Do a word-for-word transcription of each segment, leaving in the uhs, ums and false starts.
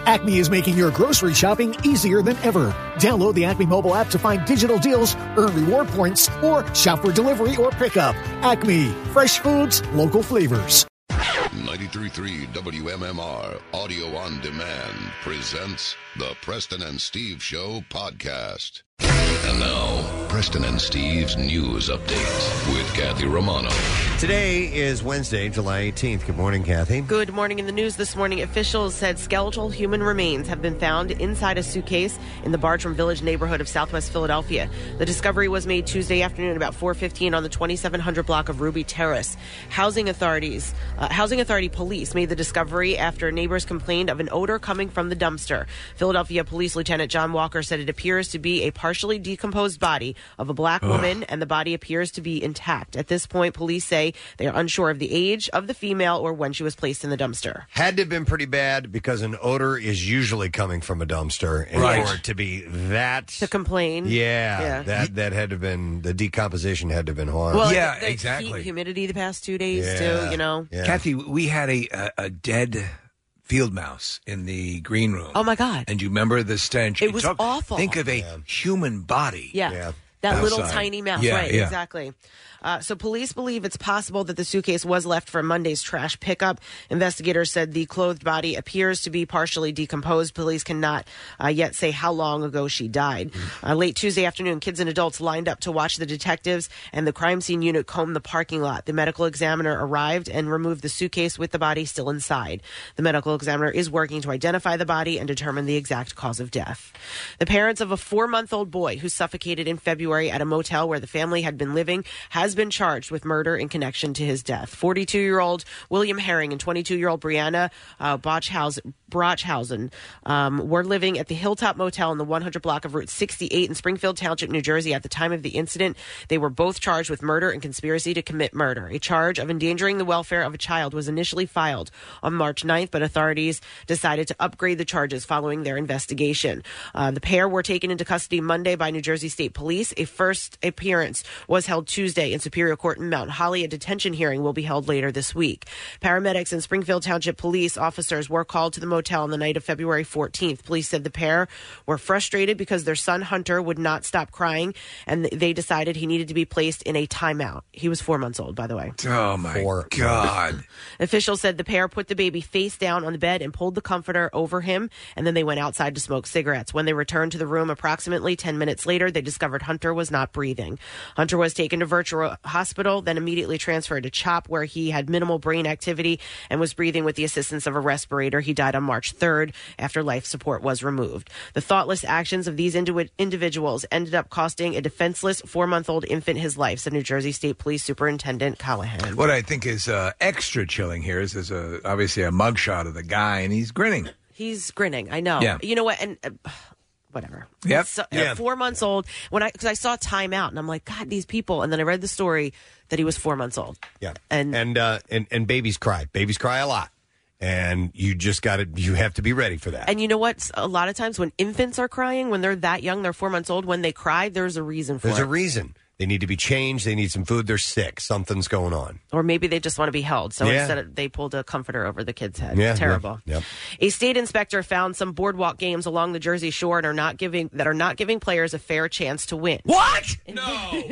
Acme is making your grocery shopping easier than ever. Download the Acme mobile app to find digital deals, earn reward points, or shop for delivery or pickup. Acme, fresh foods, local flavors. ninety-three point three W M M R Audio on Demand presents the Preston and Steve Show podcast. And now, Preston and Steve's News Update with Kathy Romano. Today is Wednesday, July eighteenth. Good morning, Kathy. Good morning. In the news this morning, officials said skeletal human remains have been found inside a suitcase in the Bartram Village neighborhood of southwest Philadelphia. The discovery was made Tuesday afternoon about four fifteen on the twenty-seven hundred block of Ruby Terrace. Housing authorities, uh, Housing Authority police made the discovery after neighbors complained of an odor coming from the dumpster. Philadelphia Police Lieutenant John Walker said it appears to be a partially decomposed body of a black woman, and the body appears to be intact. At this point, police say they are unsure of the age of the female or when she was placed in the dumpster. Had to have been pretty bad because an odor is usually coming from a dumpster. And Right. for it to be that... To complain. Yeah, Yeah. that that had to have been... The decomposition had to have been horrible. Well, Yeah, the, the exactly. Heat, humidity the past two days, Yeah. too, you know. Yeah. Kathy, we had a, a, a dead field mouse in the green room. Oh, my God. And you remember the stench? It was awful. Think of a human body. Yeah. Yeah. That little Outside. tiny mouse. Yeah, right, yeah. exactly. Uh, so police believe it's possible that the suitcase was left for Monday's trash pickup. Investigators said the clothed body appears to be partially decomposed. Police cannot uh, yet say how long ago she died. Uh, late Tuesday afternoon, kids and adults lined up to watch the detectives and the crime scene unit comb the parking lot. The medical examiner arrived and removed the suitcase with the body still inside. The medical examiner is working to identify the body and determine the exact cause of death. The parents of a four-month-old boy who suffocated in February at a motel where the family had been living has been charged with murder in connection to his death. forty-two-year-old William Herring and twenty-two-year-old Brianna uh, Brochhausen, Brochhausen um, were living at the Hilltop Motel in the one hundred block of Route sixty-eight in Springfield Township, New Jersey. At the time of the incident, they were both charged with murder and conspiracy to commit murder. A charge of endangering the welfare of a child was initially filed on March ninth, but authorities decided to upgrade the charges following their investigation. Uh, the pair were taken into custody Monday by New Jersey State Police. A first appearance was held Tuesday in Superior Court in Mount Holly. A detention hearing will be held later this week. Paramedics and Springfield Township police officers were called to the motel on the night of February fourteenth. Police said the pair were frustrated because their son Hunter would not stop crying, and they decided he needed to be placed in a timeout. He was four months old, by the way. Oh, my Four. God. Officials said the pair put the baby face down on the bed and pulled the comforter over him, and then they went outside to smoke cigarettes. When they returned to the room approximately ten minutes later, they discovered Hunter was not breathing. Hunter was taken to Virtual Hospital, then immediately transferred to CHOP, where he had minimal brain activity and was breathing with the assistance of a respirator. He died on March third after life support was removed. The thoughtless actions of these indi- individuals ended up costing a defenseless four-month-old infant his life, said New Jersey State Police Superintendent Callahan. What I think is uh, extra chilling here is there's a, obviously a mugshot of the guy, and he's grinning. He's grinning. I know. Yeah. You know what? And uh, whatever. Yep. So, Yeah. Four months old. When I because I saw Time Out, and I'm like, God, these people. And then I read the story that he was four months old. Yeah. And And, uh, and, and babies cry. Babies cry a lot. And you just got to, you have to be ready for that. and you know what? A lot of times when infants are crying, when they're that young, they're four months old. When they cry, there's a reason for There's it. a reason. They need to be changed. They need some food. They're sick. Something's going on. Or maybe they just want to be held. So Yeah. instead, of, they pulled a comforter over the kid's head. Yeah, Terrible. yeah, yep. A state inspector found some boardwalk games along the Jersey Shore and are not giving that are not giving players a fair chance to win. What? No.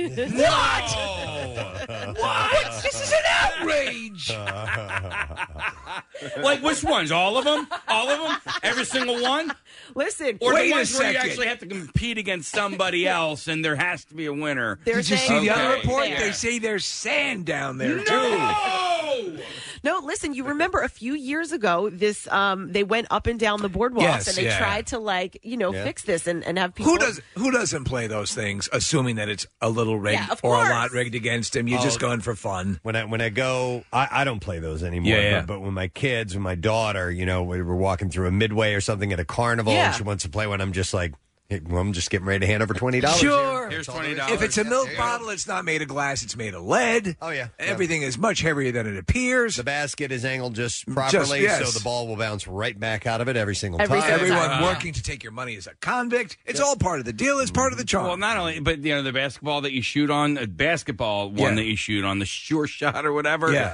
What? What? This is an outrage. Like which ones? All of them? All of them? Every single one? Listen, Or Wait the a ones where you second. actually have to compete against somebody else and there has to be a winner? they're Did you saying see the other Okay. report? fair. They say there's sand down there, too. No! No, listen, you remember a few years ago, this um, they went up and down the boardwalks Yes, and they yeah. tried to, like, you know, Yeah. fix this and, and have people. Who does who doesn't play those things, assuming that it's a little rigged Yeah, of or a course. lot rigged against him? You're just going for fun. When I when I go, I, I don't play those anymore. Yeah, yeah. But, but when my kids, when my daughter, you know, we were walking through a Midway or something at a carnival, Yeah. and she wants to play one, I'm just like, hey, well, I'm just getting ready to hand over twenty dollars. Sure. Here's twenty dollars. If it's a milk bottle, it's not made of glass, it's made of lead. Oh, yeah. Everything is much heavier than it appears. The basket is angled just properly, yes. so the ball will bounce right back out of it every single Every time. single Everyone time. working to take your money is a convict. It's all part of the deal. It's part of the charm. Well, not only, but you know, the basketball that you shoot on, uh, basketball one Yeah. that you shoot on, the sure shot or whatever. Yeah.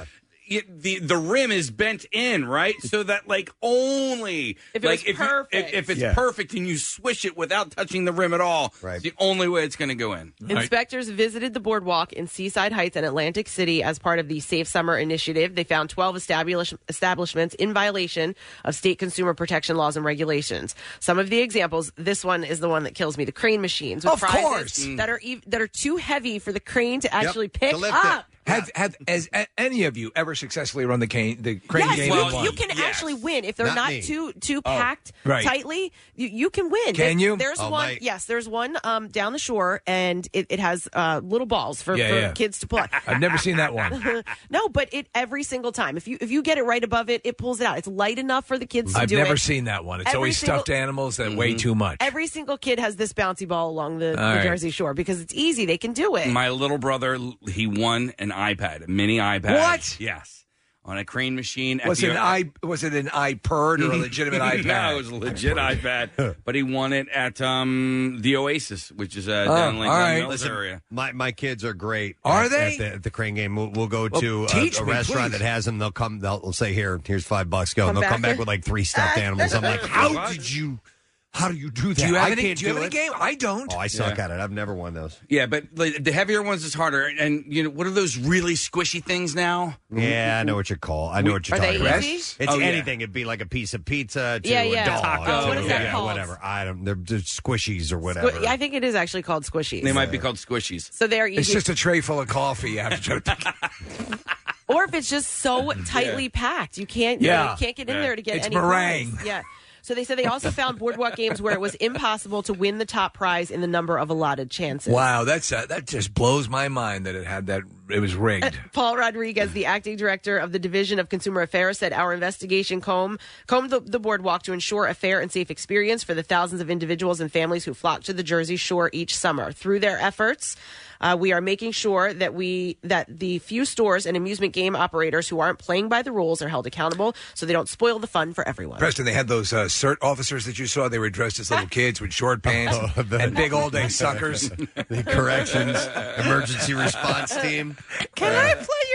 it, the the rim is bent in, right? So that like only If it like was if, you, perfect. if if it's Yeah. perfect and you swish it without touching the rim at all, Right. it's the only way it's going to go in. Inspectors visited the boardwalk in Seaside Heights and Atlantic City as part of the Safe Summer Initiative. They found twelve establish- establishments in violation of state consumer protection laws and regulations. Some of the examples, this one is the one that kills me, the crane machines with Of prizes course. that are ev- that are too heavy for the crane to actually pick to lift it. up. Have, have has a- any of you ever successfully run the cane, the crane Yes, game? you, and won? you can Yes. actually win if they're Not not, me. too too packed right. tightly. You, you can win. Can There- you? There's Oh, one. Mike. Yes, there's one um, down the shore, and it, it has uh, little balls for, Yeah, for yeah. kids to pull. out. I've never seen that one. No, but it every single time. If you if you get it right above it, it pulls it out. It's light enough for the kids to I've do never it. seen that one. It's Every always single- stuffed animals that weigh too much. Every single kid has this bouncy ball along the, the right. Jersey Shore because it's easy. They can do it. My little brother, he won an iPad, a mini iPad. What? Yes, on a crane machine. at was the- it an i? Was it an iPad or a legitimate iPad? No, it was a legit iPad, but he won it at um, the Oasis, which is uh, down in Lake all right. Mills Listen, area. my my kids are great. Are at, they? at the, at the crane game? We'll, we'll go Well, to a, teach a me, restaurant please. that has them. They'll come. They'll, they'll say, "Here, here's five bucks. Go." Come and they'll come back. back with like three stuffed animals. I'm like, "How did you? How do you do that? Do you have I any? can't Do you have do any it." game? I don't. Oh, I suck at it. I've never won those. Yeah, but like, the heavier ones is harder. And you know, what are those really squishy things now? Yeah, I know what you call. I know what you're Are they talking about. easy? It's Oh, yeah. anything. It'd be like a piece of pizza to Yeah, a yeah. dog. Taco. to- What is that yeah, called? whatever. I don't. They're just squishies or whatever. Squi- I think it is actually called squishies. They might be called squishies. So they're It's easy. just a tray full of coffee. You have to try to pick it. Or if it's just so tightly packed, you can't. You, know, Yeah. you can't get in Yeah. there to get It's any meringue. prize. Yeah. So they said they also found boardwalk games where it was impossible to win the top prize in the number of allotted chances. Wow, that's uh, that just blows my mind that it had that. It was rigged. Paul Rodriguez, the acting director of the Division of Consumer Affairs, said our investigation comb, combed the, the boardwalk to ensure a fair and safe experience for the thousands of individuals and families who flock to the Jersey Shore each summer. Through their efforts, uh, we are making sure that we that the few stores and amusement game operators who aren't playing by the rules are held accountable so they don't spoil the fun for everyone. Preston, they had those uh, CERT officers that you saw. They were dressed as little kids with short pants Oh, the- and big old day suckers. The corrections emergency response team. Can I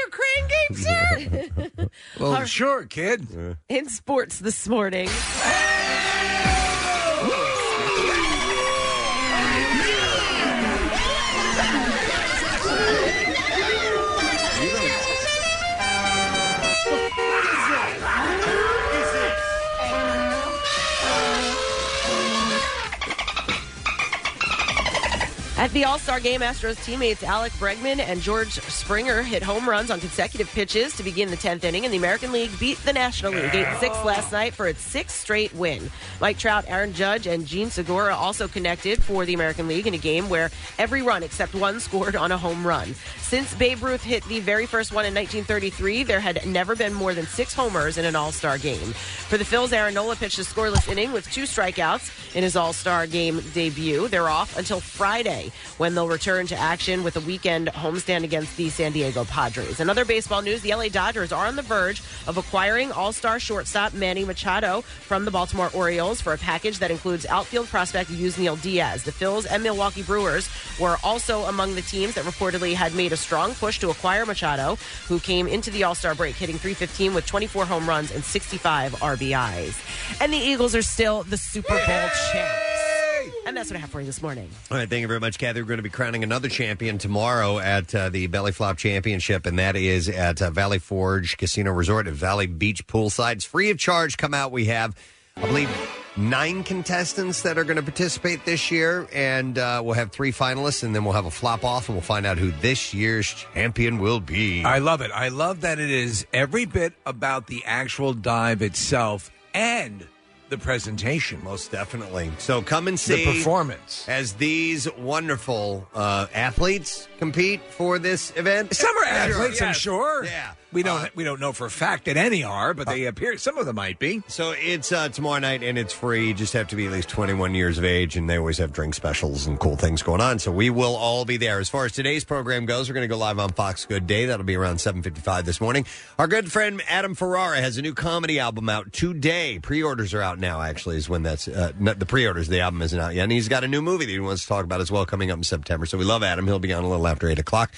play your crane game, sir? Well, sure, kid. In sports this morning. At the All-Star Game, Astros teammates Alec Bregman and George Springer hit home runs on consecutive pitches to begin the tenth inning, and the American League beat the National League eight six last night for its sixth straight win. Mike Trout, Aaron Judge, and Gene Segura also connected for the American League in a game where every run except one scored on a home run. Since Babe Ruth hit the very first one in nineteen thirty-three, there had never been more than six homers in an All-Star game. For the Phils, Aaron Nola pitched a scoreless inning with two strikeouts in his All-Star game debut. They're off until Friday, when they'll return to action with a weekend homestand against the San Diego Padres. In other baseball news, the L A Dodgers are on the verge of acquiring all-star shortstop Manny Machado from the Baltimore Orioles for a package that includes outfield prospect Yusniel Diaz. The Phils and Milwaukee Brewers were also among the teams that reportedly had made a strong push to acquire Machado, who came into the All-Star break hitting three fifteen with twenty-four home runs and sixty-five R B Is. And the Eagles are still the Super Bowl champs. And that's what I have for you this morning. All right, thank you very much, Kathy. We're going to be crowning another champion tomorrow at uh, the Belly Flop Championship, and that is at uh, Valley Forge Casino Resort at Valley Beach Poolside. It's free of charge. Come out. We have, I believe, nine contestants that are going to participate this year, and uh, we'll have three finalists, and then we'll have a flop off, and we'll find out who this year's champion will be. I love it. I love that it is every bit about the actual dive itself and the presentation. Most definitely. So come and see the performance as these wonderful uh, athletes compete for this event. Some are Sure, athletes, I'm yes. sure. Yeah. We don't Uh, we don't know for a fact that any are, but they appear some of them might be. So it's uh, tomorrow night, and it's free. You just have to be at least twenty-one years of age, and they always have drink specials and cool things going on. So we will all be there. As far as today's program goes, we're going to go live on Fox Good Day. That'll be around seven fifty-five this morning. Our good friend Adam Ferrara has a new comedy album out today. Pre-orders are out now, actually, is when that's... Uh, not the pre-orders, the album isn't out yet. And he's got a new movie that he wants to talk about as well coming up in September. So we love Adam. He'll be on a little after eight o'clock.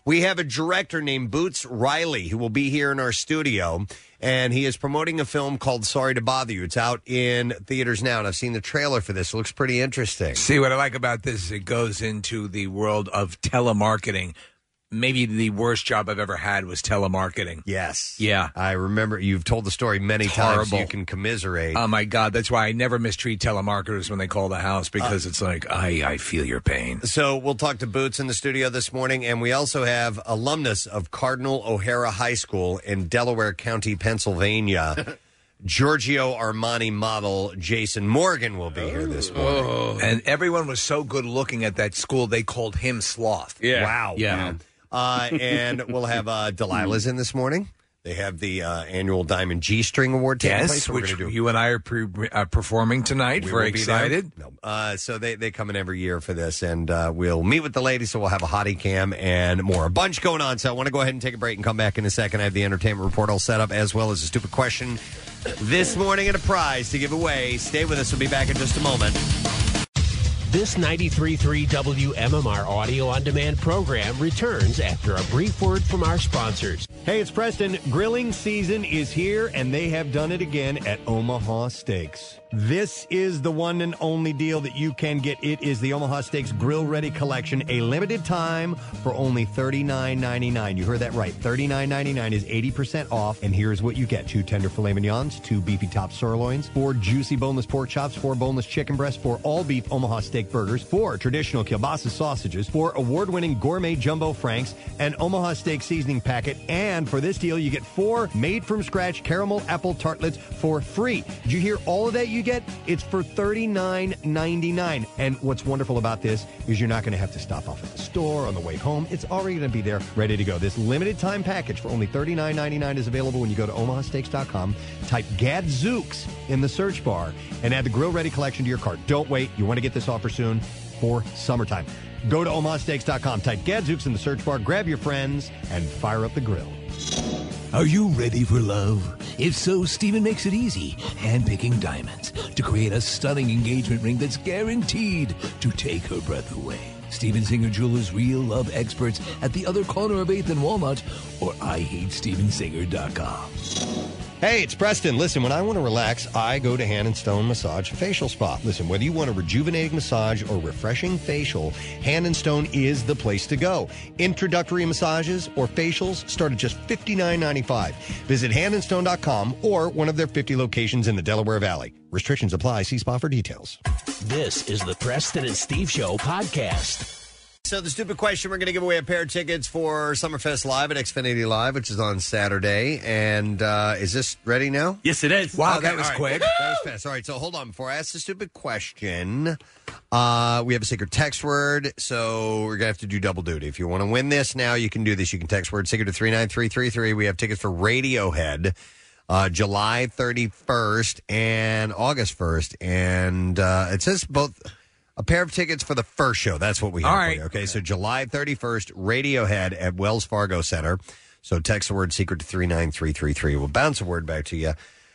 We have a director named Boots Riley who will be here in our studio, and he is promoting a film called Sorry to Bother You. It's out in theaters now, and I've seen the trailer for this. It looks pretty interesting. See, what I like about this is it goes into the world of telemarketing. Maybe the worst job I've ever had was telemarketing. Yes. Yeah. I remember you've told the story many It's times. horrible. You can commiserate. Oh, my God. That's why I never mistreat telemarketers when they call the house, because uh, it's like, I, I feel your pain. So we'll talk to Boots in the studio this morning, and we also have alumnus of Cardinal O'Hara High School in Delaware County, Pennsylvania. Giorgio Armani model Jason Morgan will be here this morning. Oh. And everyone was so good looking at that school, they called him Sloth. Yeah. Wow. Yeah. Uh, and we'll have uh, Delilah's in this morning. They have the uh, annual Diamond G-String Award taking Yes, place. What which we're gonna do. you and I are pre- uh, performing tonight. We Very will be excited. there. No. Uh, so they, they come in every year for this, and uh, we'll meet with the ladies, so we'll have a hottie cam and more. A bunch going on, so I want to go ahead and take a break and come back in a second. I have the entertainment report all set up, as well as a stupid question this morning and a prize to give away. Stay with us. We'll be back in just a moment. This ninety-three point three W M M R audio on demand program returns after a brief word from our sponsors. Hey, it's Preston. Grilling season is here, and they have done it again at Omaha Steaks. This is the one and only deal that you can get. It is the Omaha Steaks Grill Ready Collection, a limited time for only thirty-nine ninety-nine. You heard that right. thirty-nine ninety-nine is eighty percent off, and here's what you get. Two tender filet mignons, two beefy top sirloins, four juicy boneless pork chops, four boneless chicken breasts, four all-beef Omaha Steak burgers, four traditional kielbasa sausages, four award-winning gourmet jumbo franks, an Omaha Steak seasoning packet, and for this deal, you get four made-from-scratch caramel apple tartlets for free. Did you hear all of that you get? It's for thirty-nine ninety-nine. And what's wonderful about this is you're not going to have to stop off at the store on the way home. It's already going to be there, ready to go. This limited-time package for only thirty-nine ninety-nine is available when you go to omaha steaks dot com, type Gadzooks in the search bar, and add the Grill Ready Collection to your cart. Don't wait. You want to get this offer soon for summertime. Go to omaha steaks dot com, type Gadzooks in the search bar, grab your friends, and fire up the grill. Are you ready for love? If so, Steven makes it easy, handpicking diamonds to create a stunning engagement ring that's guaranteed to take her breath away. Steven Singer Jewelers, real love experts at the other corner of eighth and Walnut, or I hate steven singer dot com. Hey, it's Preston. Listen, when I want to relax, I go to Hand and Stone Massage Facial Spa. Listen, whether you want a rejuvenating massage or refreshing facial, Hand and Stone is the place to go. Introductory massages or facials start at just fifty-nine ninety-five. Visit hand and stone dot com or one of their fifty locations in the Delaware Valley. Restrictions apply. See spa for details. This is the Preston and Steve Show podcast. So the stupid question, we're going to give away a pair of tickets for Summerfest Live at Xfinity Live, which is on Saturday. And uh, is this ready now? Yes, it is. Wow, Okay, that was all right. quick. That was fast. All right, so hold on. Before I ask the stupid question, uh, we have a secret text word, so we're going to have to do double duty. If you want to win this now, you can do this. You can text word secret to three nine three three three. We have tickets for Radiohead, uh, July thirty-first and August first. And uh, it says both... A pair of tickets for the first show. That's what we have. All for right. you. Okay, so July thirty-first, Radiohead at Wells Fargo Center. So text the word secret to three nine three three three. We'll bounce a word back to you.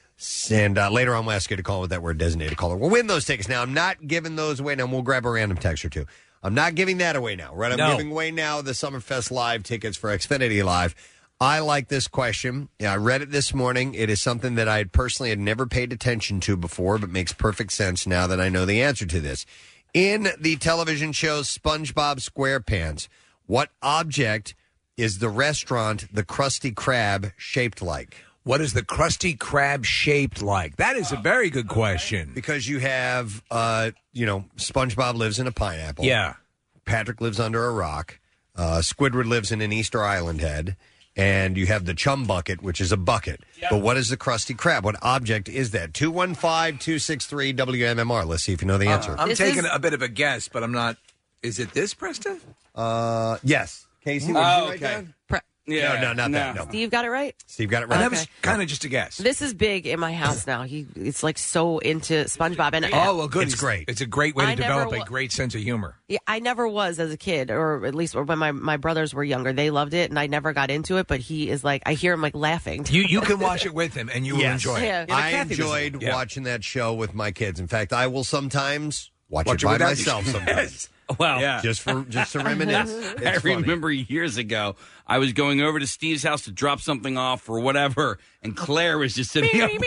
And uh, later on, we'll ask you to call with that word designated caller. We'll win those tickets. Now, I'm not giving those away now. We'll grab a random text or two. I'm not giving that away now, right? I'm No. giving away now the Summerfest Live tickets for Xfinity Live. I like this question. Yeah, I read it this morning. It is something that I had personally had never paid attention to before, but makes perfect sense now that I know the answer to this. In the television show SpongeBob SquarePants, what object is the restaurant The Krusty Krab shaped like? What is the Krusty Krab shaped like? That is a very good question. Because you have, uh, you know, SpongeBob lives in a pineapple. Yeah. Patrick lives under a rock. Uh, Squidward lives in an Easter Island head. And you have the Chum Bucket, which is a bucket. Yep. But what is the Krusty Krab? What object is that? two one five, two six three, W M M R. Let's see if you know the answer. Uh, I'm This taking is- a bit of a guess, but I'm not. Is it this, Preston? Uh, yes. Casey, what did Oh, you write okay. down? Pre- Yeah, no, no, not that. No. Steve got it right? Steve got it And right. that was kind of just a guess. This is big in my house now. He It's like so into SpongeBob. And Oh, well, good. It's great. It's a great way to I never develop a wa- great sense of humor. Yeah, I never was as a kid, or at least when my, my brothers were younger. They loved it, and I never got into it. But he is like, I hear him like laughing. You you can watch it with him, and you will Yes. enjoy it. Yeah. Yeah, I Kathy doesn't. enjoyed Yeah. watching that show with my kids. In fact, I will sometimes watch, Watch it by it without you. myself sometimes. Well, yeah. just for just to reminisce. It's I funny. remember years ago, I was going over to Steve's house to drop something off or whatever, and Claire was just sitting up.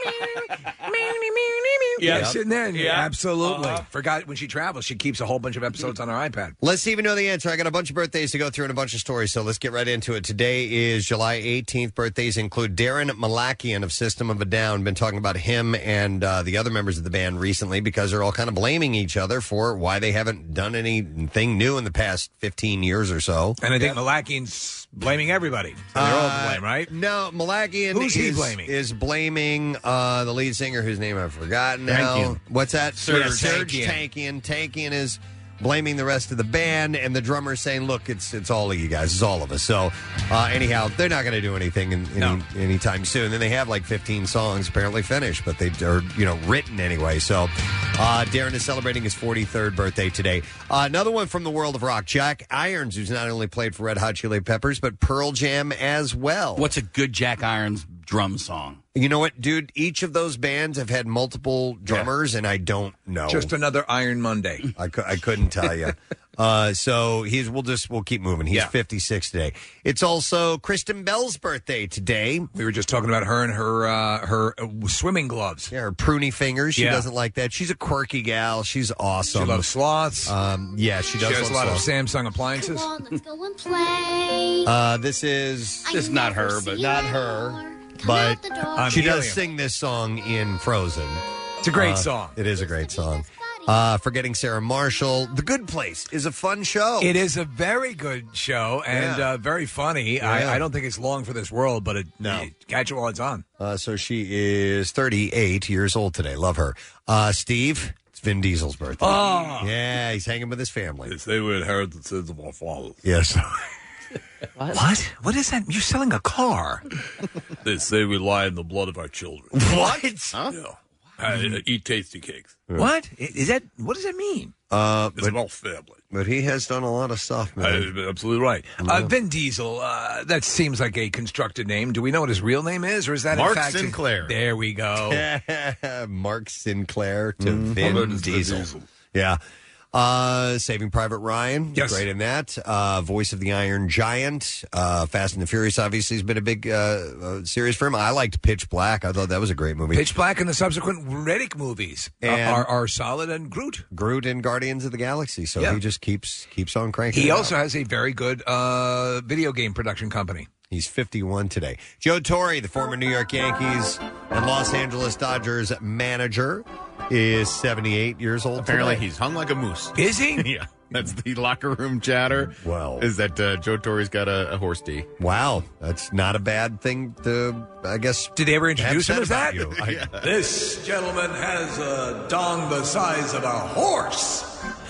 Yeah, Yep. sitting there. Yeah. Absolutely. Uh-huh. Forgot when she travels, she keeps a whole bunch of episodes on her iPad. Let's see if we know the answer. I got a bunch of birthdays to go through and a bunch of stories, so let's get right into it. Today is July eighteenth. Birthdays include Darren Malakian of System of a Down. Been talking about him and uh, the other members of the band recently because they're all kind of blaming each other for why they haven't done anything new in the past fifteen years or so. And I think Malakian's blaming everybody. So they're all to blame, right? No, Malakian Who's he is, blaming? is blaming uh, the lead singer whose name I've forgotten now. Tankian. What's that? Serge Yeah, Serge Tankian. Tankian. Tankian is blaming the rest of the band, and the drummer saying, look, it's it's all of you guys. It's all of us. So uh, anyhow, they're not going to do anything in, any, No. anytime soon. Then they have like fifteen songs apparently finished, but they are, you know, written anyway. So uh, Darren is celebrating his forty-third birthday today. Uh, another one from the world of rock, Jack Irons, who's not only played for Red Hot Chili Peppers, but Pearl Jam as well. What's a good Jack Irons drum song? You know what, dude? Each of those bands have had multiple drummers, and I don't know. Just another Iron Monday. I, cou- I couldn't tell you. Uh, so he's. We'll just we'll keep moving. He's Yeah. fifty-six today. It's also Kristen Bell's birthday today. We were just talking about her and her uh, her uh, swimming gloves. Yeah, her pruny fingers. She Yeah. doesn't like that. She's a quirky gal. She's awesome. She loves sloths. Um, yeah, she does. She has love a lot sloths. of Samsung appliances. Let's go and play. Uh, this is It's not her, but not her, but I'm she does Helium. sing this song in Frozen. It's a great Uh, song. It is a great song. Uh, Forgetting Sarah Marshall. The Good Place is a fun show. It is a very good show and Yeah. uh, very funny. Yeah. I, I don't think it's long for this world, but it, No. you catch it while it's on. Uh, so she is thirty-eight years old today. Love her. Uh, Steve, it's Vin Diesel's birthday. Oh. Yeah, he's hanging with his family. They would inherit the sins of our fathers. Yes. What? What? What is that? You're selling a car. They say we lie in the blood of our children. What? Yeah. I, eat tasty cakes. What? I- Is that? What does that mean? Uh, It's but, about family. but he has done a lot of stuff, I, man. absolutely right. Uh, Vin Diesel. Uh, that seems like a constructed name. Do we know what his real name is, or is that Mark in fact Sinclair. There we go. Mark Sinclair to Mm-hmm. Vin Well, that is Vin Diesel. Diesel. Yeah. Uh, Saving Private Ryan. Yes. Great in that. Uh, Voice of the Iron Giant. Uh, Fast and the Furious obviously has been a big uh, uh, series for him. I liked Pitch Black. I thought that was a great movie. Pitch Black and the subsequent Riddick movies uh, And- are, are solid, and Groot. Groot in Guardians of the Galaxy. So Yeah. he just keeps keeps on cranking. He it also out. has a very good uh, video game production company. He's fifty-one today. Joe Torre, the former New York Yankees and Los Angeles Dodgers manager, is seventy-eight years old. Apparently, today. he's hung like a moose. Is he? Yeah, that's the locker room chatter. Well. is that uh, Joe Torre's got a, a horse D? Wow, that's not a bad thing to, I guess. Did they ever have introduce him said as about that? you. I- This gentleman has a dong the size of a horse.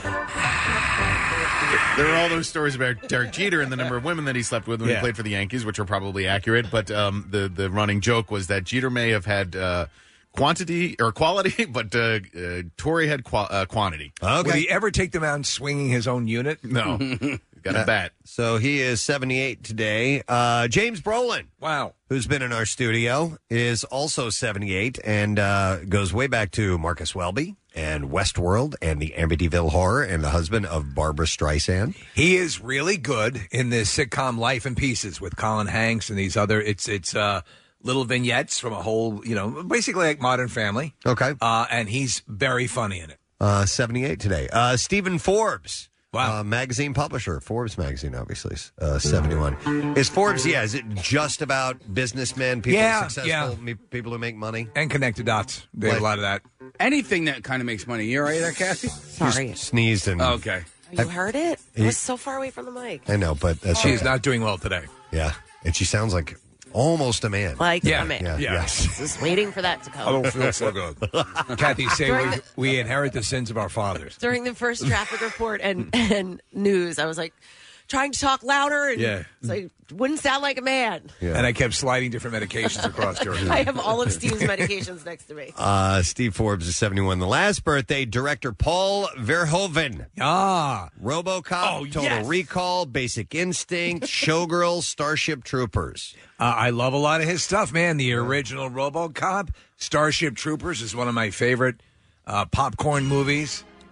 There are all those stories about Derek Jeter and the number of women that he slept with when Yeah. he played for the Yankees, which are probably accurate. But um, the the running joke was that Jeter may have had uh, quantity or quality, but uh, uh, Torre had qua- uh, quantity. Would he ever take them out swinging his own unit? No, got a bat. So he is seventy-eight today. Uh, James Brolin, Wow. who's been in our studio, is also seventy-eight and uh, goes way back to Marcus Welby and Westworld and the Amityville Horror and the husband of Barbara Streisand. He is really good in this sitcom Life in Pieces with Colin Hanks and these other. It's it's uh, little vignettes from a whole, you know, basically like Modern Family. Okay. Uh, and he's very funny in it. Uh, seventy-eight today. Uh, Stephen Forbes. Wow. Uh, magazine publisher. Forbes magazine, obviously, is, uh, seventy-one. Is Forbes, yeah, is it just about businessmen, people Yeah, successful, yeah. me- people who make money? And connected dots. They have a lot of that. Anything that kind of makes money. You all right there, Kathy? Sorry. You sneezed and. Okay. You heard it? I was so far away from the mic. I know, but that's She is okay. not doing well today. Yeah. And she sounds like almost a man. Like Yeah, a man. yeah, yeah. yes. Just waiting for that to I come. don't feel so good. Kathy, say During we, the- we inherit the sins of our fathers. During the first traffic report and, and news, I was like trying to talk louder and Yeah. it's like wouldn't sound like a man. Yeah. And I kept sliding different medications across your I have all of Steve's medications next to me. Uh, Steve Forbes is seventy-one. The last birthday, director Paul Verhoeven. Ah. RoboCop, Oh, Total yes. Recall, Basic Instinct, Showgirls, Starship Troopers. Uh, I love a lot of his stuff, man. The original RoboCop, Starship Troopers is one of my favorite uh, popcorn movies.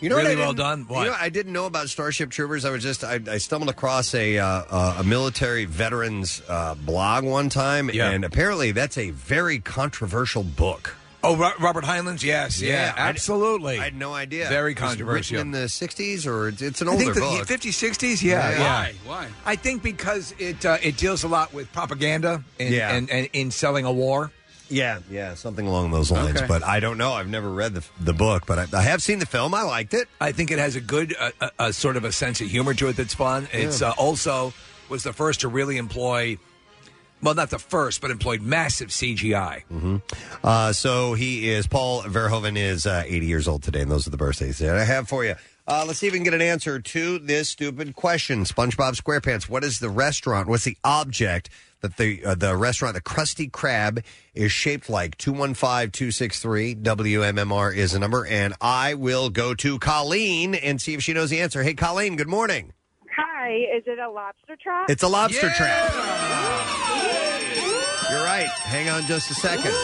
You know what really I well didn't- done. What? You know, I didn't know about Starship Troopers. I was just I, I stumbled across a uh, uh, a military veterans uh, blog one time, Yeah. and apparently that's a very controversial book. Oh, Ro- Robert Heinlein's, yes, yeah, I- absolutely. I had no idea. Very Was it controversial. written in the sixties, or it's, it's an I older think the book. fifties, sixties, yeah, Yeah. yeah. Why? Why? I think because it uh, it deals a lot with propaganda and, Yeah. and, and in selling a war. Yeah, yeah, something along those lines. Okay. But I don't know. I've never read the the book, but I, I have seen the film. I liked it. I think it has a good uh, a, a sort of a sense of humor to it that's fun. It's Yeah. uh, also was the first to really employ, well, not the first, but employed massive C G I. Mm-hmm. Uh, so he is, Paul Verhoeven is uh, eighty years old today, and those are the birthdays that I have for you. Uh, let's see if we can get an answer to this stupid question. SpongeBob SquarePants, what is the restaurant? What's the object that the uh, the restaurant, the Krusty Krab, is shaped like? two one five, two six three, W M M R is a number, and I will go to Colleen and see if she knows the answer. Hey, Colleen, good morning. Hi, is it a lobster trap? It's a lobster trap. You're right. Hang on just a second.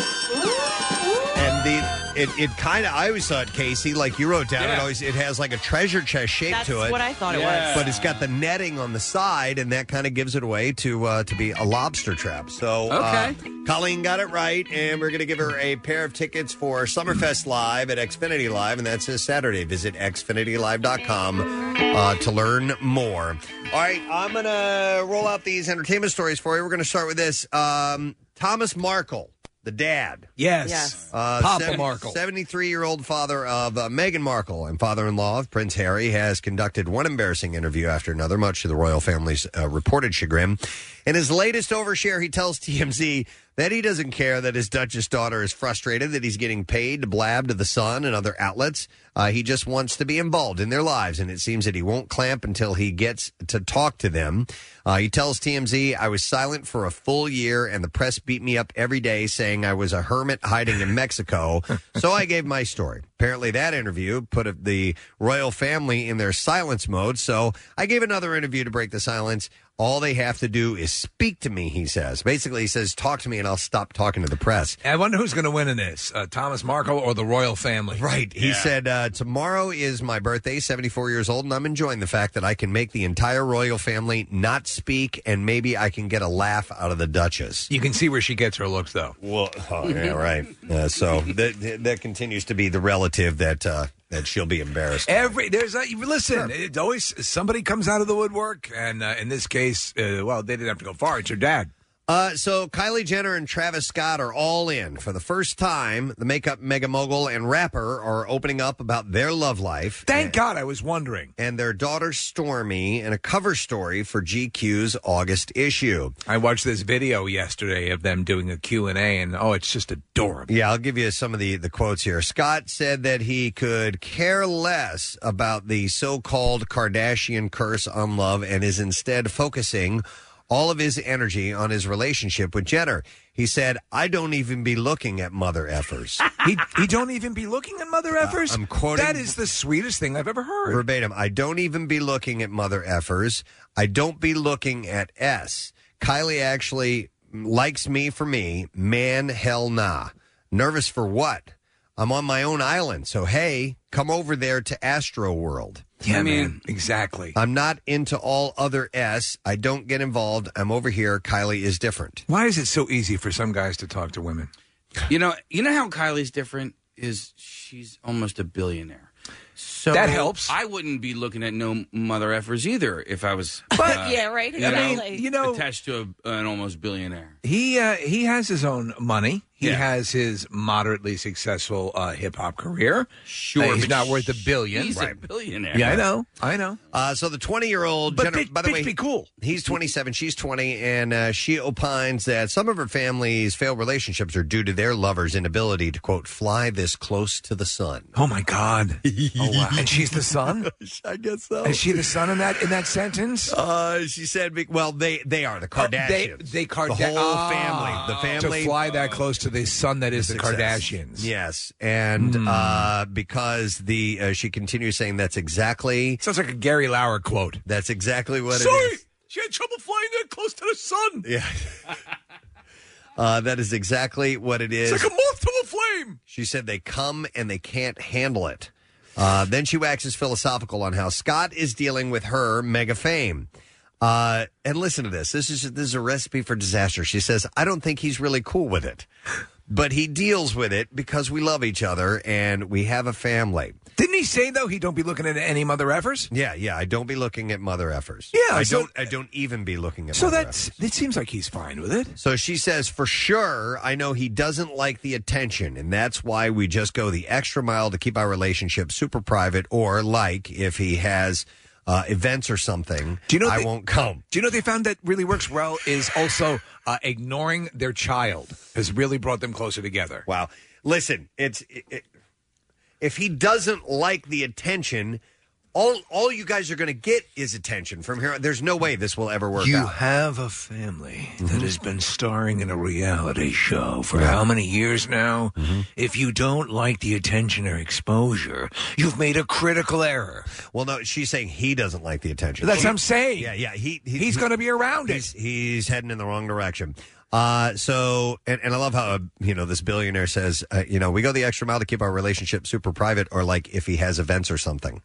And the it, it kind of, I always thought, Casey, like you wrote down, it Yeah. always it has like a treasure chest shape That's to it. what I thought it was. But it's got the netting on the side, and that kind of gives it away to uh, to be a lobster trap. So uh, Colleen got it right, and we're going to give her a pair of tickets for Summerfest Live at Xfinity Live, and that's this Saturday. Visit xfinity live dot com uh, to learn more. All right, I'm going to roll out these entertainment stories for you. We're going to start with this. Um, Thomas Markle, the dad. Yes. Yes. Uh, Papa seven- Markle. seventy-three-year-old father of uh, Meghan Markle and father-in-law of Prince Harry has conducted one embarrassing interview after another, much to the royal family's uh, reported chagrin. In his latest overshare, he tells T M Z that he doesn't care that his Duchess daughter is frustrated that he's getting paid to blab to The Sun and other outlets. Uh, he just wants to be involved in their lives, and it seems that he won't clamp until he gets to talk to them. Uh, he tells T M Z, I was silent for a full year, and the press beat me up every day saying I was a hermit hiding in Mexico, so I gave my story. Apparently that interview put the royal family in their silence mode, so I gave another interview to break the silence. All they have to do is speak to me, he says. Basically, he says, talk to me and I'll stop talking to the press. I wonder who's going to win in this, uh, Thomas Markle or the royal family. Right. He said, uh, tomorrow is my birthday, seventy-four years old, and I'm enjoying the fact that I can make the entire royal family not speak, and maybe I can get a laugh out of the Duchess. You can see where she gets her looks, though. Well, oh, yeah, right. Uh, so that, that continues to be the relative that uh, that she'll be embarrassed. Every there's a listen. It's always somebody comes out of the woodwork, and uh, in this case, uh, well, they didn't have to go far. It's your dad. Uh, so Kylie Jenner and Travis Scott are all in. For the first time, the makeup mega mogul and rapper are opening up about their love life. Thank God, I was wondering. And their daughter Stormy in a cover story for G Q's August issue. I watched this video yesterday of them doing a Q and A, and oh, it's just adorable. Yeah, I'll give you some of the, the quotes here. Scott said that he could care less about the so-called Kardashian curse on love and is instead focusing all of his energy on his relationship with Jenner. He said, I don't even be looking at mother effers. he he don't even be looking at mother effers? I'm quoting- That is the sweetest thing I've ever heard. Verbatim, I don't even be looking at mother effers. I don't be looking at S. Kylie actually likes me for me. Man, hell nah. Nervous for what? I'm on my own island, so hey, come over there to Astro World. Yeah, man, exactly. I'm not into all other S. I don't get involved. I'm over here. Kylie is different. Why is it so easy for some guys to talk to women? You know, you know how Kylie's different is she's almost a billionaire. So That helps. I wouldn't be looking at no mother effers either if I was. But- uh, Yeah, right? You know, Exactly. you know- attached to a, an almost billionaire. He uh, he has his own money. He Yeah. has his moderately successful uh, hip hop career. Sure, Uh, he's but not worth a billion. He's a billionaire. Yeah, I know. I know. Uh, so the twenty-year-old, But Jenner, bitch- by the bitch way, be cool. He's twenty-seven, she's twenty, and uh, she opines that some of her family's failed relationships are due to their lovers' inability to, quote, fly this close to the sun. Oh my God! Oh wow! And she's the son. I guess so. Is she the son in that in that sentence? Uh, she said, be- well, they they are the Oh, they Kardashians. they Karda- the whole Ah. family. The family. to fly that close to the son that is the success. Kardashians. Yes, and Hmm. uh, because the uh, she continues saying that's exactly Sounds like a Gary Lauer quote. that's exactly what Sorry, it is. she had trouble flying that close to the sun. Yeah. Uh, that is exactly what it is. It's like a moth to a flame. She said they come and they can't handle it. Uh, then she waxes philosophical on how Scott is dealing with her mega fame. Uh, and listen to this. This is this is a recipe for disaster. She says, I don't think he's really cool with it, but he deals with it because we love each other and we have a family. Didn't he say, though, he don't be looking at any mother effers? Yeah, yeah. I don't be looking at mother effers. Yeah. I so, don't I don't even be looking at So mother that's effers. it seems like he's fine with it. So she says, for sure, I know he doesn't like the attention, and that's why we just go the extra mile to keep our relationship super private, or like if he has uh, events or something, Do you know I they- won't come. Do you know what they found that really works well is also uh, ignoring their child has really brought them closer together. Wow. Listen, it's it, it, if he doesn't like the attention, all all you guys are going to get is attention from here. There's no way this will ever work You out. have a family that has been starring in a reality show for how many years now? If you don't like the attention or exposure, you've made a critical error. Well, no, she's saying he doesn't like the attention. That's She- what I'm saying. Yeah, yeah. He, he He's going to be around he's, it. He's heading in the wrong direction. Uh, so, and, and I love how, uh, you know, this billionaire says, uh, you know, we go the extra mile to keep our relationship super private, or like if he has events or something,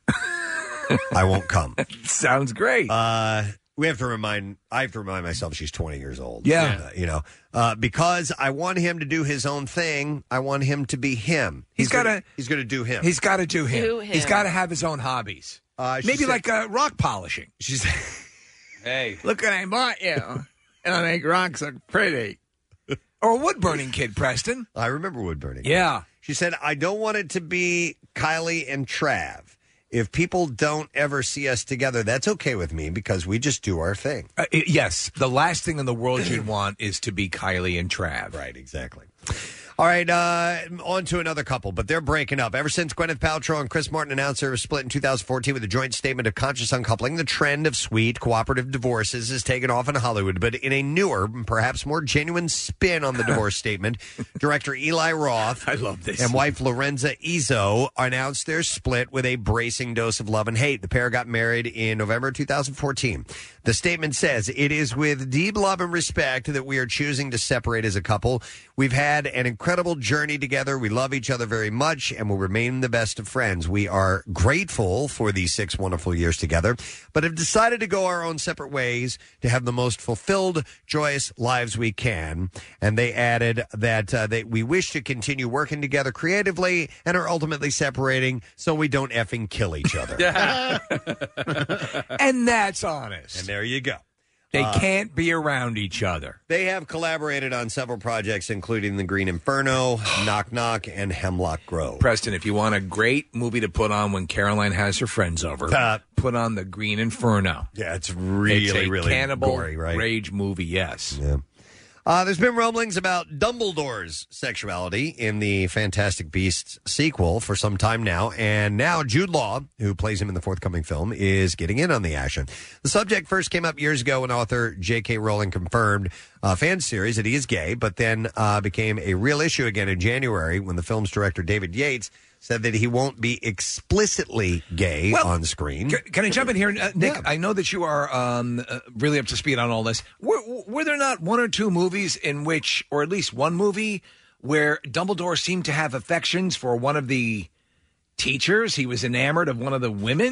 I won't come. Sounds great. Uh, we have to remind, I have to remind myself she's twenty years old. Yeah. Uh, you know, uh, because I want him to do his own thing. I want him to be him. He's gonna- gotta- he's going to do him. He's got to do him. Do him. He's got to have his own hobbies. Uh, she Maybe said- like uh, rock polishing. She's, Hey. Look what I bought you. And I make rocks look pretty. Or a wood burning kid, Preston. I remember wood burning. Yeah. She said, I don't want it to be Kylie and Trav. If people don't ever see us together, that's okay with me because we just do our thing. Uh, i- yes. The last thing in the world you'd want is to be Kylie and Trav. Right, exactly. All right, uh, on to another couple, but they're breaking up. Ever since Gwyneth Paltrow and Chris Martin announced their split in two thousand fourteen with a joint statement of conscious uncoupling, the trend of sweet, cooperative divorces has taken off in Hollywood. But in a newer, perhaps more genuine spin on the divorce statement, director Eli Roth I love this. and wife Lorenza Izzo announced their split with a bracing dose of love and hate. The pair got married in November two thousand fourteen. The statement says, it is with deep love and respect that we are choosing to separate as a couple. We've had an incredible journey together. We love each other very much and will remain the best of friends. We are grateful for these six wonderful years together, but have decided to go our own separate ways to have the most fulfilled, joyous lives we can. And they added that uh, they, we wish to continue working together creatively and are ultimately separating so we don't effing kill each other. And that's honest. And there you go. They Uh, can't be around each other. They have collaborated on several projects, including The Green Inferno, Knock Knock, and Hemlock Grove. Preston, if you want a great movie to put on when Caroline has her friends over, Uh, put on The Green Inferno. Yeah, it's really, it's a really cannibal gory, right? rage movie, yes. Yeah. Uh, there's been rumblings about Dumbledore's sexuality in the Fantastic Beasts sequel for some time now, and now Jude Law, who plays him in the forthcoming film, is getting in on the action. The subject first came up years ago when author J K. Rowling confirmed uh, fan series that he is gay, but then uh, became a real issue again in January when the film's director David Yates said that he won't be explicitly gay Well, on screen. Can, can I jump in here, uh, Nick? Yeah. I know that you are um, uh, really up to speed on all this. Were, were there not one or two movies in which, or at least one movie, where Dumbledore seemed to have affections for one of the teachers? He was enamored of one of the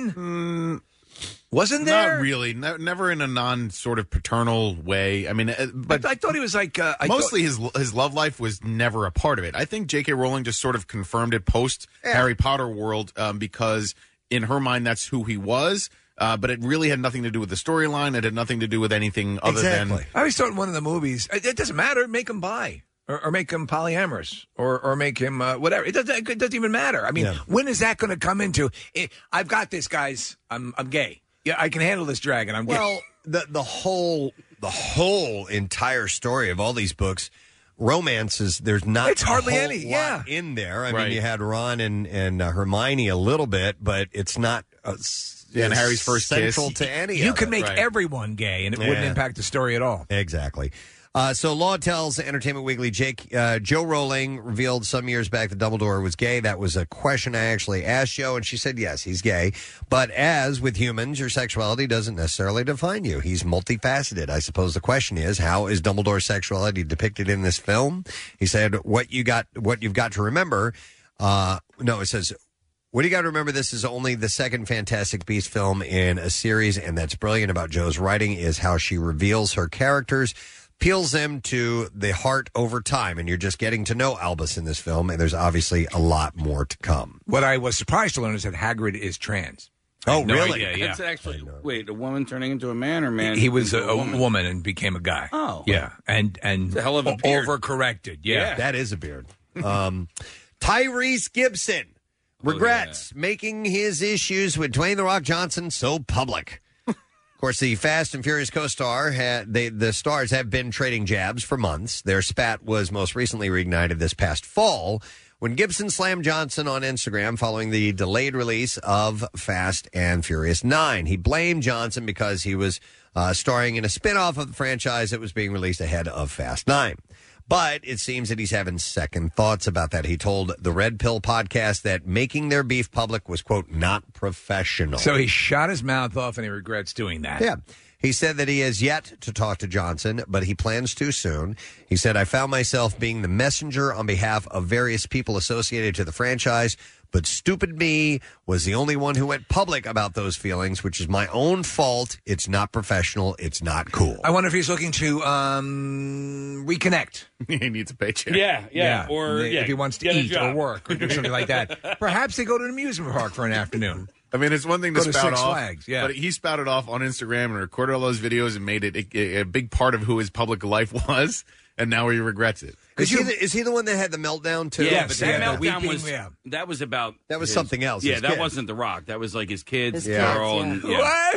women? Wasn't there? Not really. Ne- never in a non sort of paternal way. I mean, uh, but I thought he was like uh, I mostly his his love life was never a part of it. I think J K. Rowling just sort of confirmed it post Harry Potter world um, because in her mind that's who he was. Uh, but it really had nothing to do with the storyline. It had nothing to do with anything other Exactly. than. I always thought in one of the movies, it, it doesn't matter, make him bi. Or, or make him polyamorous, or or make him uh, whatever. It doesn't. It doesn't even matter. I mean, Yeah. when is that going to come into? It, I've got this, guys. I'm I'm gay. Yeah, I can handle this dragon. I'm gay. Well, the the whole the whole entire story of all these books, romances. There's not It's hardly a whole any, lot yeah. in there. I Right. mean, you had Ron and and uh, Hermione a little bit, but it's not. Uh, s- Yeah, and Harry's first central kiss. to any. you of can it. make right. everyone gay, and it wouldn't Yeah. impact the story at all. Exactly. Uh, so, Law tells Entertainment Weekly, Jake, uh, Joe Rowling revealed some years back that Dumbledore was gay. That was a question I actually asked Joe, and she said, yes, he's gay. But as with humans, your sexuality doesn't necessarily define you. He's multifaceted. I suppose the question is, how is Dumbledore's sexuality depicted in this film? He said, what you got, what you've got to remember, uh, no, it says, What do you got to remember? This is only the second Fantastic Beast film in a series, and that's brilliant about Joe's writing is how she reveals her characters, peels them to the heart over time, and you're just getting to know Albus in this film, and there's obviously a lot more to come. What I was surprised to learn is that Hagrid is trans. Oh, No really? idea, yeah. It's actually wait, a woman turning into a man or man? He was a, into a woman? woman and became a guy. Oh. Yeah. And and It's a hell of a o- beard. overcorrected. Yeah. That is a beard. Um, Tyrese Gibson regrets making his issues with Dwayne The Rock Johnson so public. Of course, the Fast and Furious co-star, had, they, the stars have been trading jabs for months. Their spat was most recently reignited this past fall when Gibson slammed Johnson on Instagram following the delayed release of Fast and Furious nine. He blamed Johnson because he was uh, starring in a spinoff of the franchise that was being released ahead of Fast nine. But it seems that he's having second thoughts about that. He told the Red Pill podcast that making their beef public was, quote, not professional. So he shot his mouth off and he regrets doing that. Yeah. He said that he has yet to talk to Johnson, but he plans to soon. He said, I found myself being the messenger on behalf of various people associated to the franchise, but stupid me was the only one who went public about those feelings, which is my own fault. It's not professional. It's not cool. I wonder if he's looking to um, reconnect. he needs a paycheck. Yeah, yeah, or if yeah, he wants to get a eat or job. work or do something like that. Perhaps they go to an amusement park for an afternoon. I mean, it's one thing to Go to spout Six off, Flags, yeah. but he spouted off on Instagram and recorded all those videos and made it a, a big part of who his public life was, and now he regrets it. Is he, the, is he the one that had the meltdown, too? Yeah, but that yeah, the meltdown weeping, was yeah. that was about That was his- something else, Yeah, his that kid. wasn't The Rock. That was like his kids, His kids, girl, yeah. and yeah.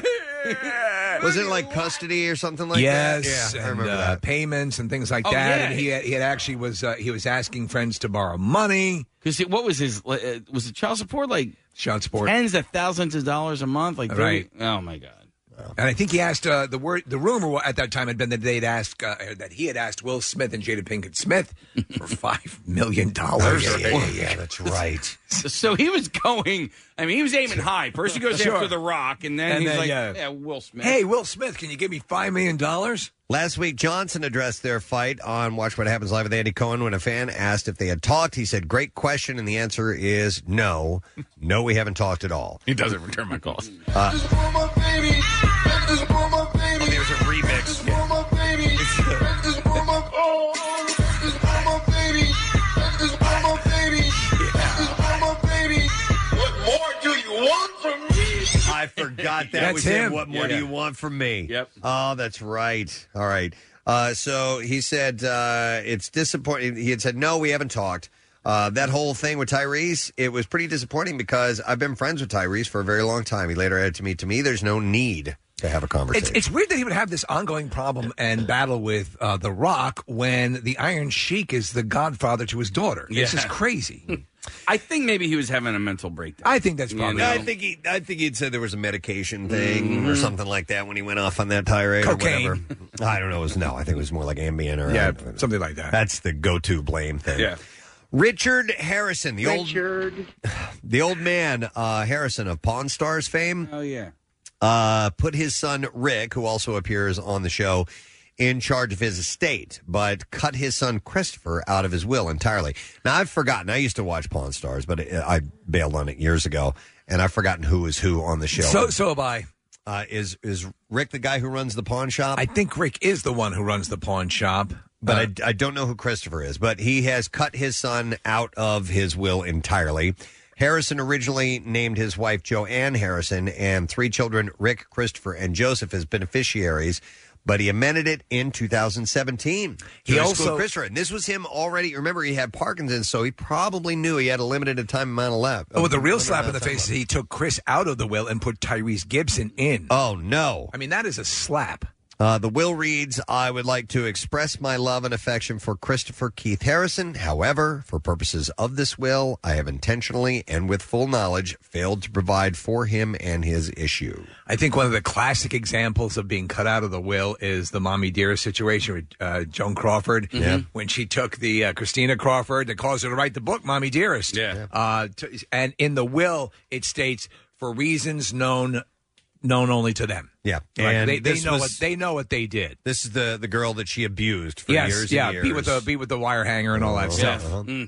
Was it like custody or something like yes, that? Yeah, I and remember uh, that. payments and things like Oh, that. yeah. And he had, he had actually was uh, he was asking friends to borrow money. Because what was his? Uh, was it child support? Like child support, tens of thousands of dollars a month? Like Right. thirty Oh my god. And I think he asked uh, the word. The rumor at that time had been that they'd asked uh, that he had asked Will Smith and Jada Pinkett Smith for five million dollars. yeah, yeah, yeah, yeah, that's right. So, so he was going. I mean, he was aiming high. First, he goes Sure. after The Rock, and then And he's then, like, yeah. "Yeah, Will Smith." Hey, Will Smith, can you give me five million dollars? Last week, Johnson addressed their fight on Watch What Happens Live with Andy Cohen when a fan asked if they had talked. He said, great question, and the answer is no. No, we haven't talked at all. He doesn't return my calls. Uh, Oh, there's a remix. I forgot that That's was him. him. What more Yeah. do you want from me? Yep. Oh, that's right. All right. Uh, so he said uh, it's disappointing. He had said, no, we haven't talked. Uh, that whole thing with Tyrese, it was pretty disappointing because I've been friends with Tyrese for a very long time. He later added to me, to me, there's no need to have a conversation. It's, it's weird that he would have this ongoing problem and battle with uh, The Rock when the Iron Sheik is the godfather to his daughter. It's Yeah. just crazy. I think maybe he was having a mental breakdown. I think that's probably. know. I think he, I think he'd said there was a medication thing or something like that when he went off on that tirade Cocaine. or whatever. I don't know. It was no. I think it was more like Ambien or Yeah, uh, something like that. That's the go-to blame thing. Yeah. Richard Harrison, the Richard. old, the old man uh, Harrison of Pawn Stars fame, Oh yeah. uh, put his son Rick, who also appears on the show, in charge of his estate, but cut his son Christopher out of his will entirely. Now, I've forgotten. I used to watch Pawn Stars, but I bailed on it years ago, and I've forgotten who is who on the show. So, so have I. Uh, is is Rick the guy who runs the pawn shop? I think Rick is the one who runs the pawn shop. But Uh, I, I don't know who Christopher is. But he has cut his son out of his will entirely. Harrison originally named his wife Joanne Harrison and three children, Rick, Christopher, and Joseph, as beneficiaries. But he amended it in two thousand seventeen. He to also- exclude Christopher. And this was him already. Remember, he had Parkinson's, so he probably knew he had a limited time amount of left. Oh, with the real limited slap in amount the of time face, left. he took Chris out of the will and put Tyrese Gibson in. Oh, no. I mean, that is a slap. Uh, the will reads, I would like to express my love and affection for Christopher Keith Harrison. However, for purposes of this will, I have intentionally and with full knowledge failed to provide for him and his issue. I think one of the classic examples of being cut out of the will is the Mommy Dearest situation with uh, Joan Crawford. Yeah. When she took the uh, Christina Crawford that caused her to write the book, Mommy Dearest. Yeah. Uh, to, and in the will, it states, for reasons known known only to them. Yeah. Like, And they, they this know was- what they know what they did. This is the, the girl that she abused for yes, years yeah, and years. be with the be with the wire hanger and all that Uh-huh, stuff. uh-huh. Mm.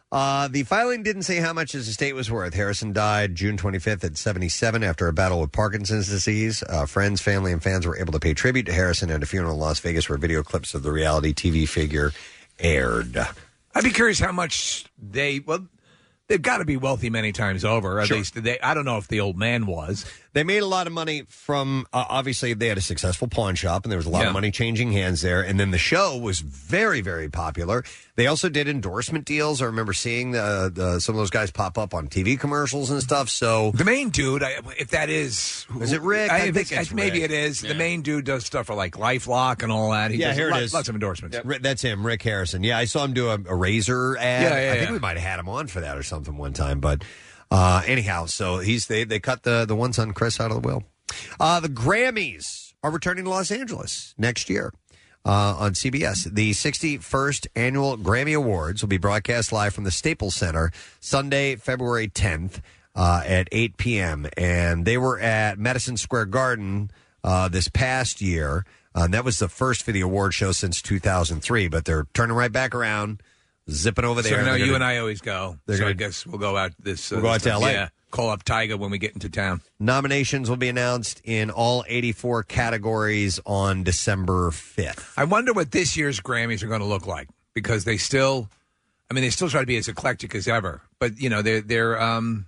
Uh, the filing didn't say how much his estate was worth. Harrison died June twenty-fifth at seventy-seven after a battle with Parkinson's disease. Uh, friends, family, and fans were able to pay tribute to Harrison at a funeral in Las Vegas where video clips of the reality T V figure aired. I'd be curious how much they, well, they've got to be wealthy many times over. At Sure. least they, I don't know if the old man was. They made a lot of money from, uh, obviously, they had a successful pawn shop, and there was a lot Yeah. of money changing hands there. And then the show was very, very popular. They also did endorsement deals. I remember seeing the, the, some of those guys pop up on T V commercials and stuff. So The main dude, I, if that is... Is it Rick? I I, think think it's maybe Rick. it is. Yeah. The main dude does stuff for like LifeLock and all that. He yeah, does here lot- it is. Lots of endorsements. Ri- That's him, Rick Harrison. Yeah, I saw him do a, a razor ad. Yeah, yeah, I think yeah. we might have had him on for that or something one time. But uh, anyhow, so he's they they cut the the one son Chris out of the will. Uh, the Grammys are returning to Los Angeles next year uh, on C B S. The sixty-first annual Grammy Awards will be broadcast live from the Staples Center Sunday, February tenth uh, at eight p.m. And they were at Madison Square Garden uh, this past year. Uh, and that was the first for the award show since two thousand three, but they're turning right back around, zipping over there. So now They're you gonna- and I always go. they're So I gonna- guess we'll go out this. Uh, We'll go out this to time. L A. Yeah. Call up Tyga when we get into town. Nominations will be announced in all eighty-four categories on December fifth. I wonder what this year's Grammys are going to look like because they still, I mean, they still try to be as eclectic as ever. But you know, they're they're. Um,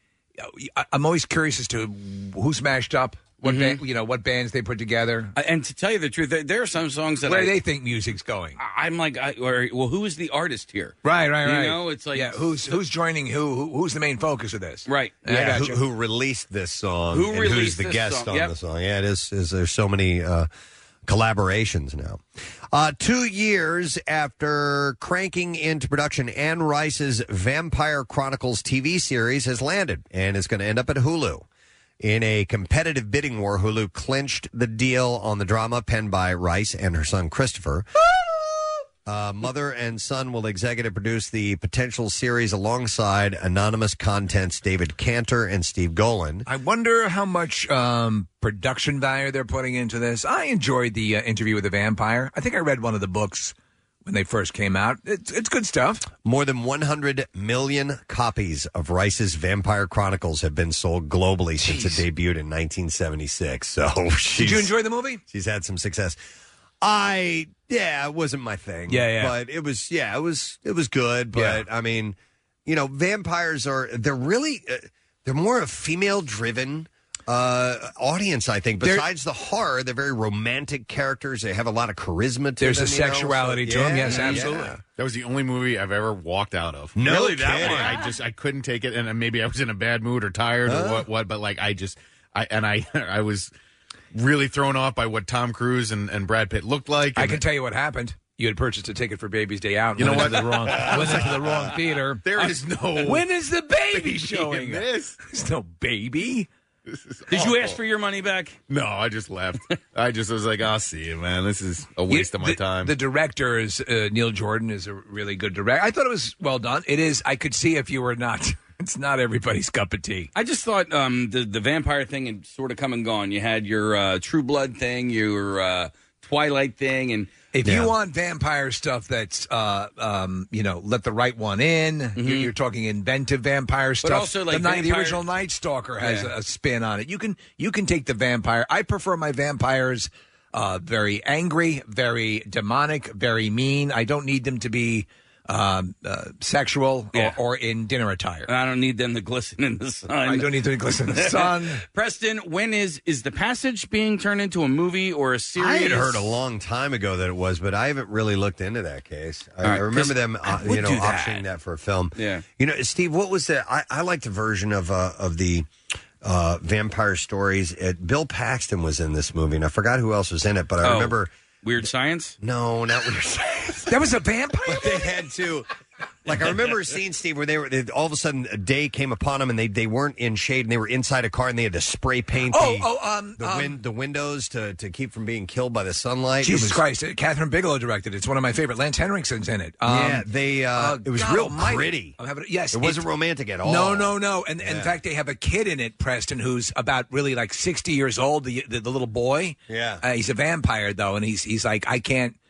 I- I'm always curious as to who smashed up, what Mhm. band, you know, what bands they put together. Uh, And to tell you the truth, there, there are some songs that Where I, they think music's going. I- I'm like, I, or, well, who is the artist here? Right, right, right. You know, it's like, yeah, who's who's joining who? who who's the main focus of this? Right. I Yeah, gotcha. who, who released this song? Who and released who's the this guest song? on Yep. the song? Yeah, it is. is there's so many uh, collaborations now. Uh, two years after cranking into production, Anne Rice's Vampire Chronicles T V series has landed and is going to end up at Hulu. In a competitive bidding war, Hulu clinched the deal on the drama penned by Rice and her son Christopher. Uh, mother and son will executive produce the potential series alongside Anonymous Content's David Cantor and Steve Golan. I wonder how much um, production value they're putting into this. I enjoyed the uh, interview with the vampire. I think I read one of the books when they first came out. It's, it's good stuff. More than one hundred million copies of Rice's Vampire Chronicles have been sold globally since it debuted in nineteen seventy-six. So, Did she's, you enjoy the movie? She's had some success. I yeah, it wasn't my thing. Yeah, yeah. But it was yeah, it was it was good. But I mean, you know, vampires are they're really uh, they're more a female driven uh, audience. I think. They're- Besides the horror, they're very romantic characters. They have a lot of charisma to There's them. a you know? sexuality So, to 'em, yeah, yes, absolutely. yeah. That was the only movie I've ever walked out of. No really, that kidding. one. I just I couldn't take it, and maybe I was in a bad mood or tired Huh? or what. What? But like I just I and I I was really thrown off by what Tom Cruise and, and Brad Pitt looked like. I and can tell you what happened. You had purchased a ticket for Baby's Day Out. And You know went what? into The wrong, went into the wrong theater. There is no. When is the baby baby showing? in this. There's no baby. This is Did you awful. ask for your money back? No, I just left. I just was like, I'll see you, man. This is a waste of my the, time. The director is uh, Neil Jordan is a really good director. I thought it was well done. It is. I could see if you were not. It's not everybody's cup of tea. I just thought um, the the vampire thing had sort of come and gone. You had your uh, True Blood thing, your uh, Twilight thing, and If you want vampire stuff that's, uh, um, you know, let the right one in, you're, you're talking inventive vampire stuff. also, like, the, night, the vampire- original Night Stalker has Yeah. a, a spin on it. You can you can take the vampire. I prefer my vampires uh, very angry, very demonic, very mean. I don't need them to be um, uh, sexual Yeah. or, or in dinner attire. and I don't need them to glisten in the sun. I don't need them to glisten in the sun. Preston, when is is the Passage being turned into a movie or a series? I had heard a long time ago that it was, but I haven't really looked into that case. I, All right, I remember 'cause them, I uh, would you know, do that. optioning that for a film. Yeah. You know, Steve, what was the? I, I like the version of uh, of the uh, vampire stories. It, Bill Paxton was in this movie, and I forgot who else was in it, but I Oh, remember. Weird Science? No, not Weird Science. That was a vampire. But they had to. Like I remember a scene, Steve, where they were they, all of a sudden a day came upon them and they, they weren't in shade and they were inside a car and they had to spray paint Oh, the, oh, um, the, um, win, the windows to, to keep from being killed by the sunlight. It Jesus was- Christ! uh, Catherine Bigelow directed it. It's one of my favorite. Lance Henriksen's in it. Um, yeah, they. Uh, uh, it was God real almighty. pretty. I'm having, yes, it wasn't it- romantic at all. No, no, no. And, and in Yeah. fact, they have a kid in it, Preston, who's about really like sixty years old. The the, the little boy. Yeah. Uh, he's a vampire though, and he's he's like, I can't.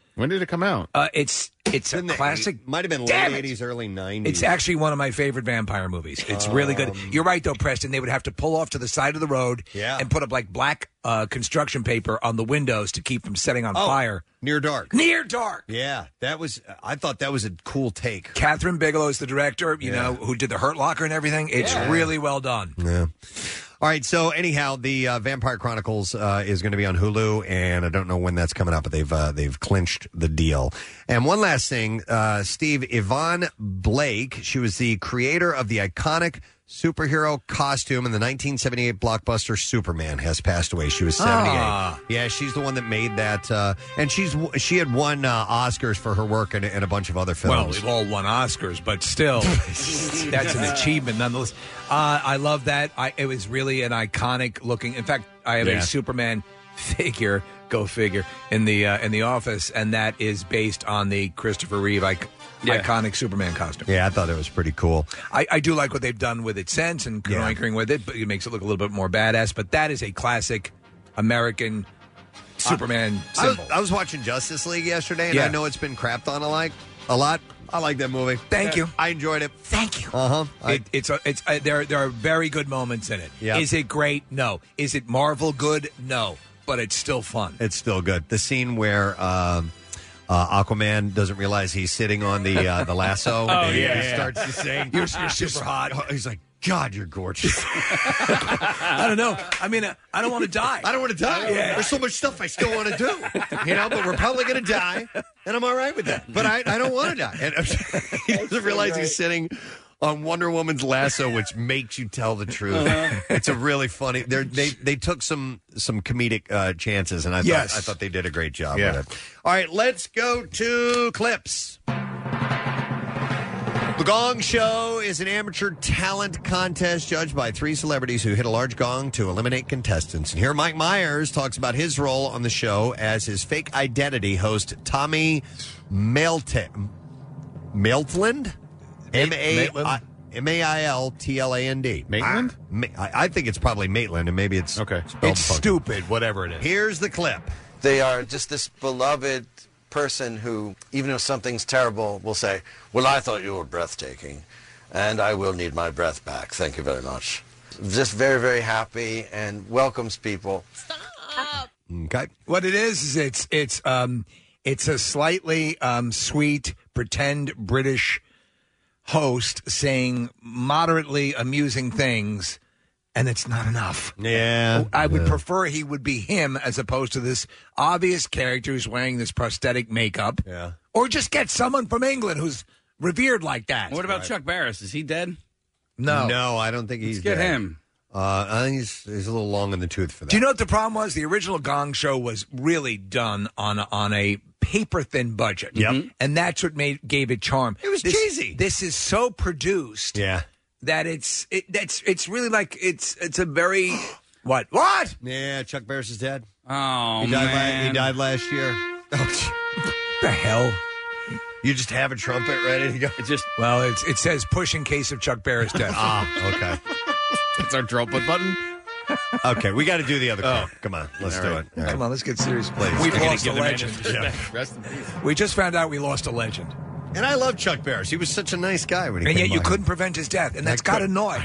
When did it come out? Uh, it's it's In a the classic. eight- might have been Damn late it. eighties, early nineties. It's actually one of my favorite vampire movies. It's really good. You're right, though, Preston. They would have to pull off to the side of the road Yeah. and put up like black uh, construction paper on the windows to keep from setting on Oh, fire. Near Dark. Near Dark. Yeah, that was. I thought that was a cool take. Catherine Bigelow is the director, you Yeah. know, who did the Hurt Locker and everything. It's Yeah. really well done. Yeah. All right. So anyhow, the uh, Vampire Chronicles uh, is going to be on Hulu, and I don't know when that's coming out, but they've uh, they've clinched the deal. And one last thing, uh, Steve, Yvonne Blake, she was the creator of the iconic superhero costume in the nineteen seventy-eight blockbuster Superman, has passed away. She was seventy-eight. Ah. Yeah, she's the one that made that, uh, and she's she had won uh, Oscars for her work in, in a bunch of other Well, films. we've all won Oscars, but still, that's an achievement nonetheless. Uh, I love that. I, it was really an iconic looking. In fact, I have Yeah. a Superman figure. Go figure in the uh, in the office, and that is based on the Christopher Reeve ic- Yeah. iconic Superman costume. Yeah, I thought it was pretty cool. I, I do like what they've done with it since and Yeah. anchoring with it, but it makes it look a little bit more badass. But that is a classic American Superman I was, symbol. I was watching Justice League yesterday, and Yeah. I know it's been crapped on a like a lot. I like that movie. Thank you. I enjoyed it. Thank you. Uh huh. It, it's a, it's a, there. There are very good moments in it. Yeah. Is it great? No. Is it Marvel good? No. But it's still fun. It's still good. The scene where um, uh, Aquaman doesn't realize he's sitting on the uh, the lasso. Oh, and he, yeah, he yeah. starts to sing. You're- you're super hot. He's like, God, you're gorgeous. I don't know. I mean, uh, I don't want to die. I don't want to die. Yeah. There's so much stuff I still want to do. You know, but we're probably going to die, and I'm all right with that. But I, I don't want to die. And he doesn't realize he's sitting on Wonder Woman's lasso, which makes you tell the truth. Uh-huh. It's a really funny. They're, they they took some some comedic uh, chances, and I Yes. thought I thought they did a great job Yeah. with it. All right, let's go to clips. The Gong Show is an amateur talent contest judged by three celebrities who hit a large gong to eliminate contestants. And here Mike Myers talks about his role on the show as his fake identity host, Tommy Mailta- Mailtland? M A I M A I L T L A N D. Maitland? I, I think it's probably Maitland, and maybe it's Okay. spelled It's funky. stupid, whatever it is. Here's the clip. They are just this beloved person who, even if something's terrible, will say, well, I thought you were breathtaking, and I will need my breath back. Thank you very much. Just very, very happy and welcomes people. Okay. What it is is it's it's um it's a slightly um sweet pretend British host saying moderately amusing things, and it's not enough. Yeah. I would yeah. prefer he would be him as opposed to this obvious character who's wearing this prosthetic makeup. Yeah. Or just get someone from England who's revered like that. What about Chuck Barris? Is he dead? No. No, I don't think he's Let's get dead. him. Uh, I think he's, he's a little long in the tooth for that. Do you know what the problem was? The original Gong Show was really done on a, on a paper thin budget. Yep. And that's what made gave it charm. It was this, cheesy. This is so produced Yeah. that it's it, that's it's really like it's it's a very what what Yeah, Chuck Barris is dead. Oh, He died, la- man. he died last year. the hell? You just have a trumpet ready to go. It's just Well, it's, it says push in case of Chuck Barris death. Ah, okay. That's our trumpet button. Okay, we got to do the other clip. Come on, let's All do right. it. All right. Come on, let's get serious. Please. We've I gotta lost a give the man legend. his respect. Rest in peace. We just found out we lost a legend, And I love Chuck Barris. He was such a nice guy when he and came yet you by. couldn't prevent his death, and that's I got to couldn't. annoy.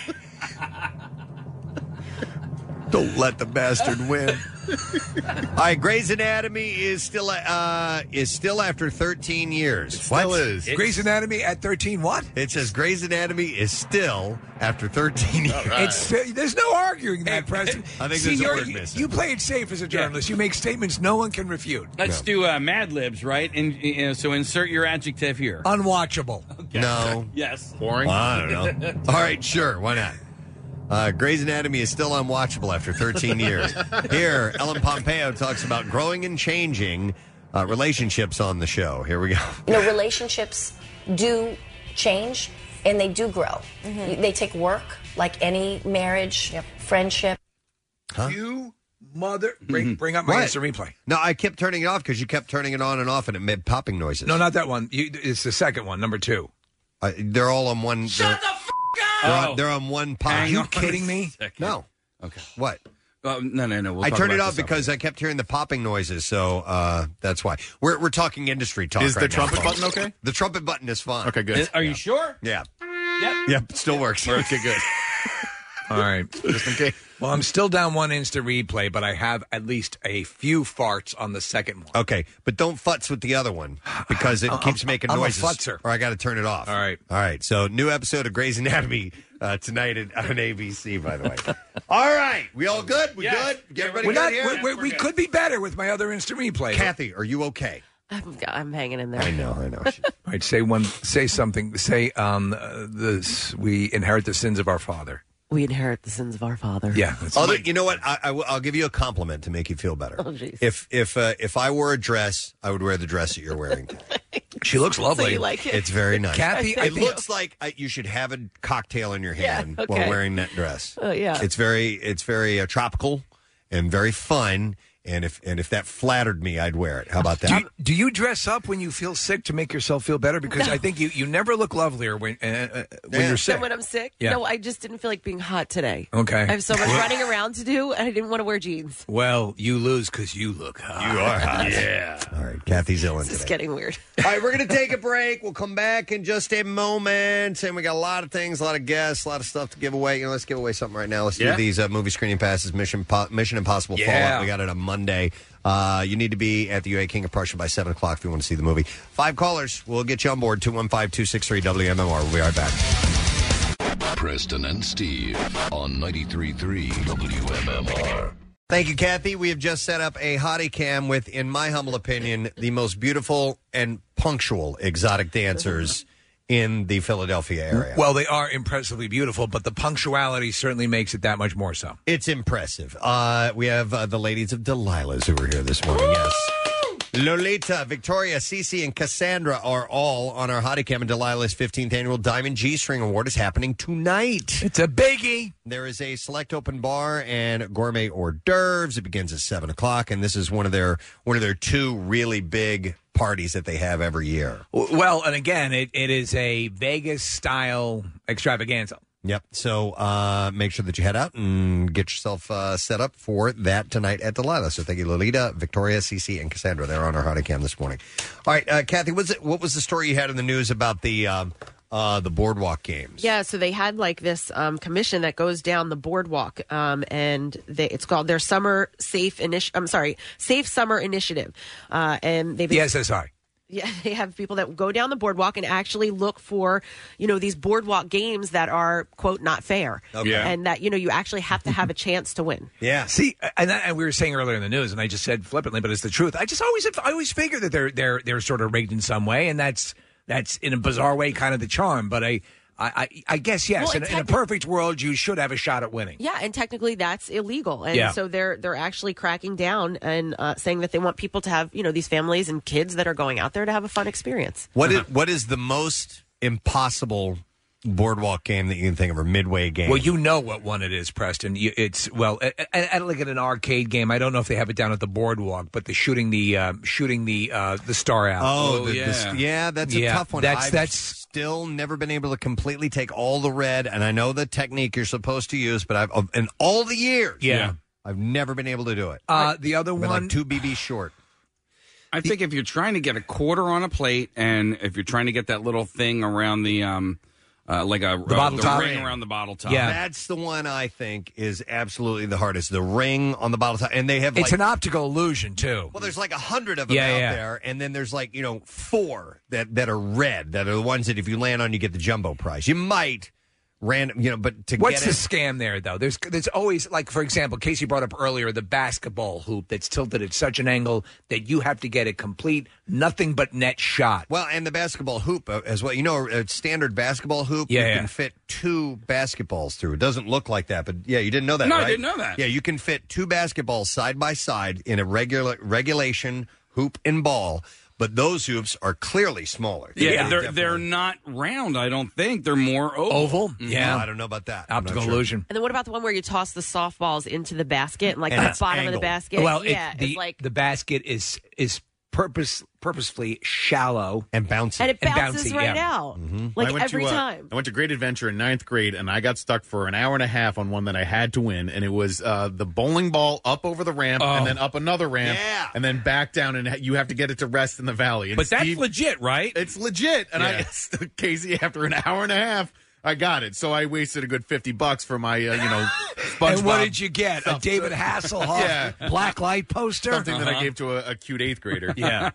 Don't let the bastard win. All right, Grey's Anatomy is still uh, is still after thirteen years. It still What? is. Grey's Anatomy at thirteen. What? It says Grey's Anatomy is still after thirteen years. It's there's no arguing that, Preston. I think See, there's a you're- word missing. You play it safe as a journalist. You make statements no one can refute. let's do uh, Mad Libs, right? And you know, so insert your adjective here. Unwatchable. No. Yes. Boring. Well, I don't know. All right, sure. Why not? Uh, Grey's Anatomy is still unwatchable after thirteen years. Here, Ellen Pompeo talks about growing and changing uh, relationships on the show. Here we go. You know, relationships do change and they do grow. They take work, like any marriage, friendship. Huh? You mother. Bring, bring up my What? instant replay. No, I kept turning it off because you kept turning it on and off and it made popping noises. No, not that one. You, it's the second one, number two. Uh, they're all on one. Shut the f*** They're, up! on, they're on one pop. Are Hang you on kidding a me? second. No. Okay. What? Uh, no, no, no. We'll I talk turned it about off this because I kept hearing the popping noises, so uh, that's why. We're we're talking industry talk. Is the right now, trumpet folks. button okay? The trumpet button is fine. Okay, good. Are you sure? Yeah. Yep. Yep. Still works. Okay, good. All right. Just in case. Well, I'm still down one instant replay, but I have at least a few farts on the second one. Okay, but don't futz with the other one because it I'm- keeps I'm- making I'm a noises. futzer. Or I got to turn it off. All right. All right. So, new episode of Grey's Anatomy uh, tonight at, on A B C, by the way. All right. We all good? We Yes. good? Get everybody We're good not, here? we we we could be better with my other instant replay. Kathy, are you okay? I'm, I'm hanging in there. I know, I know. All right, say one, say something. Say, um, uh, this. We inherit the sins of our father. We inherit the sins of our father. Yeah. that's Other, my- you know what? I, I, will- I'll give you a compliment to make you feel better. Oh, jeez. If if uh, if I wore a dress, I would wear the dress that you're wearing. She looks lovely. So you like it? It's very nice. Kathy, I it think- looks like uh, you should have a cocktail in your Yeah, hand okay. while wearing that dress. Oh, yeah. It's very it's very uh, tropical and very fun. And if and if that flattered me, I'd wear it. How about that? Do you, do you dress up when you feel sick to make yourself feel better? Because No. I think you, you never look lovelier when uh, uh, when Yeah. you're So sick. when I'm sick, Yeah. no, I just didn't feel like being hot today. Okay. I have so much running around to do, and I didn't want to wear jeans. Well, you lose because you look hot. You are hot. Yeah. All right, Kathy's ill in This is today. getting weird. All right, we're going to take a break. We'll come back in just a moment. And we got a lot of things, a lot of guests, a lot of stuff to give away. You know, let's give away something right now. Let's Yeah. do these uh, movie screening passes, Mission Po- Mission Impossible Yeah. Fallout. We got it on Monday. Uh, you need to be at the U A King of Prussia by seven o'clock if you want to see the movie. Five callers. We'll get you on board. two one five, two six three, W M M R. We'll be right back. Preston and Steve on ninety-three point three W M M R. Thank you, Kathy. We have just set up a hottie cam with, in my humble opinion, the most beautiful and punctual exotic dancers in the Philadelphia area. Well, they are impressively beautiful, but the punctuality certainly makes it that much more so. It's impressive. Uh, we have uh, the ladies of Delilah's who are here this morning. Yes. Lolita, Victoria, Cece, and Cassandra are all on our Hottie Cam, and Delilah's fifteenth annual Diamond G-String Award is happening tonight. It's a biggie. There is a select open bar and gourmet hors d'oeuvres. It begins at seven o'clock, and this is one of their one of their two really big parties that they have every year. Well, and again, it, it is a Vegas-style extravaganza. Yep. So uh, make sure that you head out and get yourself uh, set up for that tonight at Delilah. So thank you, Lolita, Victoria, Cece, and Cassandra. They're on our Hottie Cam this morning. All right, uh, Kathy, what's it, what was the story you had in the news about the um, uh, the boardwalk games? Yeah, so they had like this um, commission that goes down the boardwalk, um, and they, it's called their Summer Safe Initiative. I'm sorry, Safe Summer Initiative, uh, and they've The S S I. Yeah, they have people that go down the boardwalk and actually look for, you know, these boardwalk games that are, quote, not fair. Okay. Yeah. And that, you know, you actually have to have a chance to win. Yeah. See, and, that, and we were saying earlier in the news, and I just said flippantly, but it's the truth. I just always, I always figure that they're they're they're sort of rigged in some way, and that's that's in a bizarre way kind of the charm. But I, I, I, I guess yes, Well, in, and in a techni- perfect world, you should have a shot at winning. Yeah, and technically that's illegal. And Yeah. so they're they're actually cracking down and uh, saying that they want people to have, you know, these families and kids that are going out there to have a fun experience. What is what is the most impossible boardwalk game that you can think of, or midway game? Well, you know what one it is, Preston. You, it's well, at, at, at like at an arcade game. I don't know if they have it down at the boardwalk, but the shooting the uh, shooting the uh, the star out. Oh, the, yeah. The, yeah, that's a Yeah, tough one. That's I've that's still never been able to completely take all the red, and I know the technique you're supposed to use, but I've of- in all the years, Yeah. I've never been able to do it. Uh, the other I've been one- like two B Bs short. I think if you're trying to get a quarter on a plate, and if you're trying to get that little thing around the, um, uh, like a The bottle the top? ring around the bottle top. That's the one I think is absolutely the hardest. The ring on the bottle top, and they have it's like, an optical illusion too. well, there's like a hundred of them Yeah, out yeah. there, and then there's like you know four that that are red, that are the ones that if you land on, you get the jumbo prize. You might random, you know, but to What's get the it, scam there, though? There's there's always, like, for example, Casey brought up earlier the basketball hoop that's tilted at such an angle that you have to get a complete nothing but net shot. well, and the basketball hoop uh, as well. You know, a standard basketball hoop, Yeah, you yeah. can fit two basketballs through. It doesn't look like that, but yeah, you didn't know that, No, I right? didn't know that. Yeah, you can fit two basketballs side by side in a regular regulation hoop and ball. But those hoops are clearly smaller. Yeah, they're definitely- they're not round. I don't think they're more oval. Oval? Mhm. Yeah. I don't know about that. I'm Optical not sure. illusion. And then what about the one where you toss the softballs into the basket and like And the it's bottom of the angled. basket? Well, yeah, it, the, it's like the basket is is purpose purposefully shallow and bouncy. And it bounces bouncy, right yeah. out. Mm-hmm. Like I went every to, uh, time. I went to Great Adventure in ninth grade, and I got stuck for an hour and a half on one that I had to win, and it was uh, the bowling ball up over the ramp, Oh. and then up another ramp, Yeah. and then back down, and ha- you have to get it to rest in the valley. And But that's Steve- legit, right? It's legit. And Yeah. I, Casey, after an hour and a half, I got it. So I wasted a good fifty bucks for my, uh, you know, SpongeBob. And what did you get? A stuff. David Hasselhoff Yeah. black light poster? Something that Uh-huh. I gave to a, a cute eighth grader. Yeah.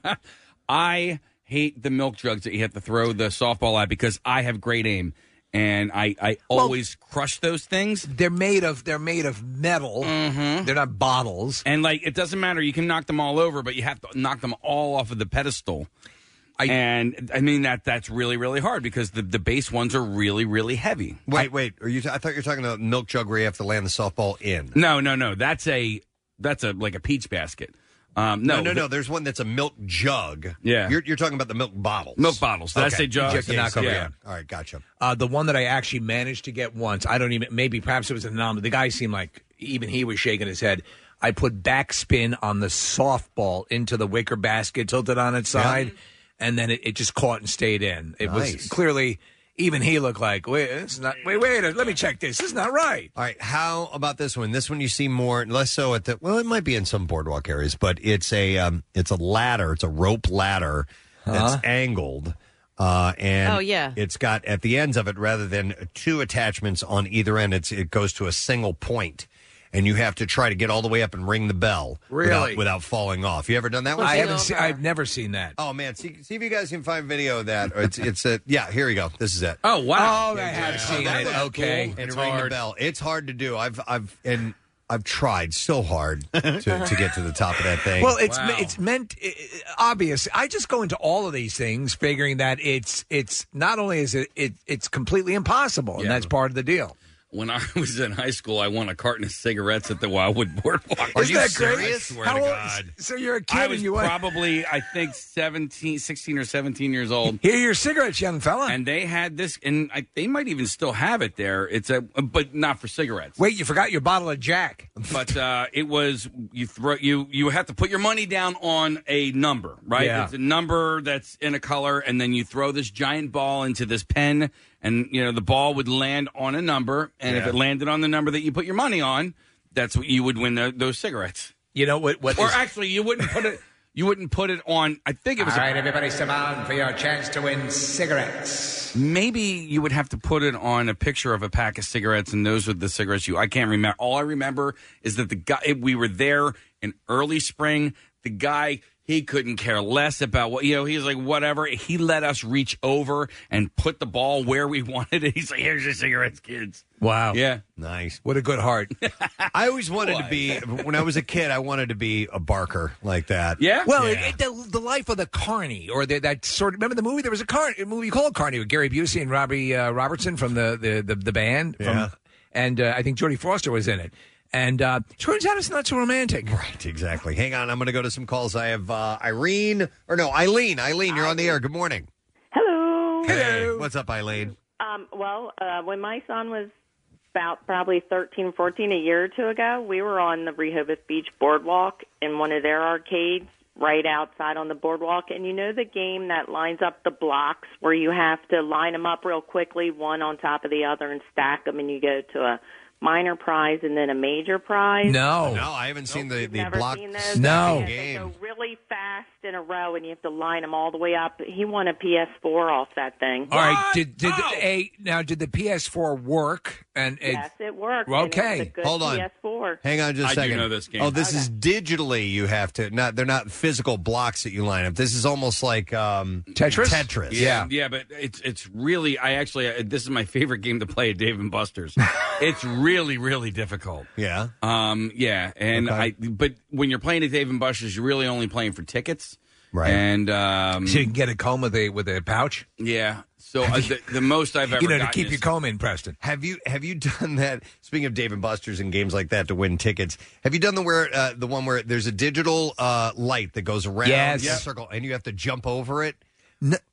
I hate the milk jugs that you have to throw the softball at because I have great aim. And I, I always crush those things. They're made of they're made of metal. Mm-hmm. They're not bottles. And like it doesn't matter, you can knock them all over, but you have to knock them all off of the pedestal. I, and I mean that that's really, really hard because the, the base ones are really, really heavy. Wait, wait. Are you? I thought you were talking about milk jug where you have to land the softball in. No, no, no. That's a that's a like a peach basket. Um, no, no, no, the- no. There's one that's a milk jug. Yeah. You're, you're talking about the milk bottles. Milk bottles. Did I Okay. say jugs? You have to knock over, Yeah. yeah. All right, gotcha. Uh, the one that I actually managed to get once, I don't even, maybe perhaps it was an anomaly. The guy seemed like even he was shaking his head. I put backspin on the softball into the wicker basket, tilted on its side, and then it, it just caught and stayed in. It Nice. was clearly, even he looked like, wait, this is not, wait, wait, let me check this. This is not right. All right, how about this one? This one you see more, less so at the. Well, it might be in some boardwalk areas, but it's a um, it's a ladder. It's a rope ladder that's Huh? angled, uh, and Oh, yeah. it's got at the ends of it rather than two attachments on either end. It's it goes to a single point, and you have to try to get all the way up and ring the bell Really? without, without falling off. You ever done that one? I Steve? haven't seen, I've never seen that. Oh man, see, see if you guys can find video of that. It's it's a yeah. Here we go. This is it. Oh wow! Oh, I have seen that it. looks Okay. cool. And It's ring the hard. bell. It's hard to do. I've I've and I've tried so hard to, to get to the top of that thing. Well, it's Wow. it's meant uh, obvious. I just go into all of these things figuring that it's it's not only is it, it it's completely impossible, and Yeah. that's part of the deal. When I was in high school, I won a carton of cigarettes at the Wildwood Boardwalk. Isn't that great? I swear How to old- God. So you're a kid I and was you went. probably, I think, seventeen, sixteen or seventeen years old. Here are your cigarettes, young fella. And they had this, and I, they might even still have it there. It's a, but not for cigarettes. Wait, you forgot your bottle of Jack. But uh, it was you throw you you have to put your money down on a number, right? Yeah. It's a number that's in a color, and then you throw this giant ball into this pen, and you know the ball would land on a number, and if Yeah. it landed on the number that you put your money on, that's what you would win the, those cigarettes. You know what? What? Or is- actually, you wouldn't put it. You wouldn't put it on. I think it was. All a- right, everybody, sit down for your chance to win cigarettes. Maybe you would have to put it on a picture of a pack of cigarettes, and those are the cigarettes you. I can't remember. All I remember is that the guy we were there in early spring. The guy he couldn't care less about what you know. He's like whatever. He let us reach over and put the ball where we wanted it. He's like, "Here's your cigarettes, kids." Wow. Yeah, nice. What a good heart. I always wanted to be when I was a kid. I wanted to be a barker like that. Yeah. Well, Yeah. It, it, the, the life of the carny, or the, that sort of. Remember the movie? There was a, car, a movie called Carney with Gary Busey and Robbie uh, Robertson from the the the, the band. From, Yeah. And uh, I think Jodie Foster was in it. And uh, turns out it's not so romantic. Right, exactly. Hang on, I'm going to go to some calls. I have uh, Irene, or no, Eileen. Eileen, you're on the air. Good morning. Hello. Hey, what's up, Eileen? Um, well, uh, when my son was about probably thirteen, fourteen, a year or two ago, we were on the Rehoboth Beach Boardwalk in one of their arcades right outside on the boardwalk. And you know the game that lines up the blocks where you have to line them up real quickly, one on top of the other, and stack them, and you go to a minor prize and then a major prize? No. No, I haven't seen the, the Never block seen those? No. Yeah, they game. go really fast in a row, and you have to line them all the way up. He won a P S four off that thing. All right. Did did a now did the P S four work? And it, Yes, it worked. Well, and it was okay. a good Hold on. P S four. Hang on just a I do second. know this game. Oh, this is digitally you have to, not. They're not physical blocks that you line up. This is almost like um, Tetris? Tetris. Yeah. yeah, but it's it's really. I actually uh, this is my favorite game to play at Dave and Buster's. It's really really difficult. Yeah. Um, yeah, and Okay. I. But when you're playing at Dave and Buster's, you're really only playing for tickets, Right. And um, so you can get a comb with a with a pouch. yeah, so uh, the, the most I've ever You know, to gotten keep is- your comb in, Preston. Have you have you done that? Speaking of Dave and Buster's and games like that to win tickets, have you done the where uh, the one where there's a digital uh, light that goes around Yes. the circle and you have to jump over it? No.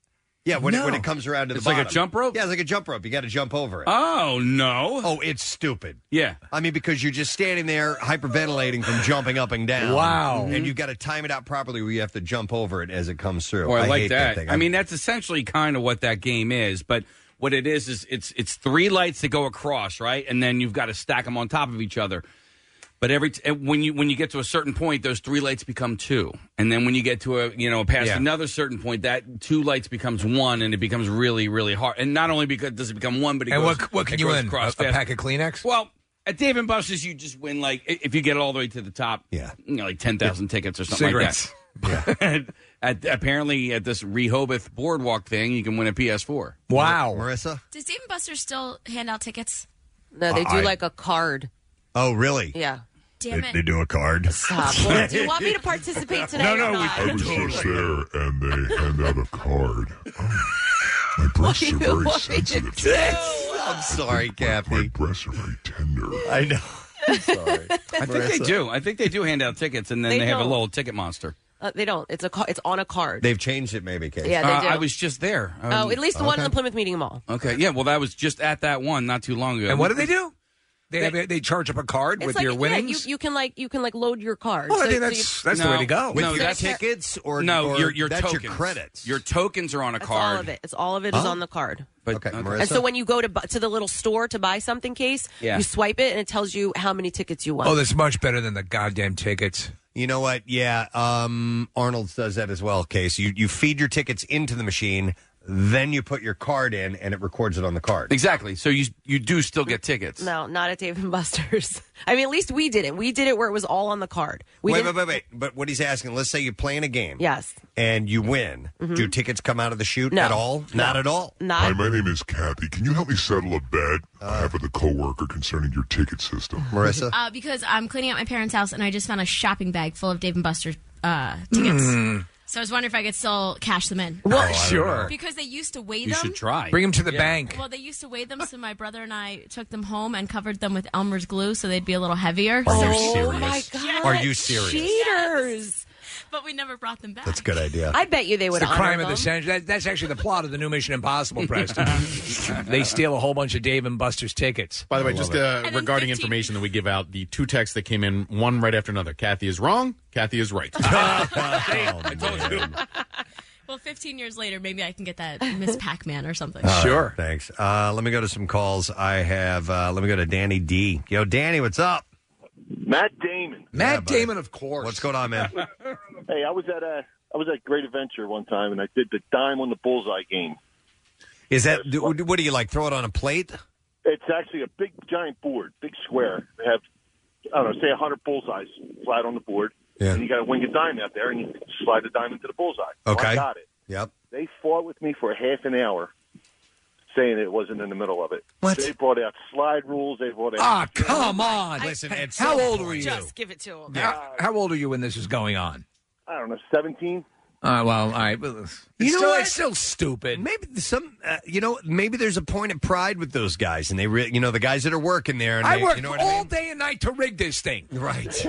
Yeah, when, No. it, when it comes around to the It's like a bottom. jump rope? Yeah, it's like a jump rope. You got to jump over it. Oh, no. Oh, it's stupid. Yeah. I mean, because you're just standing there hyperventilating from jumping up and down. Wow. And you've got to time it out properly where you have to jump over it as it comes through. Or I, like hate that. thing. I mean, that's essentially kind of what that game is. But what it is is it's it's three lights that go across, right? And then you've got to stack them on top of each other. But every t- when you when you get to a certain point, those three lights become two, and then when you get to a you know past Yeah. another certain point, that two lights becomes one, and it becomes really really hard. And not only because does it become one, but it And goes, what what can it you goes win? A, across a fast. pack of Kleenex? Well, at Dave and Buster's, you just win like i- if you get it all the way to the top. Yeah, you know, like ten thousand tickets or something Cigarettes. like that. Yeah. at, apparently, at this Rehoboth Boardwalk thing, you can win a P S four. Wow, Marissa. Does Dave and Buster's still hand out tickets? No, they do I- like a card. Oh, really? Yeah. Damn They, it. they do a card. Stop. Well, do you want me to participate today? No, or no, not? I was just there, and they hand out a card. Oh, my breasts are very sensitive. I'm sorry, Kathy. My breasts are very tender. I know. I'm sorry. I think they do. I think they do hand out tickets, and then They they, have a don't. little ticket monster. Uh, they don't. It's a. ca- It's on a card. They've changed it, maybe, Casey. Yeah, they Uh, do. I was just there. I Oh, was- at least the one in Okay. the Plymouth Meeting Mall. Okay, yeah. Well, that was just at that one not too long ago. And what do they do? They have, they charge up a card It's with like your yeah, winnings. you, you can like you can like load your card. Oh, I So- think so that's you- that's the way to go. With No, your that's- tickets or no, or your your that's tokens. your credits. Your tokens are on a That's card. all of it. It's all of it is Oh. on the card. But, Okay, okay. Marissa? And so when you go to bu- to the little store to buy something, case, Yeah. you swipe it and it tells you how many tickets you won. Oh, that's much better than the goddamn tickets. You know what? Yeah, um, Arnold's does that as well, Case. You you feed your tickets into the machine, then you put your card in, and it records it on the card. Exactly. So you you do still get tickets. No, not at Dave and Buster's. I mean, at least we did it. We did it where it was all on the card. We wait, didn't- wait, wait, wait. But what he's asking, let's say you're playing a game. Yes. And you win. Mhm. Do tickets come out of the chute No. at all? Not at all. Hi, my name is Kathy. Can you help me settle a bet I have with a coworker concerning your ticket system? Marissa? Uh, because I'm cleaning out my parents' house and I just found a shopping bag full of Dave and Buster's uh, tickets. Mm. So I was wondering if I could still cash them in. Well, Oh, I don't sure. know. Because they used to weigh You them. should try. Bring 'em to the Yeah. bank. Well, they used to weigh them, so my brother and I took them home and covered them with Elmer's glue so they'd be a little heavier. Are you So- serious? Oh my God. Are you serious? Cheaters. But we never brought them back. That's a good idea. I bet you they It's would the honor crime of them. the century. That, that's actually the plot of the new Mission Impossible, Preston. They steal a whole bunch of Dave and Buster's tickets. By the way, I just love uh, it. regarding information that we give out, the two texts that came in, one right after another. Kathy is wrong. Kathy is right. I told you. Well, fifteen years later, maybe I can get that Miss Pac-Man or something. All right, thanks. Uh, let me go to some calls. I have, uh, let me go to Danny D. Yo, Danny, what's up? Matt Damon. Matt Damon, of course. What's going on, man? Hey, I was at a I was at Great Adventure one time, and I did the dime on the bullseye game. Is that, do, what do you like, throw it on a plate? It's actually a big giant board, big square. They have I don't know, say a hundred bullseyes flat on the board, Yeah. and you got to wing a dime out there, and you slide the dime into the bullseye. So Okay. I got it. Yep. They fought with me for a half an hour, saying it wasn't in the middle of it. What? They brought out slide rules. They brought out. Ah, come on. Listen, it's how so old were you? Just give it to him. How, how old are you when this is going on? I don't know, seventeen. Uh, well, all right. Well, it's You know still, what? It's still stupid. Maybe some, uh, you know, maybe there's a point of pride with those guys, and they, re- you know, the guys that are working there. And I they, worked you know what all I mean? day and night to rig this thing. Right.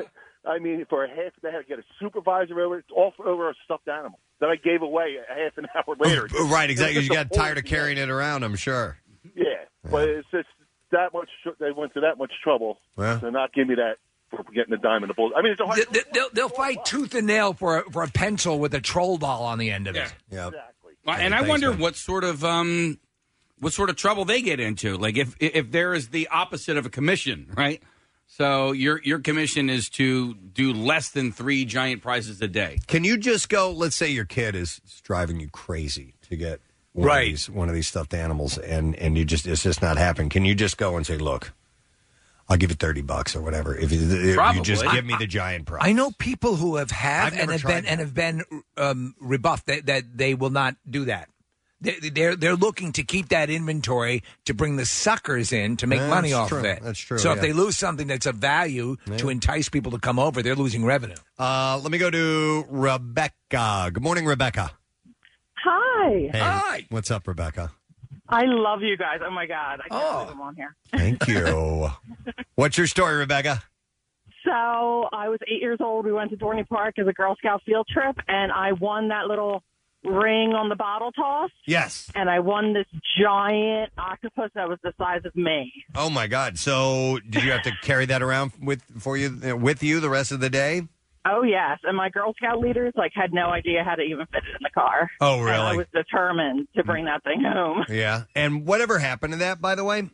I mean, for a half, they had to get a supervisor over it, all for over a stuffed animal that I gave away a half an hour later. Oh, right, exactly. It was You just got a tired of carrying it around, I'm sure. Yeah, but it's just that much. They went to that much trouble Well. to not give me that for getting the dime in the bull. I mean, it's a hard. They, they'll, they'll fight tooth and nail for a, for a pencil with a troll doll on the end of it. Yeah. Well, and I wonder what sort of um, what sort of trouble they get into. Like if if there is the opposite of a commission, right? So your your commission is to do less than three giant prizes a day. Can you just go, let's say your kid is driving you crazy to get one, Right. of, these, one of these stuffed animals, and, and you just it's just not happening. Can you just go and say, look, I'll give you thirty bucks or whatever if you, if you just Probably. give me the giant prize? I know people who have had I've and never have tried been and have been um, rebuffed that, that they will not do that. They, they're they're looking to keep that inventory to bring the suckers in to make Yeah, money that's off true. of it. That's true, So yeah. if they lose something that's of value to Yeah. entice people to come over, they're losing revenue. Uh, let me go to Rebecca. Good morning, Rebecca. Hi. Hey, what's up, Rebecca? I love you guys. Oh my God. I can't believe I'm on here. Thank you. What's your story, Rebecca? So I was eight years old. We went to Dorney Park as a Girl Scout field trip, and I won that little ring on the bottle toss. Yes. And I won this giant octopus that was the size of me. Oh my God! So did you have to carry that around with for you uh, with you the rest of the day? Oh, yes. And my Girl Scout leaders, like, had no idea how to even fit it in the car. Oh, really? And I was determined to bring that thing home. Yeah. And whatever happened to that, by the way?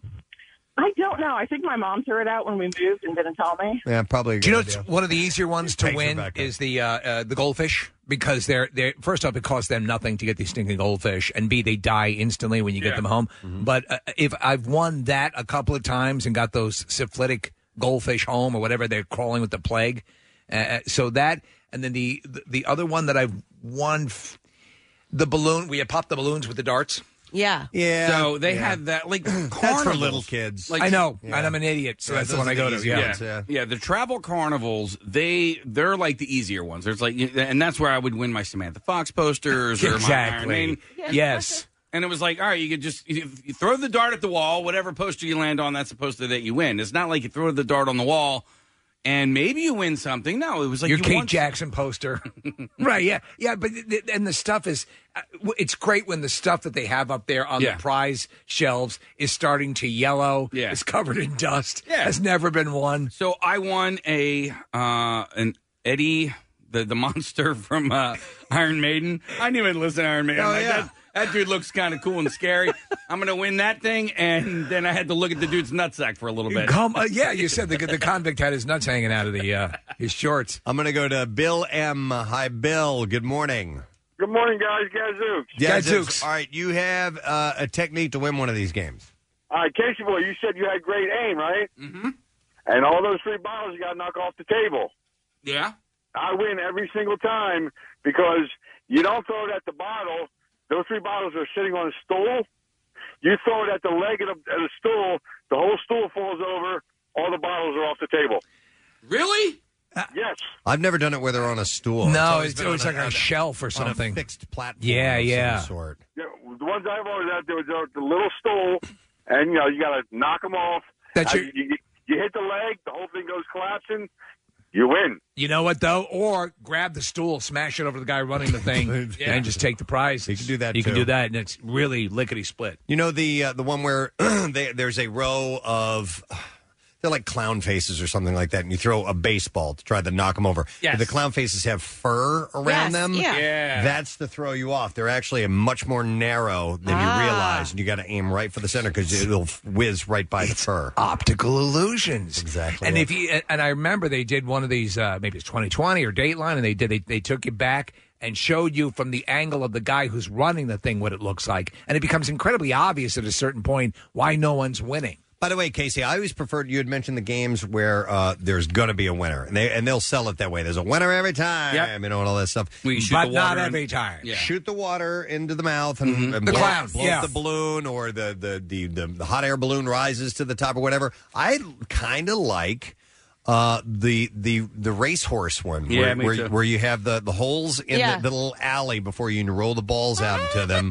I don't know. I think my mom threw it out when we moved and didn't tell me. Yeah, probably. A Do you know good it's idea. one of the easier ones to Thanks, win Rebecca. is the uh, uh, the goldfish because they're they are first off it costs them nothing to get these stinking goldfish, and B they die instantly when you get them home. But uh, if I've won that a couple of times and got those syphilitic goldfish home or whatever they're crawling with the plague, uh, so that and then the the, the other one that I've won, f- the balloon we had popped the balloons with the darts. Yeah. So they yeah. had that, like, That's for carnivals. little kids. Like, I know, Yeah. and I'm an idiot, so Yeah, that's the those one are I go the to. easier Yeah. ones, Yeah. yeah. yeah, the travel carnivals, they they're like the easier ones. There's like, and that's where I would win my Samantha Fox posters or my Iron Exactly. Maiden. Yes. And it was like, all right, you could just you, you throw the dart at the wall, whatever poster you land on, that's the poster that you win. It's not like you throw the dart on the wall and maybe you win something. No, it was like your you Kate won- Jackson poster, right? Yeah, yeah. But th- th- and the stuff is, uh, w- it's great when the stuff that they have up there on Yeah. the prize shelves is starting to yellow. Yeah. It's covered in dust. Yeah. Has never been won. So I won a uh, an Eddie, the the monster from uh, Iron Maiden. I didn't even listen to Iron Maiden. Oh, I'm like, yeah. that, that dude looks kind of cool and scary. I'm going to win that thing. And then I had to look at the dude's nutsack for a little bit. Come, uh, yeah, you said the the convict had his nuts hanging out of the uh, his shorts. I'm going to go to Bill M. Hi, Bill. Good morning. Good morning, guys. Gadzooks. Gadzooks. All right, you have uh, a technique to win one of these games. All right, Casey boy, you said you had great aim, right? Mm-hmm. And all those three bottles you got to knock off the table. Yeah. I win every single time because you don't throw it at the bottle. Those three bottles are sitting on a stool. You throw it at the leg of the, of the stool, the whole stool falls over, all the bottles are off the table. Really? Yes. I've never done it where they're on a stool. No, always it's been always on like on a shelf or on something. a fixed platform. Yeah, of yeah. Some sort. Yeah, the ones I've always had, there was a, the little stool, and, you know, you got to knock them off. That's Uh, your- you, you hit the leg, the whole thing goes collapsing, you win. You know what though? Or grab the stool, smash it over the guy running the thing, and just take the prize. You can do that, You can too. do that, and it's really lickety split. You know the uh, the one where they, there's a row of they're like clown faces or something like that, and you throw a baseball to try to knock them over. Yes. The clown faces have fur around Yes, them. yeah. Yeah. That's to throw you off. They're actually a much more narrow than Ah. you realize, and you got to aim right for the center because it'll whiz right by the fur. Optical illusions, Exactly. And it. if you and I remember they did one of these, uh, maybe it's twenty twenty or Dateline, and they did they, they took you back and showed you from the angle of the guy who's running the thing what it looks like, and it becomes incredibly obvious at a certain point why no one's winning. By the way, Casey, I always preferred you had mentioned the games where uh, there's going to be a winner, and they and they'll sell it that way. There's a winner every time, Yep. you know, and all that stuff. We shoot But the not water in- every time. Yeah. Shoot the water into the mouth and, and The blow, clown, blow yeah. up the balloon, or the the, the the the hot air balloon rises to the top or whatever. I kind of like uh, the the the racehorse one, Yeah, where me where, too. where you have the, the holes in Yeah. the, the little alley before you roll the balls out into them.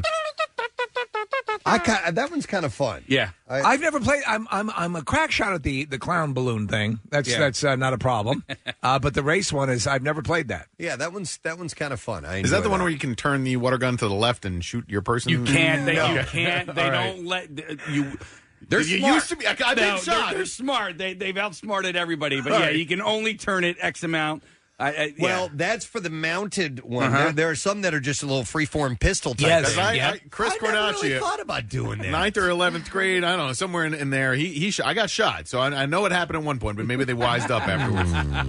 I ki- that one's kind of fun. Yeah. I, I've never played. I'm I'm I'm a crack shot at the the clown balloon thing. That's Yeah. that's uh, not a problem. uh, but the race one is I've never played that. yeah, that one's that one's kind of fun. I Is that enjoy the one where you can turn the water gun to the left and shoot your person? You can't. They, No. You can't. They All right. don't let you. They're You smart. used to be- I- I've been No, shot. They're, they're smart. They they've outsmarted everybody. But All yeah, right. you can only turn it X amount. I, I, yeah. Well, that's for the mounted one. Uh-huh. There, there are some that are just a little freeform pistol type. Yes. thing. I, Yep. I, Chris I never Cornacchia, really thought about doing that. ninth or eleventh grade, I don't know, somewhere in, in there. He he, shot, I got shot, so I, I know what happened at one point, but maybe they wised up afterwards.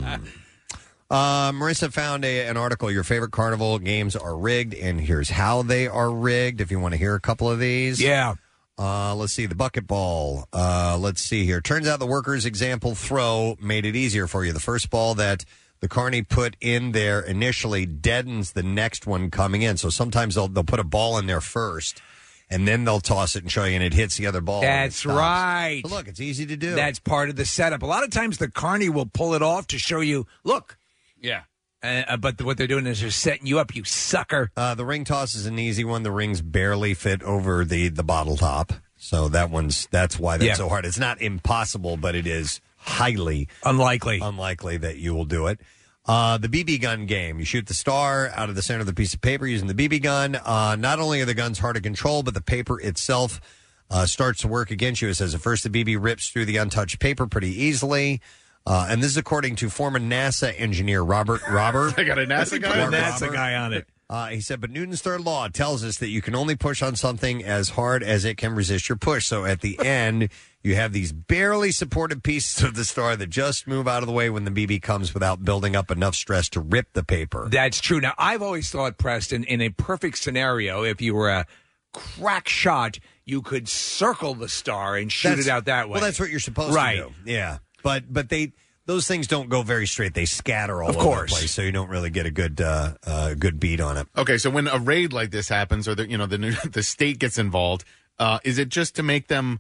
Uh, Marissa found a, an article. Your favorite carnival games are rigged, and here's how they are rigged. If you want to hear a couple of these, Yeah. Uh, let's see the bucket ball. Uh, let's see here. Turns out the workers' example throw made it easier for you. The first ball that the carney put in there initially deadens the next one coming in. So sometimes they'll they'll put a ball in there first, and then they'll toss it and show you, and it hits the other ball. and it That's stops. right. So look, it's easy to do. That's part of the setup. A lot of times the carney will pull it off to show you, look. yeah. Uh, uh, but what they're doing is they're setting you up, you sucker. Uh, the ring toss is an easy one. The rings barely fit over the, the bottle top. So that one's that's why that's Yeah. so hard. It's not impossible, but it is highly Unlikely. unlikely that you will do it. Uh, the B B gun game. You shoot the star out of the center of the piece of paper using the B B gun. Uh, not only are the guns hard to control, but the paper itself uh, starts to work against you. It says at first the B B rips through the untouched paper pretty easily. Uh, and this is according to former NASA engineer Robert Robert. I got a NASA guy? Put a NASA guy on it. Uh, he said, but Newton's third law tells us that you can only push on something as hard as it can resist your push. So at the end, you have these barely supported pieces of the star that just move out of the way when the B B comes without building up enough stress to rip the paper. That's true. Now, I've always thought, Preston, in a perfect scenario, if you were a crack shot, you could circle the star and shoot That's- it out that way. Well, that's what you're supposed right. to do. Yeah. But but they those things don't go very straight. They scatter all Of over course. the place, so you don't really get a good uh, uh, good beat on it. Okay, so when a raid like this happens, or the you know the new, the state gets involved, uh, is it just to make them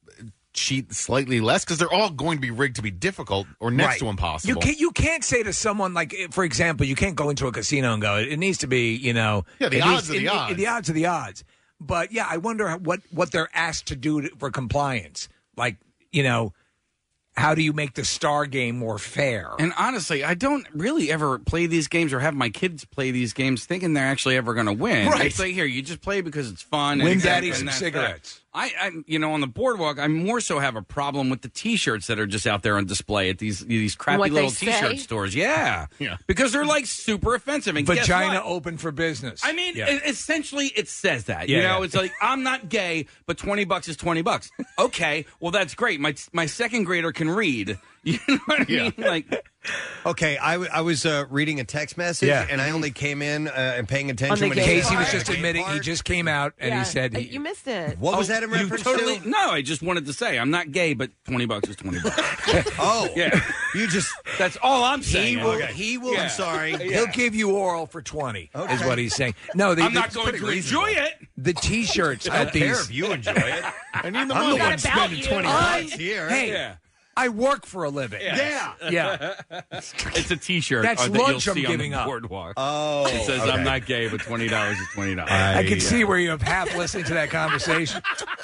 cheat slightly less because they're all going to be rigged to be difficult or next Right. to impossible? You can't, you can't say to someone, like, for example, you can't go into a casino and go, it needs to be, you know. Yeah, the it odds needs- are the it- odds. The odds are the odds. But, yeah, I wonder what, what they're asked to do to, for compliance. Like, you know, how do you make the star game more fair? And honestly, I don't really ever play these games or have my kids play these games thinking they're actually ever going to win. Right. It's like, here, you just play because it's fun. Win and, daddy and some that's cigarettes. that. I, I, you know, on the boardwalk, I more so have a problem with the T-shirts that are just out there on display at these these crappy What they little say? T-shirt stores. Yeah, Yeah. because they're like super offensive. And guess Vagina what? open for business. I mean, Yeah. e- essentially, it says that. Yeah, you know, yeah. it's like I'm not gay, but twenty bucks is twenty bucks. Okay, well that's great. My my second grader can read. You know what I mean? Like, Okay, I, w- I was uh, reading a text message, Yeah. and I only came in uh, and paying attention when he Casey said was the just gay admitting he part. just came out and Yeah, he said uh, he, you missed it. What was that in you reference totally, to? No, I just wanted to say I'm not gay, but twenty bucks is twenty bucks. Oh, yeah. You just That's all I'm he saying. will. Okay. He will. Yeah. I'm sorry. Yeah. He'll give you oral for twenty. Okay. Is what he's saying. No, the, I'm the- not going to enjoy it. The T-shirts I don't at care these. if you enjoy it. I need the I'm money. the one about spending you. twenty I- bucks here. Hey, Yeah. I work for a living. Yeah. Yeah. It's a T-shirt That's uh, that you'll lunch I'm see on giving the up. boardwalk. Oh, It says okay. I'm not gay, but twenty dollars is twenty dollars. I can I, see uh, where you have half listening to that conversation.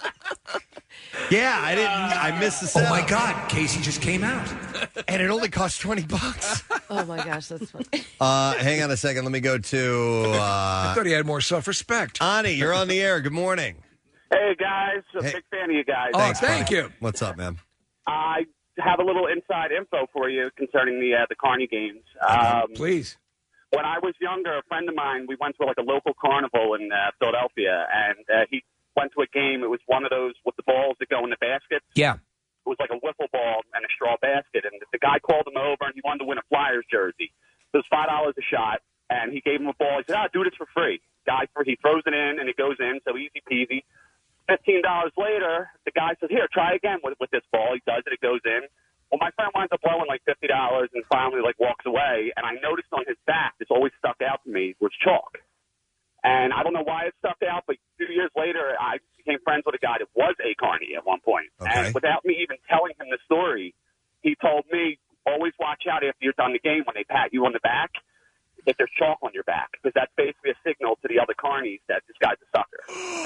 Yeah, I didn't. I missed the Oh setup. my God, Casey just came out. And it only cost twenty bucks. Oh my gosh, that's funny. Uh, hang on a second. Let me go to I uh, thought he had more self-respect. Ani. You're on the air. Good morning. Hey guys, a Hey. big fan of you guys. Oh, Thanks, thank buddy. you. What's up, man? I have a little inside info for you concerning the uh, the Carney games. Um, Please. when I was younger, a friend of mine, we went to like a local carnival in uh, Philadelphia, and uh, he went to a game. It was one of those with the balls that go in the basket. Yeah. It was like a wiffle ball and a straw basket, and the guy called him over, and he wanted to win a Flyers jersey. It was five dollars a shot, and he gave him a ball. He said, "Ah, do this for free." Guy, he throws it in, and it goes in, so easy peasy. Fifteen dollars later, the guy says, "Here, try again with with this ball." He does it; it goes in. Well, my friend winds up blowing like fifty dollars, and finally like walks away. And I noticed on his back, this always stuck out to me, was chalk. And I don't know why it stuck out, but two years later, I became friends with a guy that was a Carney at one point. Okay. And without me even telling him the story, he told me, always watch out after you're done the game when they pat you on the back, if there's chalk on your back, because that's basically a signal to the other Carnies that this guy's a sucker.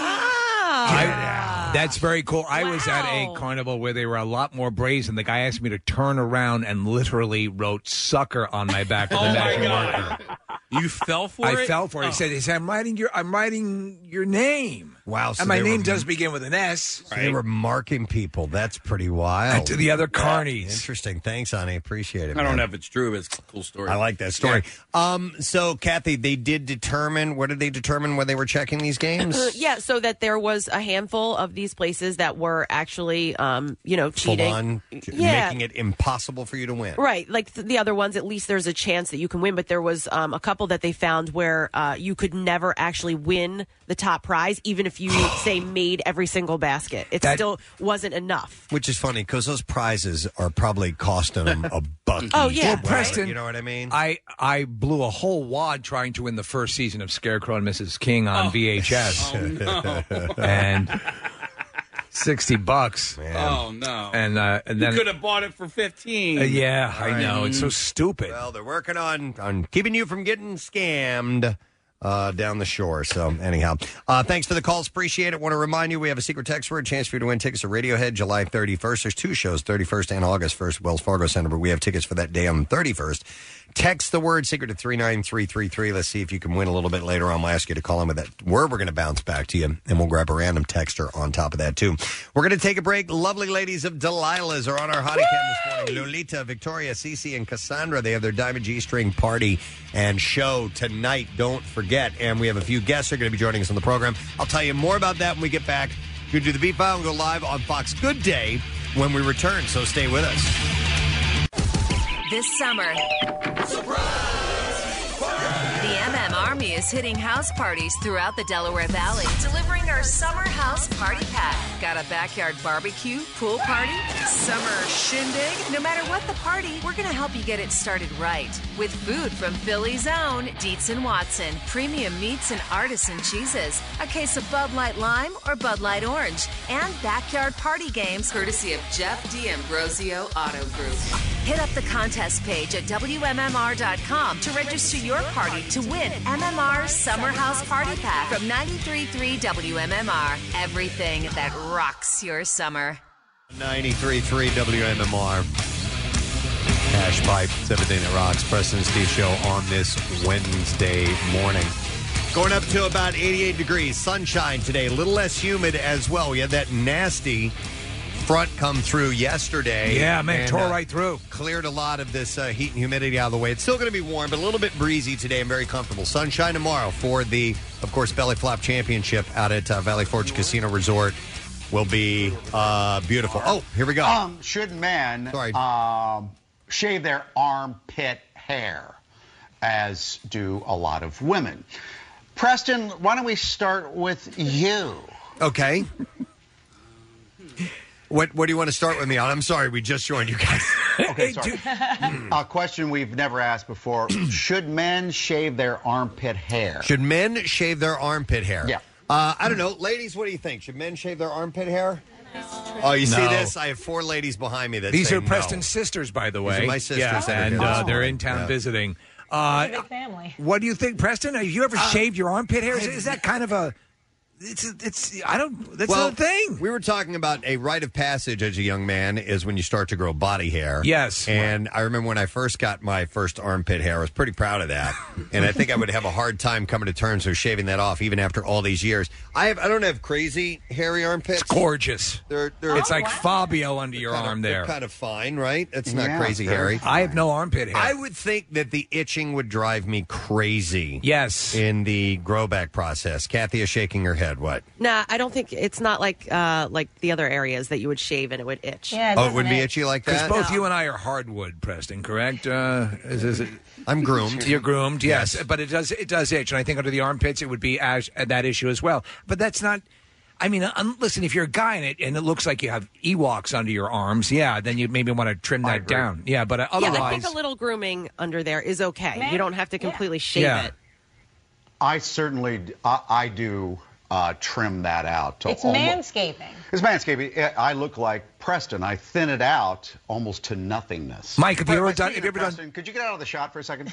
I, that's very cool. I was at a Wow. carnival where they were a lot more brazen. The guy asked me to turn around and literally wrote "sucker" on my back with Oh a my magic God. marker. You fell for I it? fell for it. Oh. He said, he said, "I'm writing your, I'm writing your name." Wow. So and my they name were, does begin with an S. So they were marking people. That's pretty wild. And to the other carnies. Interesting. Thanks, Ani. Appreciate it. I don't man. know if it's true, but it's a cool story. I like that story. Um, so, Kathy, they did determine. What did they determine when they were checking these games? Uh, yeah, so that there was a handful of these places that were actually, um, you know, Full cheating. on, Yeah. making it impossible for you to win. Right, like th- the other ones, at least there's a chance that you can win. But there was um, a couple that they found where uh, you could never actually win the top prize, even if you say made every single basket. It That- still wasn't enough. Which is funny because those prizes are probably costing them a buck. Oh, each, yeah. Well, right? Preston, You know what I mean? I, I blew a whole wad trying to win the first season of Scarecrow and Missus King on V H S. Oh, no. And sixty bucks. Oh, no. And, uh, and then. you could have bought it for fifteen. Uh, yeah, I know. It's so stupid. Well, they're working on on keeping you from getting scammed uh, down the shore. So, anyhow, uh, thanks for the calls. Appreciate it. Want to remind you we have a secret text word, chance for you to win tickets to Radiohead July thirty-first. There's two shows, thirty-first and August first, Wells Fargo Center, but we have tickets for that day on the thirty-first. Text the word secret to three nine three three three. Let's see if you can win a little bit later on. We'll ask you to call in with that word. We're going to bounce back to you, and we'll grab a random texter on top of that, too. We're going to take a break. Lovely ladies of Delilah's are on our hottie cam this morning. Lolita, Victoria, Cece, and Cassandra. They have their Diamond G-String party and show tonight. Don't forget. And we have a few guests who are going to be joining us on the program. I'll tell you more about that when we get back. We'll do the Beat File and go live on Fox Good Day when we return, so stay with us. This summer, the M M Army is hitting house parties throughout the Delaware Valley, delivering our summer house party pack. Got a backyard barbecue, pool party, summer shindig? No matter what the party, we're going to help you get it started right. With food from Philly's own Dietz and Watson, premium meats and artisan cheeses, a case of Bud Light Lime or Bud Light Orange, and backyard party games courtesy of Jeff D'Ambrosio Auto Group. Hit up the contest page at W M M R dot com to register your party to win M M R's Summer House Party Pack from ninety-three point three W M M R. Everything that rocks your summer. ninety-three point three W M M R. Cash Pipe. It's everything that rocks. Preston and Steve Show on this Wednesday morning. Going up to about eighty-eight degrees. Sunshine today. A little less humid as well. We had that nasty front come through yesterday. Yeah, man, and, tore uh, right through. Cleared a lot of this uh, heat and humidity out of the way. It's still going to be warm, but a little bit breezy today and very comfortable. Sunshine tomorrow for the, of course, Belly Flop Championship out at uh, Valley Forge Casino Resort will be uh, beautiful. Oh, here we go. Um, should men um, shave their armpit hair, as do a lot of women? Preston, why don't we start with you? Okay. What What do you want to start with me on? I'm sorry, we just joined you guys. Okay, sorry. A question we've never asked before. Should men shave their armpit hair? Should men shave their armpit hair? Yeah. Uh, I don't know. Ladies, what do you think? Should men shave their armpit hair? Oh, you see No. this? I have four ladies behind me that These say are no. Preston's sisters, by the way. These are my sisters Yeah, that are and here. uh, they're Oh. in town Yeah. visiting. Uh, Big family. what do you think, Preston? Have you ever shaved your armpit hair? Is, is that kind of a? It's it's. I don't. That's well, not a thing. We were talking about a rite of passage as a young man is when you start to grow body hair. Yes. And I remember when I first got my first armpit hair, I was pretty proud of that. And I think I would have a hard time coming to terms with shaving that off even after all these years. I have I don't have crazy hairy armpits. It's gorgeous. They're, they're it's like Fabio under your kind of- arm they're there. kind of fine, right? It's not Yeah, crazy very hairy. I have no armpit hair. I would think that the itching would drive me crazy. Yes. In the grow back process. Kathy is shaking her head. What? Nah, I don't think it's not like uh, like the other areas that you would shave and it would itch. Yeah, Oh, it wouldn't be itchy like Because that? both you and I are hardwood, Preston. Correct? Uh, is, is it? I'm groomed. You're groomed, yes. Yes. But it does it does itch, and I think under the armpits it would be as, that issue as well. But that's not. I mean, uh, listen, if you're a guy in it and it looks like you have Ewoks under your arms, yeah, then you maybe want to trim that down. Yeah, but uh, Yeah, otherwise, I think a little grooming under there is okay. You don't have to completely shave Yeah. it. I certainly, I, I do uh, trim that out. to It's almo- manscaping. It's manscaping. I look like Preston. I thin it out almost to nothingness. Mike, have you But- ever but done? speaking Have you of ever done? Preston, could you get out of the shot for a second?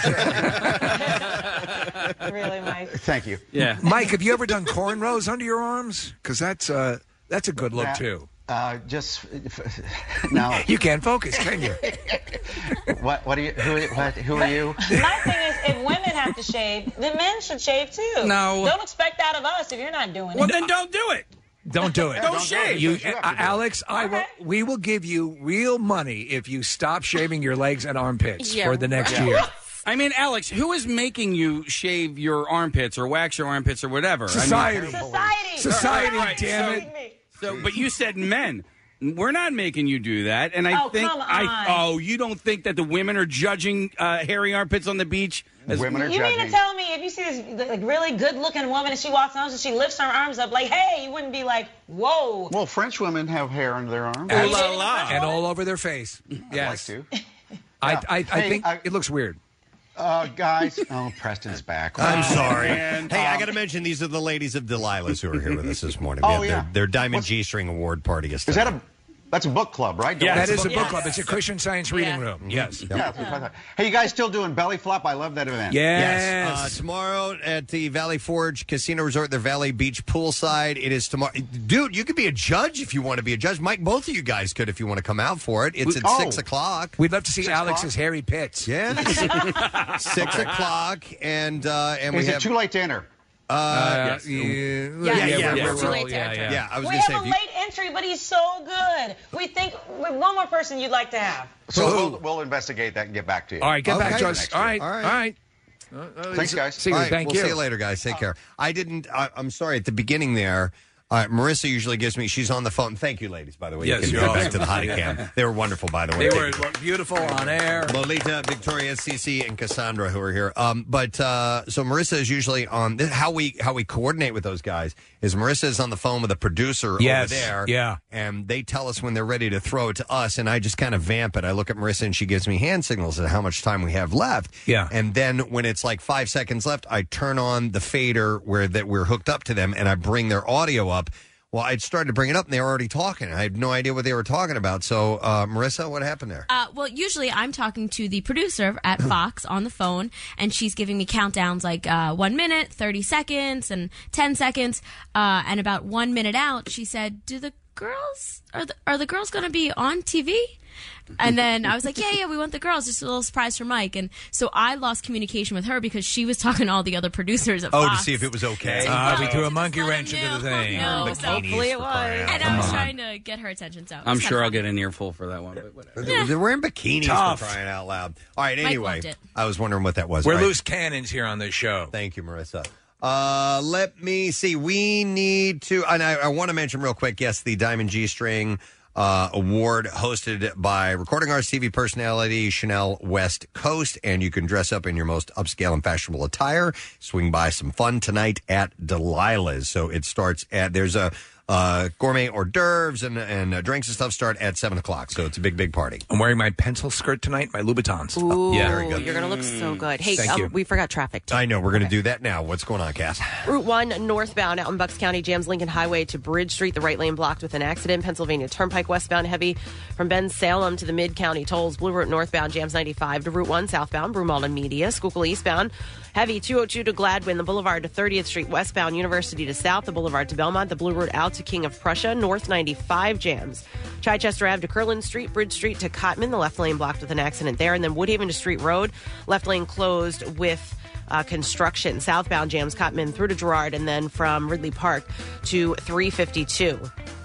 Really, Mike? Thank you. Yeah, Mike, have you ever done cornrows under your arms? Because that's uh, that's a good look That- too. Uh, just no. You can't focus, can you? What? What are you? Who? What, who are you? My thing is, if women have to shave, then men should shave too. No. Don't expect that of us if you're not doing Well, it. then don't do it. Don't do it. Don't shave. You, You have to uh, do it. Alex, I will. We will give you real money if you stop shaving your legs and armpits Yeah, for the next right. year. I mean, Alex, who is making you shave your armpits or wax your armpits or whatever? Society. I mean, Society. Society, Right, damn so- it. So, but you said men. We're not making you do that, and I Oh, think come I. on. Oh, you don't think that the women are judging uh, hairy armpits on the beach? As, Women are You mean to judging. tell me if you see this like really good-looking woman and she walks down and she lifts her arms up like, "Hey," you wouldn't be like, "Whoa." Well, French women have hair under their arms. Are you dating a French And woman? all over their face. Yes. I'd like to. I, I, I Hey, think I- it looks weird. Uh, guys, oh, Preston's back. I'm Oh, sorry. man. Hey, I Um, got to mention these are the ladies of Delilah's who are here with us this morning. Oh, We have yeah. their, their Diamond What's- G String Award party is Is that a That's a book club, right? Yeah, that is a book book club. It's a Christian Science reading room. Yes. Yeah. Hey, you guys still doing Belly Flop? I love that event. Yes. Uh, tomorrow at the Valley Forge Casino Resort, the Valley Beach poolside. It is tomorrow. Dude, you could be a judge if you want to be a judge. Mike, both of you guys could if you want to come out for it. It's at Oh. six o'clock. We'd love to see Six Alex's hairy pits. Yeah. Six o'clock, and uh, and Is we it have too late to enter? Uh, yes. yeah, Yeah, yeah, yeah, yeah, we're- it's too we're- late to enter. yeah, I was we going to have say. a if you- late entry, but he's so good. We think with one more person you'd like to have. So we'll, we'll investigate that and get back to you. All right, get back to us. Next All year. right, all right. Uh, Thanks, guys. See you. All right, Thank we'll you. see you later, guys. Take care. I didn't. I, I'm sorry. At the beginning there, uh, Marissa usually gives me. She's on the phone. Thank you, ladies. By the way, Yes, you you're can get back awesome. to the hottie cam. They were wonderful, by the way. They were beautiful on air. Lolita, Victoria, Cece, and Cassandra, who are here. Um, but uh, so Marissa is usually on. This, how we how we coordinate with those guys is Marissa is on the phone with a producer Yes, over there. yeah. and they tell us when they're ready to throw it to us, and I just kind of vamp it. I look at Marissa, and she gives me hand signals at how much time we have left. Yeah. and then when it's like five seconds left, I turn on the fader where that we're hooked up to them, and I bring their audio up. Well, I'd started to bring it up, and they were already talking. I had no idea what they were talking about. So, uh, Marissa, what happened there? Uh, well, usually I'm talking to the producer at Fox on the phone, and she's giving me countdowns like uh, one minute, thirty seconds, and ten seconds. Uh, and about one minute out, she said, "Do the girls are the are the girls going to be on T V?" And then I was like, yeah, yeah, we want the girls. Just a little surprise for Mike. And so I lost communication with her because she was talking to all the other producers at Oh, Fox. to see if it was okay. Uh, we threw a monkey wrench into the thing. No, so Hopefully it was. And I was trying to get her attention. So it I'm was sure kinda I'll get an earful for that one. But whatever. They're wearing bikinis Tough. for crying out loud. All right, Mike anyway, loved it. I was wondering what that was. We're All right. loose cannons here on this show. Thank you, Marissa. Uh, let me see. We need to, and I, I want to mention real quick, yes, the Diamond G String uh, Award hosted by Recording Arts T V personality Chanel West Coast, and you can dress up in your most upscale and fashionable attire. Swing by some fun tonight at Delilah's. So it starts at, there's a uh, gourmet hors d'oeuvres and, and uh, drinks and stuff start at seven o'clock. So it's a big, big party. I'm wearing my pencil skirt tonight, my Louboutins. Ooh, yeah, very good. You're going to look so good. Hey, Thank um, you. we forgot traffic. I know. We're going to do that now. What's going on, Cass? Route one northbound out in Bucks County jams Lincoln Highway to Bridge Street. The right lane blocked with an accident. Pennsylvania Turnpike westbound heavy from Ben Salem to the Mid-County tolls. Blue Route northbound jams ninety-five to Route one southbound. Broomall and Media. Schuylkill eastbound heavy two oh two to Gladwin. The Boulevard to thirtieth Street westbound. University to South. The Boulevard to Belmont. The Blue Route out to King of Prussia. North ninety-five jams. Chichester Ave to Curlin Street. Bridge Street to Cotman. The left lane blocked with an accident there. And then Woodhaven to Street Road. Left lane closed with Uh, construction. Southbound jams Cotman through to Girard and then from Ridley Park to three fifty-two.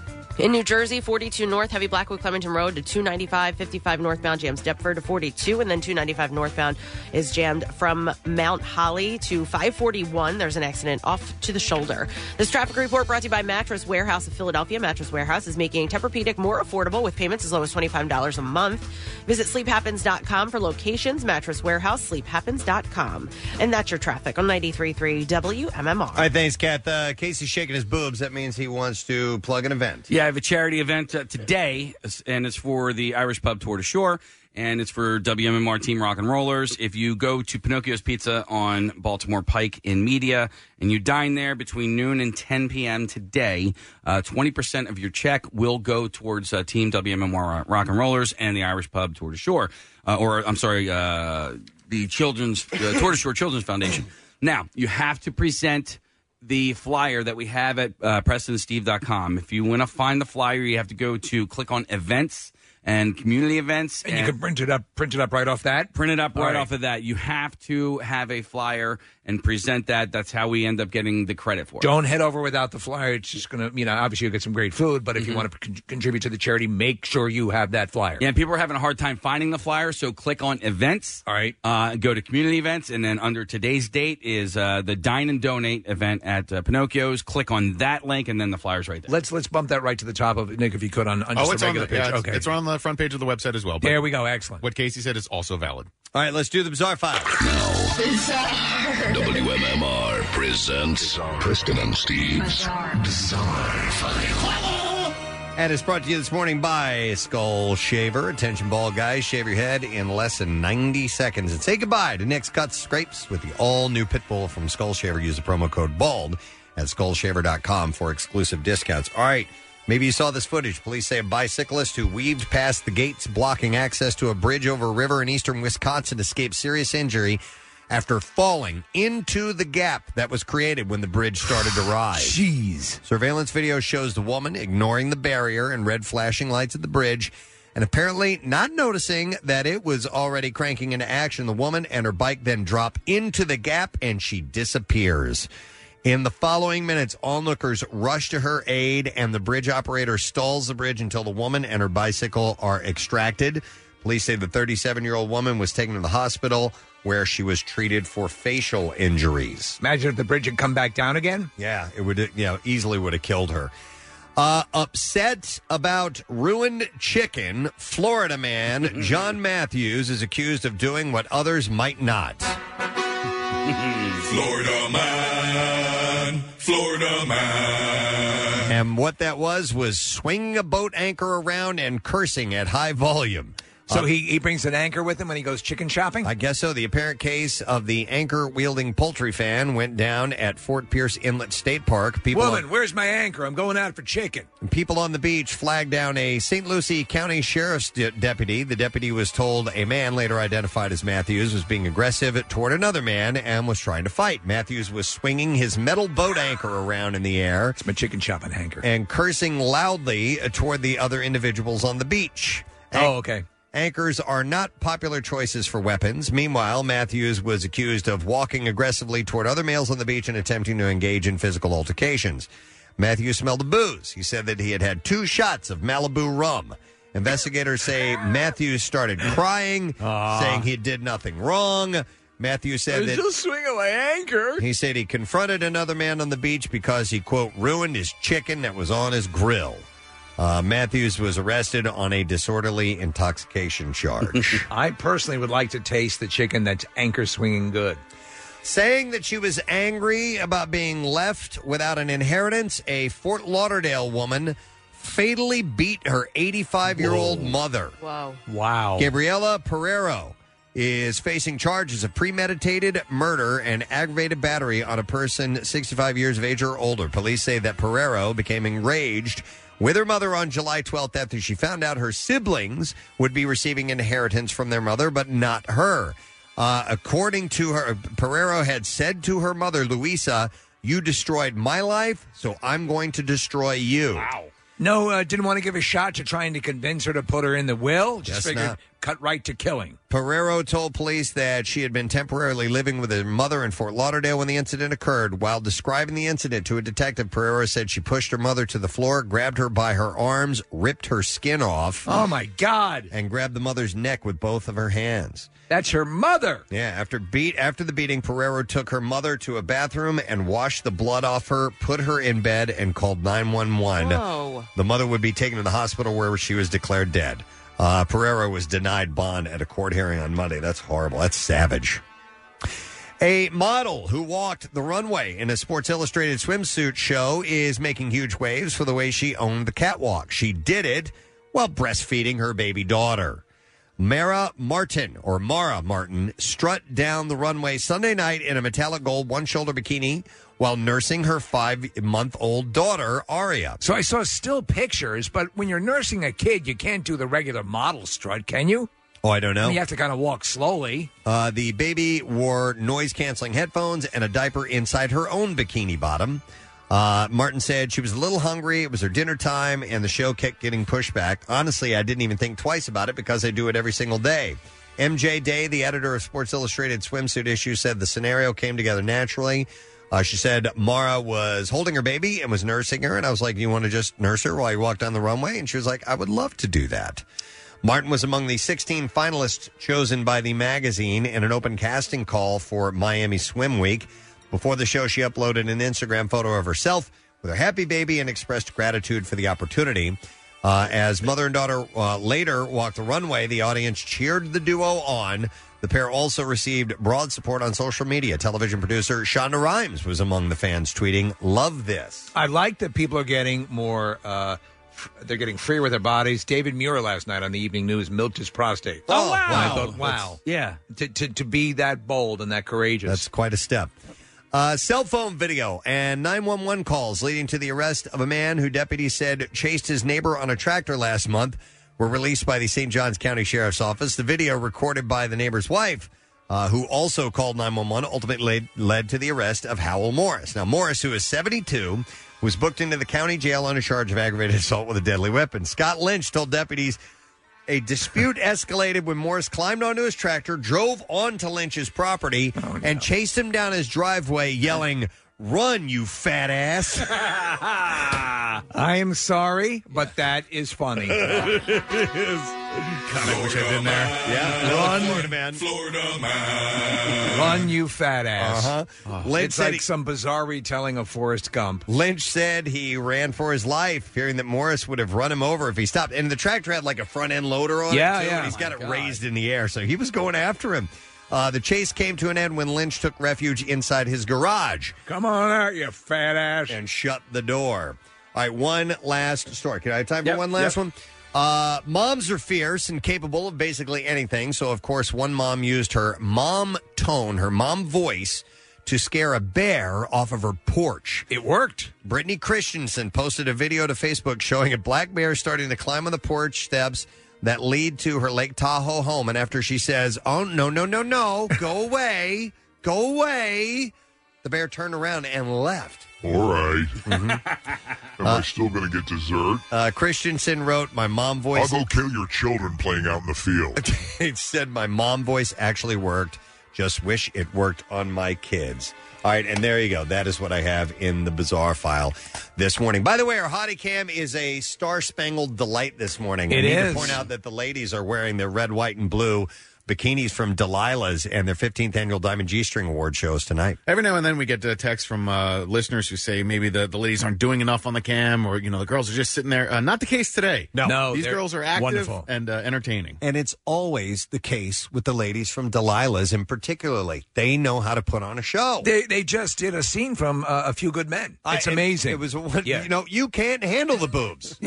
In New Jersey, forty-two North, heavy Blackwood Clementon Road to two ninety-five, fifty-five northbound jams Deptford to forty-two, and then two ninety-five northbound is jammed from Mount Holly to five forty-one. There's an accident off to the shoulder. This traffic report brought to you by Mattress Warehouse of Philadelphia. Mattress Warehouse is making Tempur-Pedic more affordable with payments as low as twenty-five dollars a month. Visit sleep happens dot com for locations. Mattress Warehouse, sleep happens dot com. And that's your traffic on ninety-three point three W M M R. All right, thanks, Kath. Uh, Casey's shaking his boobs. That means he wants to plug an event. Yeah, I have a charity event uh, today, and it's for the Irish Pub Tour de Shore, and it's for W M M R Team Rock and Rollers. If you go to Pinocchio's Pizza on Baltimore Pike in Media, and you dine there between noon and ten p.m. today, uh, twenty percent of your check will go towards uh, Team W M M R Rock and Rollers and the Irish Pub Tour de Shore. Uh, or, I'm sorry, uh, the Children's uh, Tour de Shore Children's Foundation. Now, you have to present the flyer that we have at uh, Preston and Steve dot com. If you want to find the flyer, you have to go to click on events and community events. And, and you can print it up, print it up right off that. Print it up right, right off of that. You have to have a flyer and present that. That's how we end up getting the credit for it. Don't head over without the flyer. It's just going to, you know, obviously you'll get some great food, but if Mm-hmm. you want to con- contribute to the charity, make sure you have that flyer. Yeah, and people are having a hard time finding the flyer, so click on events. All right. Uh, go to community events, and then under today's date is uh, the Dine and Donate event at uh, Pinocchio's. Click on that link, and then the flyer's right there. Let's let's bump that right to the top of it, Nick, if you could, on, on Oh, just it's the on regular the, page. yeah, it's, okay. it's on the front page of the website as well. But There we go. Excellent. what Casey said is also valid. All right, let's do the Bizarre File. W M M R presents Preston and Steve's Bizarre File. And it's brought to you this morning by Skull Shaver. Attention, bald guys, shave your head in less than ninety seconds. And say goodbye to Nick's Cuts Scrapes with the all-new Pitbull from Skull Shaver. Use the promo code BALD at skull shaver dot com for exclusive discounts. All right, Maybe you saw this footage. Police say a bicyclist who weaved past the gates blocking access to a bridge over a river in eastern Wisconsin escaped serious injury after falling into the gap that was created when the bridge started to rise. Jeez. Surveillance video shows the woman ignoring the barrier and red flashing lights at the bridge and apparently not noticing that it was already cranking into action. The woman and her bike then drop into the gap and she disappears. In the following minutes, onlookers rush to her aid, and the bridge operator stalls the bridge until the woman and her bicycle are extracted. Police say the thirty-seven-year-old woman was taken to the hospital where she was treated for facial injuries. Imagine if the bridge had come back down again. Yeah, it would, you know, easily would have killed her. Uh, upset about ruined chicken, Florida man John Matthews is accused of doing what others might not. Florida man, Florida man. And what that was was swinging a boat anchor around and cursing at high volume. So Uh, he, he brings an anchor with him when he goes chicken shopping? I guess so. The apparent case of the anchor-wielding poultry fan went down at Fort Pierce Inlet State Park. People Woman, on, where's my anchor? I'm going out for chicken. people on the beach flagged down a Saint Lucie County Sheriff's de- deputy. The deputy was told a man, later identified as Matthews, was being aggressive toward another man and was trying to fight. Matthews was swinging his metal boat anchor around in the air. It's my chicken shopping anchor. And cursing loudly toward the other individuals on the beach. Oh, okay. Anchors are not popular choices for weapons. Meanwhile, Matthews was accused of walking aggressively toward other males on the beach and attempting to engage in physical altercations. Matthews smelled the booze. He said that he had had two shots of Malibu rum. Investigators say Matthews started crying, Aww. saying he did nothing wrong. Matthews said that just swinging my anchor. he said he confronted another man on the beach because he, quote, ruined his chicken that was on his grill. Uh, Matthews was arrested on a disorderly intoxication charge. I personally would like to taste the chicken that's anchor swinging good. Saying that she was angry about being left without an inheritance, a Fort Lauderdale woman fatally beat her eighty-five-year-old mother. Whoa. Wow. Gabriela Pereiro is facing charges of premeditated murder and aggravated battery on a person sixty-five years of age or older. Police say that Pereiro became enraged with her mother on July twelfth after she found out her siblings would be receiving inheritance from their mother, but not her. Uh, according to her, Pereiro had said to her mother, Luisa, "You destroyed my life, so I'm going to destroy you." Wow. No, uh, didn't want to give a shot to trying to convince her to put her in the will. Just Guess figured not. cut right to killing. Pereiro told police that she had been temporarily living with her mother in Fort Lauderdale when the incident occurred. While describing the incident to a detective, Pereiro said she pushed her mother to the floor, grabbed her by her arms, ripped her skin off. Oh, my God. And grabbed the mother's neck with both of her hands. That's her mother. Yeah, after beat after the beating, Pereiro took her mother to a bathroom and washed the blood off her, put her in bed, and called nine one one. Whoa. The mother would be taken to the hospital where she was declared dead. Uh, Pereiro was denied bond at a court hearing on Monday. That's horrible. That's savage. A model who walked the runway in a Sports Illustrated swimsuit show is making huge waves for the way she owned the catwalk. She did it while breastfeeding her baby daughter. Mara Martin, or Mara Martin, strut down the runway Sunday night in a metallic gold one-shoulder bikini while nursing her five-month-old daughter, Aria. So I saw still pictures, but when you're nursing a kid, you can't do the regular model strut, can you? Oh, I don't know. I mean, you have to kind of walk slowly. Uh, the baby wore noise-canceling headphones and a diaper inside her own bikini bottom. Uh, Martin said she was a little hungry. It was her dinner time, and the show kept getting pushed back. Honestly, I didn't even think twice about it because I do it every single day. M J Day, the editor of Sports Illustrated swimsuit issue, said the scenario came together naturally. Uh, she said Mara was holding her baby and was nursing her, and I was like, you want to just nurse her while you walk down the runway? And she was like, I would love to do that. Martin was among the sixteen finalists chosen by the magazine in an open casting call for Miami Swim Week. Before the show, she uploaded an Instagram photo of herself with her happy baby and expressed gratitude for the opportunity. Uh, as mother and daughter uh, later walked the runway, the audience cheered the duo on. The pair also received broad support on social media. Television producer Shonda Rhimes was among the fans, tweeting, "Love this." I like that people are getting more, uh, f- they're getting freer with their bodies. David Muir last night on the evening news milked his prostate. Oh, wow. I thought, wow. Yeah. To, to, to be that bold and that courageous. That's quite a step. Uh, cell phone video and nine one one calls leading to the arrest of a man who deputies said chased his neighbor on a tractor last month were released by the Saint Johns County Sheriff's Office. The video recorded by the neighbor's wife, uh, who also called nine one one, ultimately led, led to the arrest of Howell Morris. Now, Morris, who is seventy-two, was booked into the county jail on a charge of aggravated assault with a deadly weapon. Scott Lynch told deputies a dispute escalated when Morris climbed onto his tractor, drove onto Lynch's property, oh, no. and chased him down his driveway, yelling, "Run, you fat ass." I am sorry, but that is funny. It is. God, I wish I'd been there. Yeah. Run, Florida man. Florida man. Run, you fat ass. Uh-huh. Oh, Lynch it's said like he, some bizarre retelling of Forrest Gump. Lynch said he ran for his life, fearing that Morris would have run him over if he stopped. And the tractor had like a front-end loader on yeah, it, too, yeah. and he's got oh it God. raised in the air. So he was going after him. Uh, the chase came to an end when Lynch took refuge inside his garage. Come on out, you fat ass. And shut the door. All right, one last story. Can I have time for yep, one last yep. one? Uh, moms are fierce and capable of basically anything. So, of course, one mom used her mom tone, her mom voice, to scare a bear off of her porch. It worked. Brittany Christensen posted a video to Facebook showing a black bear starting to climb on the porch steps that lead to her Lake Tahoe home. And after she says, "Oh, no, no, no, no, go away, go away," the bear turned around and left. All right. Mm-hmm. Am Uh, I still going to get dessert? Uh, Christensen wrote, "My mom voice..." I'll go kill your children playing out in the field. It said, "My mom voice actually worked. Just wish it worked on my kids." All right, and there you go. That is what I have in the bizarre file this morning. By the way, our Hottie Cam is a star-spangled delight this morning. It I need is. to point out that the ladies are wearing their red, white, and blue bikinis from Delilah's and their fifteenth annual Diamond G-String Award shows tonight. Every now and then we get uh, texts from uh, listeners who say maybe the, the ladies aren't doing enough on the cam, or, you know, the girls are just sitting there. Uh, not the case today. No. No, These they're girls are active wonderful. and uh, entertaining. And it's always the case with the ladies from Delilah's, and particularly, they know how to put on a show. They they just did a scene from uh, A Few Good Men. It's I- it- amazing. It, was, one- Yeah. you know, you can't handle the boobs.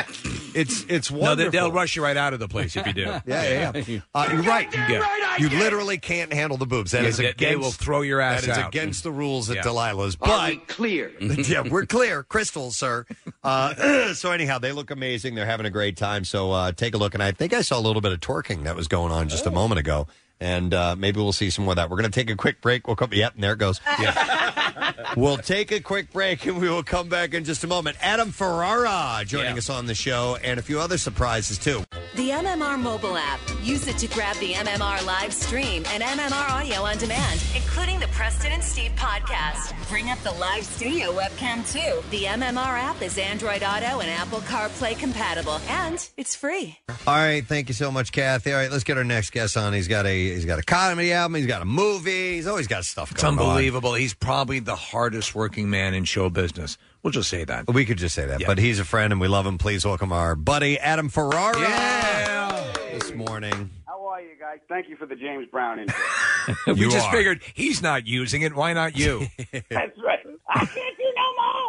it's it's No, wonderful. they, they'll rush you right out of the place if you do. Yeah, yeah, yeah. Uh, you're right. Yeah. You literally can't handle the boobs. That Yeah, is they- against, they will throw your ass That is out. against the rules at Yeah. Delilah's. Are But we clear. Yeah, we're clear. Crystal, sir. Uh, so anyhow, they look amazing. They're having a great time. So uh, take a look. And I think I saw a little bit of twerking that was going on just a moment ago. And uh, maybe we'll see some more of that. We're going to take a quick break. We'll come. Yep, and there it goes. Yeah. We'll take a quick break, and we will come back in just a moment. Adam Ferrara joining Yeah. us on the show, and a few other surprises, too. The M M R mobile app. Use it to grab the M M R live stream and M M R audio on demand, including the Preston and Steve podcast. Bring up the live studio webcam too. The M M R app is Android Auto and Apple CarPlay compatible, and it's free. All right, thank you so much, Kathy. All right, let's get our next guest on. He's got a he's got a comedy album. He's got a movie. He's always got stuff It's going on. unbelievable. He's probably the hardest working man in show business. We'll just say that. We could just say that, Yeah. but he's a friend and we love him. Please welcome our buddy Adam Ferrara Yeah. this morning. How are you guys? Thank you for the James Brown intro. we You just are. figured he's not using it. Why not you? That's right. I can't do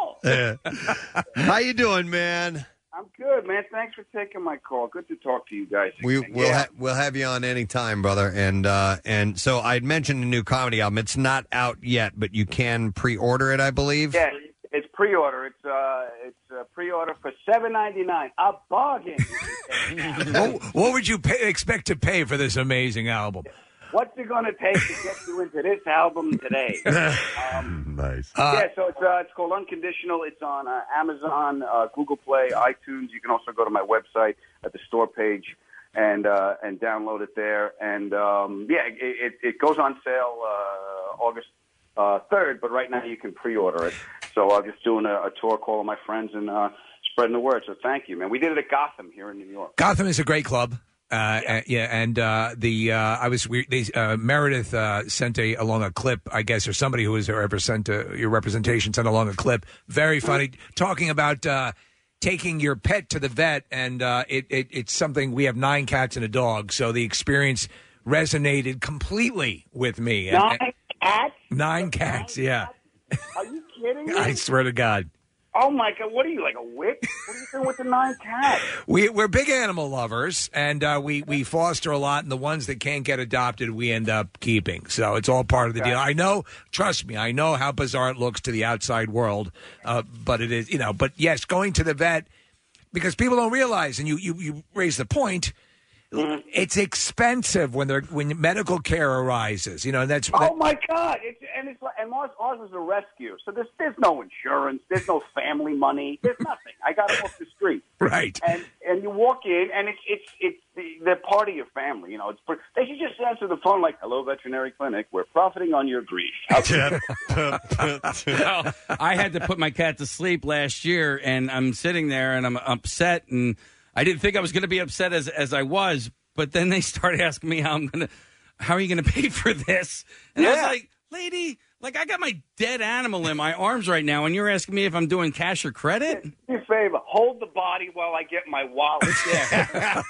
no more. Yeah. How you doing, man? I'm good, man. Thanks for taking my call. Good to talk to you guys. We again. will Yeah. ha- we'll have you on any time, brother. And uh, and so I'd mentioned a new comedy album. It's not out yet, but you can pre-order it, I believe. Yeah, it's pre-order. It's uh, it's uh, pre-order for seven ninety nine. A bargain. what, what would you pay, expect to pay for this amazing album? What's it going to take to get you into this album today? Um, nice. yeah, so it's uh, it's called Unconditional. It's on uh, Amazon, uh, Google Play, iTunes. You can also go to my website at the store page and uh, and download it there. And um, yeah, it, it, it goes on sale uh, August uh, third, but right now you can pre-order it. So I'm just doing a, a tour, calling my friends and uh, spreading the word. So thank you, man. We did it at Gotham here in New York. Gotham is a great club. Uh, yeah. yeah, and uh, the uh, I was we, they, uh, Meredith uh, sent a along a clip, I guess, or somebody who was represent uh, your representation sent along a clip. Very funny, talking about uh, taking your pet to the vet, and uh, it, it it's something. We have nine cats and a dog, so the experience resonated completely with me. And- Nine cats? Nine cats, yeah. Are you kidding me? I swear to God. Oh my God! What are you, like a witch? What are you doing with the nine cats? We, we're big animal lovers, and uh, we, we foster a lot, and the ones that can't get adopted, we end up keeping. So it's all part of the Okay. deal. I know, trust me, I know how bizarre it looks to the outside world, uh, but it is, you know, but yes, going to the vet, because people don't realize, and you, you, you raise the point, Mm-hmm. it's expensive when they're when medical care arises. You know, and that's Oh my God! It's, and it's like, and ours, ours was a rescue, so there's there's no insurance, there's no family money, there's nothing. I got them off the street, right? And and you walk in, and it's it's it's the, they're part of your family. You know, it's pre- they should just answer the phone like, "Hello, veterinary clinic. We're profiting on your grief." Well, I had to put my cat to sleep last year, and I'm sitting there and I'm upset, and I didn't think I was going to be upset as as I was, but then they started asking me how I'm going to, how are you going to pay for this? And I was Yeah. like, lady, like I got my dead animal in my arms right now, and you're asking me if I'm doing cash or credit? Do me a favor, hold the body while I get my wallet. Yeah.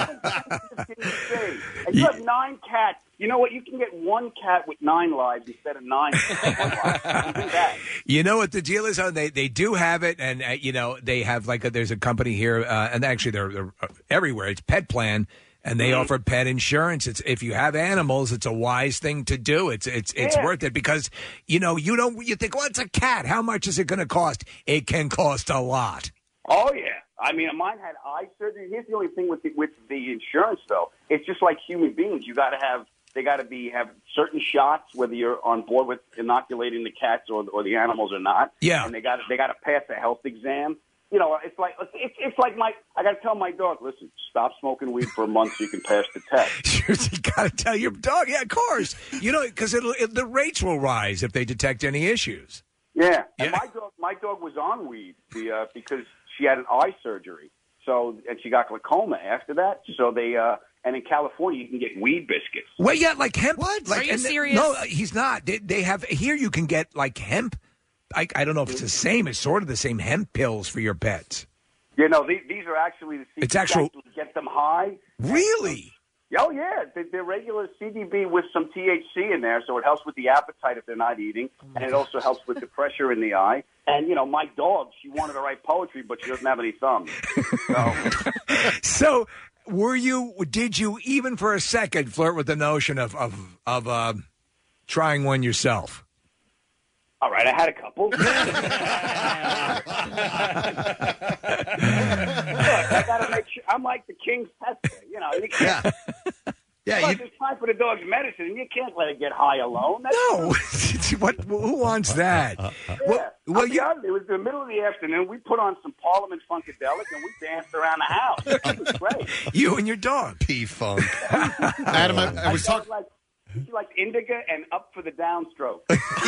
And you have nine cats. You know what? You can get one cat with nine lives instead of nine. One life. You do that. You know what the deal is? Oh, they they do have it, and uh, you know they have like a, there's a company here, uh, and actually they're, they're uh, everywhere. It's Pet Plan, and they Mm-hmm. offer pet insurance. It's if you have animals, it's a wise thing to do. It's it's it's Yeah. worth it because you know you don't you think, well, it's a cat. How much is it going to cost? It can cost a lot. Oh yeah. I mean, mine had eye surgery. Here's the only thing with the, with the insurance, though. It's just like human beings. You got to have they got to be have certain shots, whether you're on board with inoculating the cats or or the animals or not. Yeah. And they got they got to pass a health exam. You know, it's like it's it's like my I got to tell my dog, listen, stop smoking weed for a month so you can pass the test. You got to tell your dog, yeah, of course. You know, because it'll it, the rates will rise if they detect any issues. Yeah, and my dog, my dog was on weed the, uh, because she had an eye surgery. So, and she got glaucoma after that. So they, uh, and in California, you can get weed biscuits. Well, yeah, like hemp. What? Like, Are you and- serious? No, he's not. They, they have here. You can get like hemp. I, I don't know if it's the same. It's sort of the same hemp pills for your pets. You know, these, these are actually the C D B It's actual- to get them high. Really? Oh yeah, they're, they're regular C D B with some T H C in there, so it helps with the appetite if they're not eating, and it also helps with the pressure in the eye. And you know, my dog, she wanted to write poetry, but she doesn't have any thumbs. So, So, were you? Did you even for a second flirt with the notion of of of uh, trying one yourself? all right, I had a couple. Look, I gotta make sure. I'm like the king's pet, you know. You can't, Yeah, Plus, you- there's time for the dog's medicine, and you can't let it get high alone. That's No, what? Who wants that? Yeah. Well, I'll be honest, it was the middle of the afternoon. We put on some Parliament Funkadelic, and we danced around the house. It was great. You and your dog. P-Funk. Adam, I, I was talking. Like, she liked indica and up for the downstroke.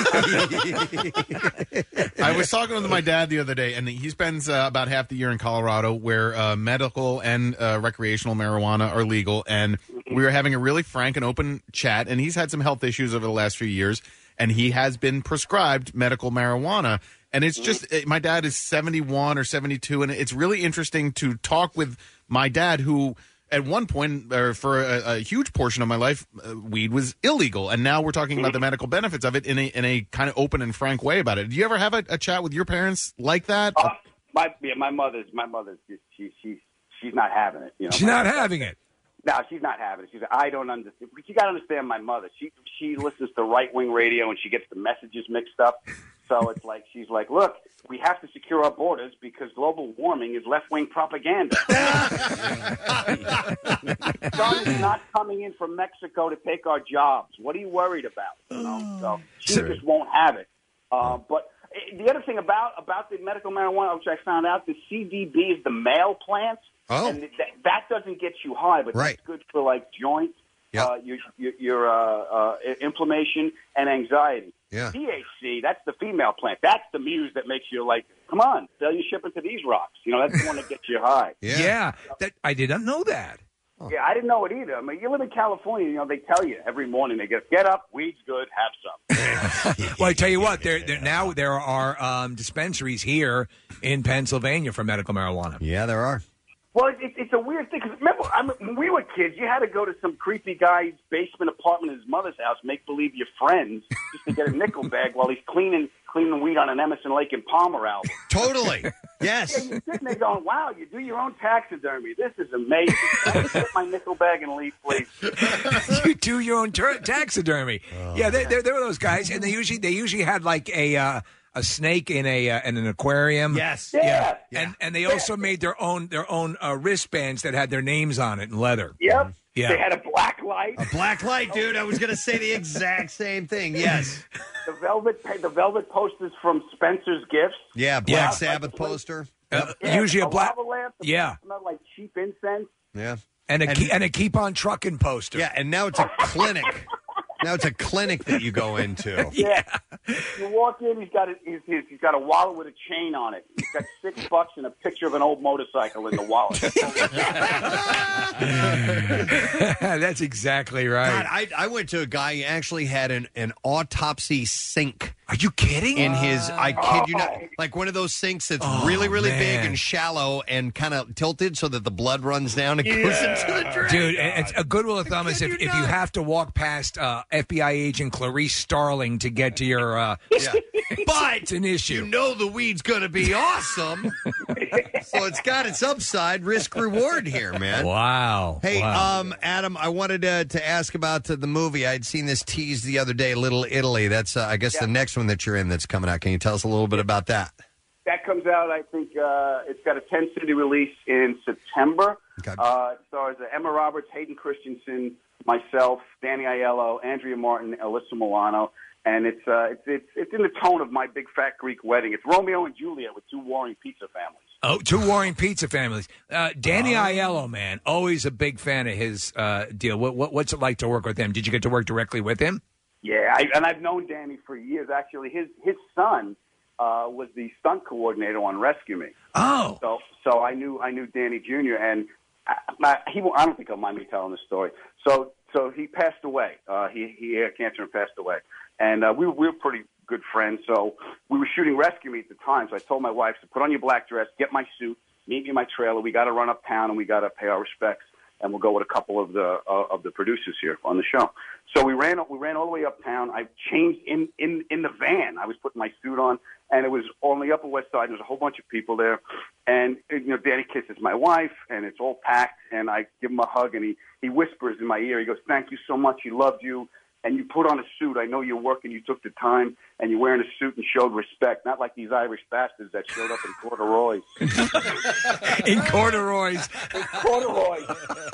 I was talking with my dad the other day, and he spends uh, about half the year in Colorado where uh, medical and uh, recreational marijuana are legal. And we were having a really frank and open chat, and he's had some health issues over the last few years, and he has been prescribed medical marijuana. And it's just, my dad is seventy-one or seventy-two, and it's really interesting to talk with my dad who... At one point, or for a, a huge portion of my life, uh, weed was illegal, and now we're talking about the medical benefits of it in a in a kind of open and frank way about it. Do you ever have a, a chat with your parents like that? Uh, my yeah, my mother's my mother's just, she she's she's not having it. You know, She's not having it. No, she's not having it. She's I don't understand. You got to understand my mother. She she listens to right wing radio and she gets the messages mixed up. So it's like she's like, look, we have to secure our borders because global warming is left wing propaganda. Sun is not coming in from Mexico to take our jobs. What are you worried about? You know, so she Sure. just won't have it. Uh, but the other thing about about the medical marijuana, which I found out, the C D B is the male plant. Oh. And that, that doesn't get you high, but Right. that's good for like joints, Yep. uh, your your, your uh, uh, inflammation and anxiety. Yeah. T H C, that's the female plant. That's the muse that makes you like, come on, sell your ship into these rocks. You know, that's the one that gets you high. Yeah, that I did not know that. Yeah, I didn't know it either. I mean, you live in California, you know, they tell you every morning, they get, get up, weed's good, have some. Well, I tell you what, there, there now there are um, dispensaries here in Pennsylvania for medical marijuana. Yeah, there are. Well, it, it, it's a weird thing because remember, I mean, when we were kids, you had to go to some creepy guy's basement apartment in his mother's house, make believe you're friends, just to get a nickel bag while he's cleaning cleaning weed on an Emerson, Lake and Palmer album. Totally. Yes. Yeah, you're sitting there going, wow, you do your own taxidermy. This is amazing. Can I get my nickel bag and leave, please? You do your own ter- taxidermy. Oh, yeah, they, they're, they're those guys, and they usually they usually had like a uh, a snake in a uh, in an aquarium. Yes. Yeah. And and they also made their own their own uh, wristbands that had their names on it in leather. Yep. Yeah. They had a black light. A black light, dude. I was going to say the exact same thing. Yes. The velvet, the velvet posters from Spencer's Gifts. Yeah, Black Yeah. Sabbath poster. Uh, Yeah, usually a black. lava lamp. that Yeah. smelled like cheap incense. Yeah. And a And- keep, and a keep on trucking poster. Yeah, and now it's a clinic. Now it's a clinic that you go into. Yeah. You walk in, he's got a, he's, he's, he's got a wallet with a chain on it. He's got six bucks and a picture of an old motorcycle in the wallet. That's exactly right. God, I, I went to a guy who actually had an, an autopsy sink. Are you kidding? In his, I kid you not, Oh. like one of those sinks that's Oh, really, really man. big and shallow and kind of tilted so that the blood runs down and goes into the drain. Dude, it's a good rule of thumb is if, if you have to walk past uh, F B I agent Clarice Starling to get to your, uh, Yeah. But it's an issue. you know the weed's going to be awesome. So it's got its upside, risk reward here, man. Wow. Hey, Wow. um, Adam, I wanted uh, to ask about uh, the movie. I'd seen this teased the other day, Little Italy. That's, uh, I guess, the next one that you're in that's coming out. Can you tell us a little bit about that? That comes out, I think, uh, it's got a ten-city release in September. Okay. Uh, it stars uh, Emma Roberts, Hayden Christensen, myself, Danny Aiello, Andrea Martin, Alyssa Milano. And it's, uh, it's it's it's in the tone of My Big Fat Greek Wedding. It's Romeo and Juliet with two warring pizza families. Oh, two warring pizza families. Uh, Danny Aiello, man, always a big fan of his uh, deal. What, what What's it like to work with him? Did you get to work directly with him? Yeah, I, and I've known Danny for years. Actually, his his son uh, was the stunt coordinator on Rescue Me. Oh, so so I knew I knew Danny Junior and I, I, he won't- I don't think he'll mind me telling the story. So so he passed away. Uh, he he had cancer and passed away, and uh, we were, we were pretty good friends. So we were shooting Rescue Me at the time. So I told my wife to put on your black dress, get my suit, meet me in my trailer. We got to run uptown and we got to pay our respects. And we'll go with a couple of the uh, of the producers here on the show. So we ran we ran all the way uptown. I changed in, in, in the van. I was putting my suit on, and it was on the Upper West Side. There's a whole bunch of people there, and you know, Danny kisses my wife, and it's all packed. And I give him a hug, and he he whispers in my ear. He goes, "Thank you so much. He loved you." And you put on a suit. I know you're working. You took the time, and you're wearing a suit and showed respect. Not like these Irish bastards that showed up in corduroys. in corduroys. In corduroys.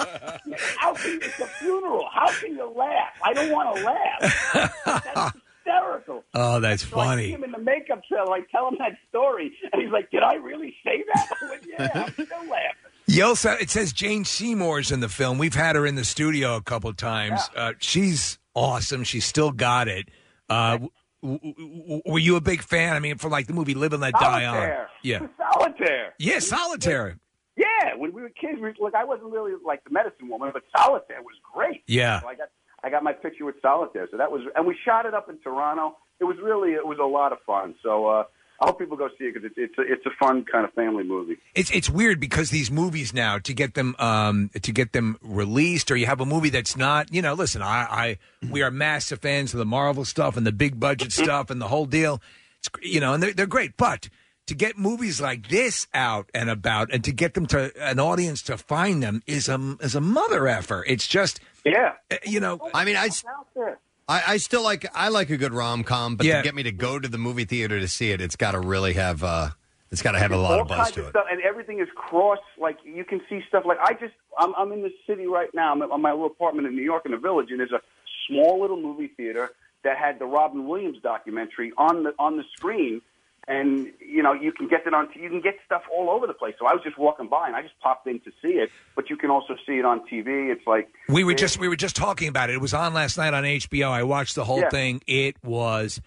How can it's a funeral? How can you laugh? I don't want to laugh. That's hysterical. Oh, that's So I see funny. him in the makeup trailer. I tell him that story, and he's like, "Did I really say that?" I went, "Yeah, I'm still laughing." You also, it says Jane Seymour's in the film. We've had her in the studio a couple times. Uh, she's awesome. She's still got it. Uh, w- w- w- were you a big fan? I mean, from like the movie Live and Let Die On. Solitaire. Yeah. Solitaire. Yeah, Solitaire. Yeah, when we were kids, we, look, I wasn't really like the medicine woman, but Solitaire was great. Yeah. So I got I got my picture with Solitaire. So that was, and we shot it up in Toronto. It was really, it was a lot of fun. So uh, I hope people go see it because it's it's a, it's a fun kind of family movie. It's it's weird because these movies now to get them um, to get them released, or you have a movie that's not. You know, listen, I, I we are massive fans of the Marvel stuff and the big budget stuff and the whole deal. It's you know, and they're, they're great, but to get movies like this out and about, and to get them to an audience to find them is a is a mother effer. It's just yeah, you know. I mean, I, I, I still like I like a good rom com, but Yeah. to get me to go to the movie theater to see it, it's got to really have uh, it's got to have a lot all of buzz kinds to of it. stuff, and everything is cross. Like you can see stuff. Like I just, I'm, I'm in the city right now. I'm at my little apartment in New York in the Village, and there's a small little movie theater that had the Robin Williams documentary on the on the screen. And you know you can get it on. You can get stuff all over the place. So I was just walking by and I just popped in to see it. But you can also see it on T V. It's like We were just we were just talking about it. It was on last night on H B O. I watched the whole Yeah. thing. It was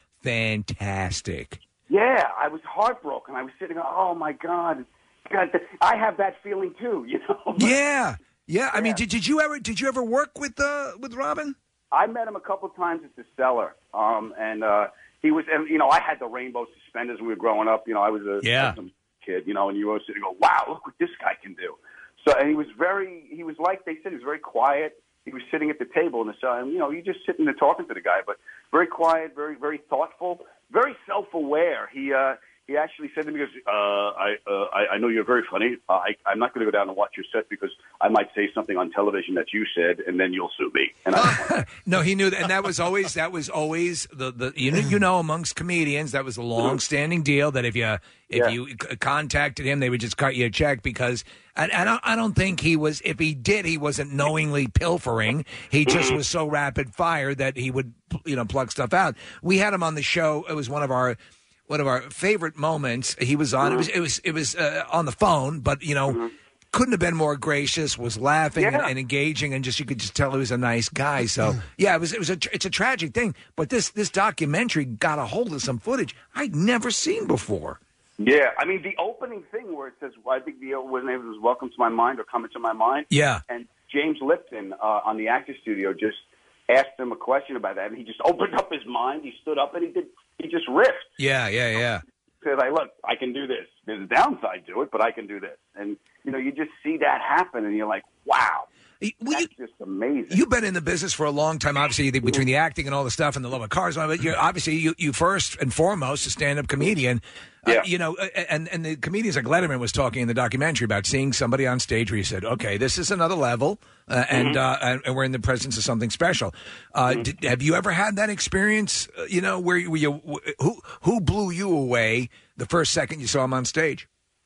fantastic. yeah, I was heartbroken. I was sitting. Oh my God, God, th- I have that feeling too. You know. Yeah, yeah. I mean, did, did you ever did you ever work with uh, with Robin? I met him a couple of times at the Cellar, um, and uh, he was, and you know, I had the rainbow suspenders when we were growing up. You know, I was a Yeah. some kid, you know, and you always sit and go, "Wow, look what this guy can do." So, and he was very, he was like they said, he was very quiet. He was sitting at the table in the Cellar, and you know, you just sitting there talking to the guy, but very quiet, very, very thoughtful. very self-aware. He uh, he actually said to me, he goes, uh, I, uh, I I know you're very funny. Uh, I, I'm not going to go down and watch your set because I might say something on television that you said, and then you'll sue me. And I No, he knew that, and that was always that was always the the you know, you know amongst comedians that was a long-standing deal that if you if Yeah. you c- contacted him, they would just cut you a check because and, and I, I don't think he was if he did he wasn't knowingly pilfering. He just was so rapid fire that he would you know plug stuff out. We had him on the show. It was one of our one of our favorite moments. He was on. It was it was it was uh, on the phone, but you know. Couldn't have been more gracious. Was laughing and, Yeah. and engaging, and just you could just tell he was a nice guy. So yeah, it was it was a it's a tragic thing. But this this documentary got a hold of some footage I'd never seen before. Yeah, I mean the opening thing where it says, well, I think the was name was "Welcome to My Mind" or "Come into My Mind." Yeah, and James Lipton uh, on the Actors Studio just asked him a question about that, and he just opened up his mind. He stood up and he did he just riffed. Yeah, yeah, yeah. Says, "I look, I can do this. There's a downside to it, but I can do this." And you know, you just see that happen, and you're like, "Wow, that's just amazing." You've been in the business for a long time, obviously, the- between the acting and all the stuff and the love of cars. But you're obviously you, you first and foremost a stand-up comedian. Uh, Yeah. you know, uh, and and the comedians like Letterman was talking in the documentary about seeing somebody on stage where you said, "Okay, this is another level, uh, and, Mhm. uh, and and we're in the presence of something special." Uh, Mm-hmm. did, have you ever had that experience? Uh, you know, where, you- where you who who blew you away the first second you saw him on stage?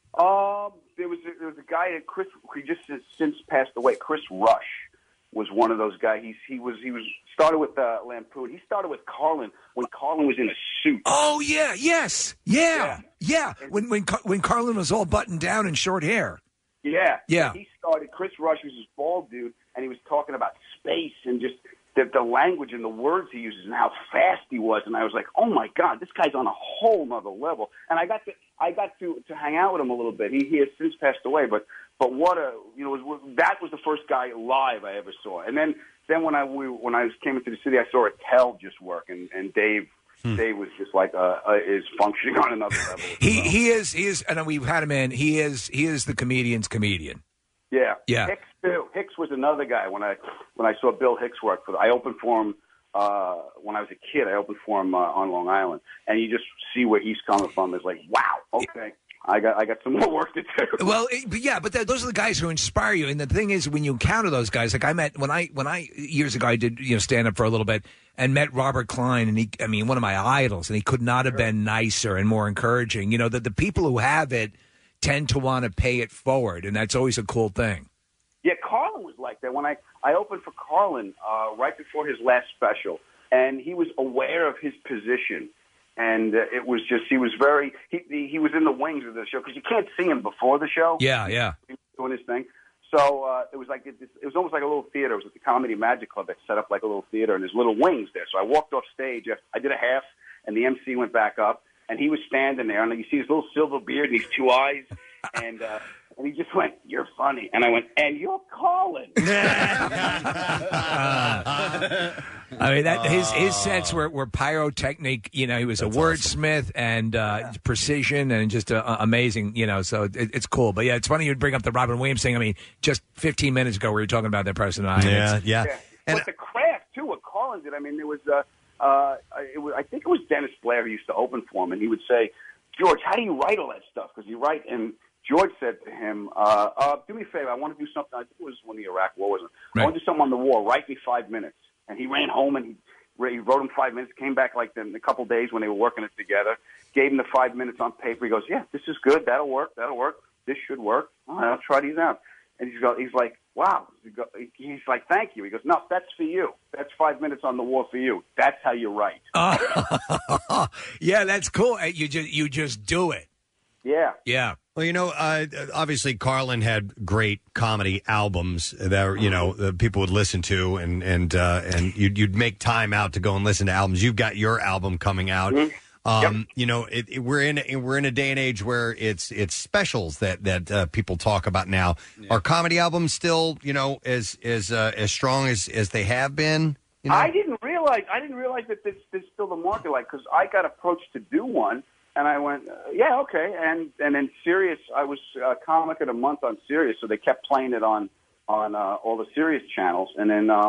Um, there was a, there was a guy that Chris. He just has since passed away. Chris Rush was one of those guys. He's he was he was started with uh, Lampoon. He started with Carlin when Carlin was in a suit. Oh yeah, yes, yeah, yeah. When when Car- when Carlin was all buttoned down and short hair. Yeah, Yeah. He started. Chris Rush was this bald dude, and he was talking about space and just the, the language and the words he uses and how fast he was. And I was like, oh my god, this guy's on a whole nother level. And I got to I got to to hang out with him a little bit. He he has since passed away, but but what a you know was, that was the first guy live I ever saw. And then then when I we, when I came into the city, I saw Attell just work, and and Dave. Dave was just like uh, uh, is functioning on another level. He he is he is. And we've had him in. He is he is the comedian's comedian. Yeah, Yeah. Hicks too. Hicks was another guy. When I when I saw Bill Hicks work, for I opened for him uh, when I was a kid. I opened for him uh, on Long Island, and you just see where he's coming from. It's like, wow, okay, I got I got some more work to do. Well, it, but yeah, but th- those are the guys who inspire you. And the thing is, when you encounter those guys, like I met when I when I years ago I did you know stand up for a little bit and met Robert Klein, and he I mean one of my idols, and he could not have been nicer and more encouraging. You know that the people who have it tend to want to pay it forward, and that's always a cool thing. Yeah, Carlin was like that. When I, I opened for Carlin uh, right before his last special, and he was aware of his position, and uh, it was just he was very he he, he was in the wings of the show because you can't see him before the show. Yeah, yeah. He was doing his thing. So uh, it was like it, it was almost like a little theater. It was at the Comedy Magic Club that set up like a little theater, and there's little wings there. So I walked off stage. I did a half, and the M C went back up, and he was standing there, and you see his little silver beard and these two eyes, and. Uh, And he just went, "You're funny," and I went, "And you're Colin." I mean, that his his sets were, were pyrotechnic. You know, he was a wordsmith and uh, precision and just uh, amazing. You know, so it, it's cool. But yeah, it's funny you'd bring up the Robin Williams thing. I mean, just fifteen minutes ago we were talking about that person. And I. Yeah, It's- yeah. But the craft too, what Colin did. I mean, there was, uh, uh, it was, I think it was Dennis Blair who used to open for him, and he would say, "George, how do you write all that stuff?" Because you write, and George said to him, uh, uh, "Do me a favor. I want to do something. I think it was when the Iraq War wasn't. I want to do something on the war. Write me five minutes." And he ran home and he, he wrote him five minutes. Came back like in a couple days when they were working it together. Gave him the five minutes on paper. He goes, "Yeah, this is good. That'll work. That'll work. This should work. All right, I'll try these out." And he's go, he's like, "Wow." He's like, "Thank you." He goes, "No, that's for you. That's five minutes on the war for you. That's how you write." Oh, yeah, that's cool. Uh, You just you just do it. Yeah. Yeah. Well, you know, uh, obviously Carlin had great comedy albums that you know that people would listen to, and and uh, and you'd, you'd make time out to go and listen to albums. You've got your album coming out. Um, You know, it, it, we're in we're in a day and age where it's it's specials that that uh, people talk about now. Are comedy albums still you know as as uh, as strong as as they have been? You know? I didn't realize. I didn't realize that this there's still the market like because I got approached to do one, and I went, uh, yeah, okay. And and then Sirius, I was uh, comic of the month on Sirius, so they kept playing it on on uh, all the Sirius channels. And then um,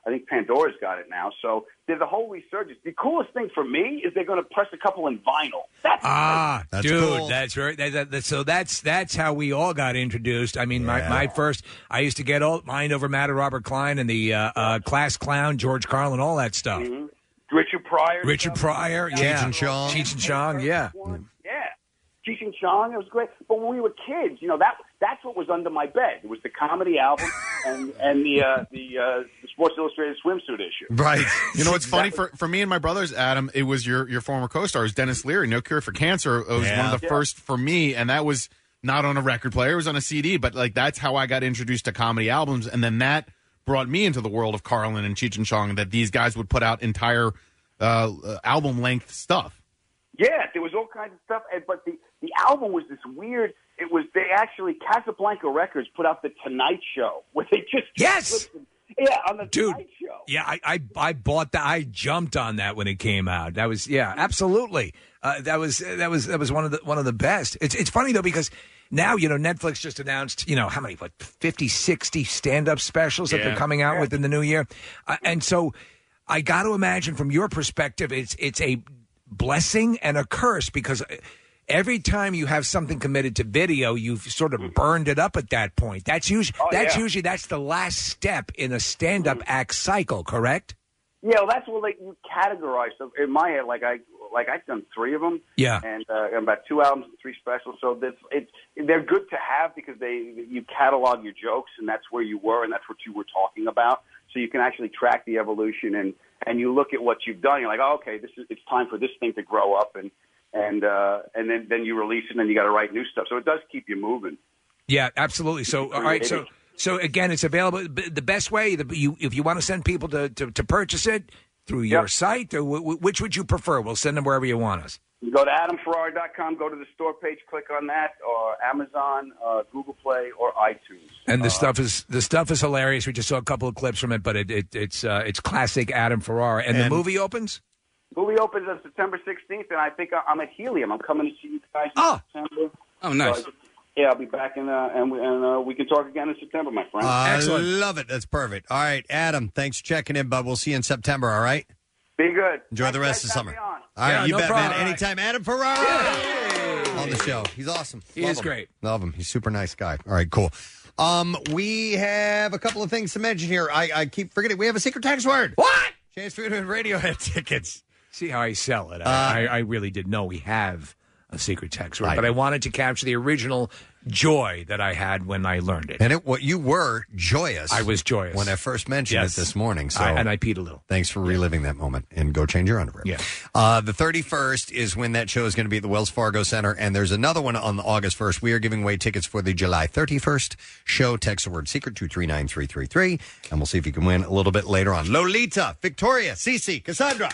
I think Pandora's got it now. So there's a whole resurgence. The coolest thing for me is they're going to press a couple in vinyl. That's Ah, That's dude, cool. that's right. That, that, that- so that's that's how we all got introduced. I mean, Yeah. my, my first, I used to get all Mind Over Matter, Robert Klein, and the uh, uh, Class Clown, George Carlin, all that stuff. Mm-hmm. Richard Pryor. Richard Pryor, Cheech yeah. and Chong. Cheech and Chong, yeah. Yeah. Cheech and Chong, it was great. But when we were kids, you know, that that's what was under my bed. It was the comedy album and and the uh, the, uh, the Sports Illustrated swimsuit issue. Right. You know what's funny for for me and my brothers, Adam? It was your your former co-stars, Dennis Leary, No Cure for Cancer. It was Yeah. one of the Yeah. first for me, and that was not on a record player. It was on a C D. But like that's how I got introduced to comedy albums, and then that brought me into the world of Carlin and Cheech and Chong. That these guys would put out entire uh, uh, album length stuff. Yeah, there was all kinds of stuff, and, but the, the album was this weird. It was they actually Casablanca Records put out the Tonight Show where they just Yes! yeah on the Dude, Tonight Show. Yeah, I, I I bought that. I jumped on that when it came out. That was yeah, absolutely. Uh, that was that was that was one of the one of the best. It's it's funny though because now you know Netflix just announced you know how many what fifty, sixty stand-up specials that Yeah. they're coming out Yeah. with in the new year, uh, and so I got to imagine from your perspective, it's it's a blessing and a curse because every time you have something committed to video, you've sort of burned it up at that point. That's usually Oh, that's yeah. usually that's the last step in a stand-up act cycle, correct? Yeah, well, that's what like you categorize. So in my head, like I like I've done three of them. Yeah. and uh, about two albums and three specials. So that's it's they're good to have because they you catalog your jokes and that's where you were and that's what you were talking about. So you can actually track the evolution and and you look at what you've done. You're like, oh, okay, this is it's time for this thing to grow up and and uh, and then then you release it and then you got to write new stuff. So it does keep you moving. Yeah, absolutely. So, all right. So, so again, it's available. B- The best way, the, you if you want to send people to, to, to purchase it through your site, or w- w- which would you prefer? We'll send them wherever you want us. You go to adam ferrara dot com, go to the store page, click on that, or Amazon, uh, Google Play, or iTunes. And the Uh, stuff is the stuff is hilarious. We just saw a couple of clips from it, but it, it it's uh, it's classic Adam Ferrara. And, the And- movie opens. Movie opens on September sixteenth, and I think I- I'm at Helium. I'm coming to see you guys in September. Oh, nice. So I- yeah, I'll be back, in, uh, and, we, and uh, we can talk again in September, my friend. I love it. That's perfect. All right, Adam, thanks for checking in, bud. We'll see you in September, all right? Be good. Enjoy the rest of the summer. All right, Yeah, you no bet, problem. man. Anytime. Adam Ferrara on the show. He's awesome. He Love is him. great. Love him. He's a super nice guy. All right, cool. Um, we have a couple of things to mention here. I, I keep forgetting. We have a secret text word. What? Chance for you to win Radiohead tickets. See how I sell it. Uh, I, I, I really did know we have a secret text word, I but I know. wanted to capture the original joy that I had when I learned it. And it, what you were joyous. I was joyous when I first mentioned Yes. it this morning. So I- and I peed a little. Thanks for reliving that moment. And go change your underwear. Yeah. Uh, the thirty-first is when that show is going to be at the Wells Fargo Center, and there's another one on August first. We are giving away tickets for the July thirty-first show. Text the word secret two three nine three three three, and we'll see if you can win a little bit later on. Lolita, Victoria, Cece, Cassandra.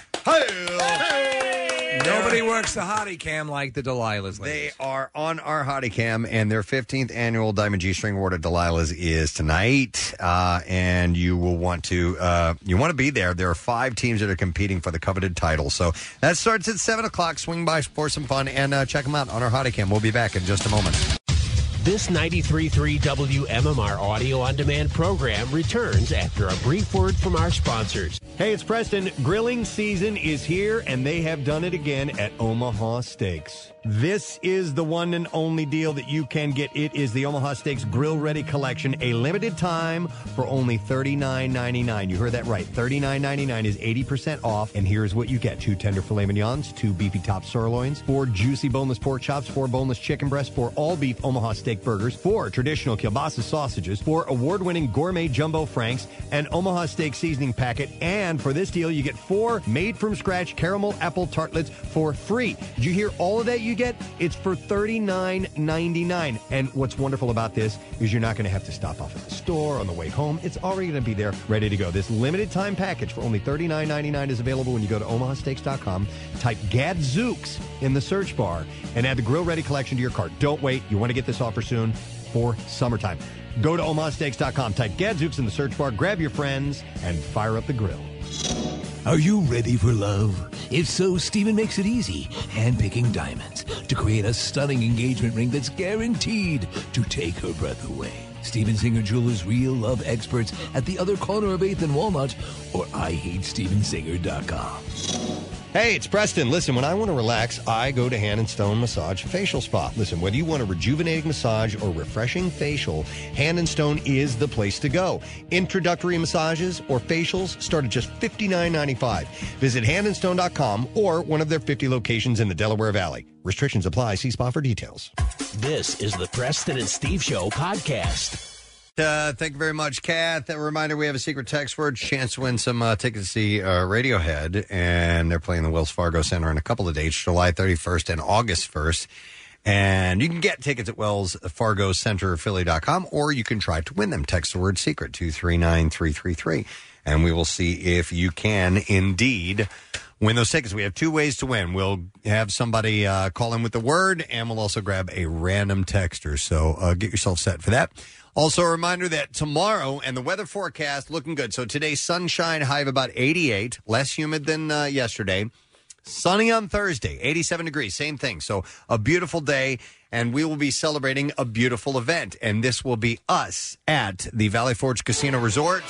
Nobody works the hottie cam like the Delilahs. They are on our hottie cam, and their fifteenth annual Diamond G String Award at Delilah's is tonight. Uh, and you will want to uh, you want to be there. There are five teams that are competing for the coveted title. So that starts at seven o'clock. Swing by for some fun and uh, check them out on our hottie cam. We'll be back in just a moment. This ninety-three point three W M M R audio on demand program returns after a brief word from our sponsors. Hey, it's Preston. Grilling season is here, and they have done it again at Omaha Steaks. This is the one and only deal that you can get. It is the Omaha Steaks Grill Ready Collection, a limited time for only thirty-nine ninety-nine. You heard that right. thirty-nine ninety-nine is eighty percent off, and here's what you get. Two tender filet mignons, two beefy top sirloins, four juicy boneless pork chops, four boneless chicken breasts, four all-beef Omaha Steak burgers, four traditional kielbasa sausages, four award-winning gourmet jumbo franks, an Omaha Steak seasoning packet, and for this deal, you get four made-from-scratch caramel apple tartlets for free. Did you hear all of that you get? It's for thirty-nine ninety-nine. And what's wonderful about this is you're not going to have to stop off at the store on the way home. It's already going to be there, ready to go. This limited-time package for only thirty-nine ninety-nine is available when you go to omaha steaks dot com, type Gadzooks in the search bar, and add the Grill Ready collection to your cart. Don't wait. You want to get this offer soon for summertime. Go to omaha steaks dot com, type Gadzooks in the search bar, grab your friends, and fire up the grill. Are you ready for love? If so, Steven makes it easy, handpicking diamonds to create a stunning engagement ring that's guaranteed to take her breath away. Steven Singer Jewelers real love experts at the other corner of eighth and Walnut, or I hate steven singer dot com. Hey, it's Preston. Listen, when I want to relax, I go to Hand and Stone Massage Facial Spa. Listen, whether you want a rejuvenating massage or refreshing facial, Hand and Stone is the place to go. Introductory massages or facials start at just fifty-nine ninety-five. Visit hand and stone dot com or one of their fifty locations in the Delaware Valley. Restrictions apply. See spa for details. This is the Preston and Steve Show podcast. Uh, thank you very much, Kath. A reminder, we have a secret text word, chance to win some uh, tickets to see uh, Radiohead, and they're playing the Wells Fargo Center in a couple of dates, July thirty-first and August first. And you can get tickets at wells fargo center philly dot com, or you can try to win them. Text the word secret to three nine three three three, and we will see if you can indeed win those tickets. We have two ways to win. We'll have somebody uh, call in with the word, and we'll also grab a random texter. So uh, get yourself set for that. Also, a reminder that tomorrow and the weather forecast looking good. So today, sunshine, high of about eighty-eight, less humid than uh, yesterday. Sunny on Thursday, eighty-seven degrees, same thing. So a beautiful day, and we will be celebrating a beautiful event. And this will be us at the Valley Forge Casino Resort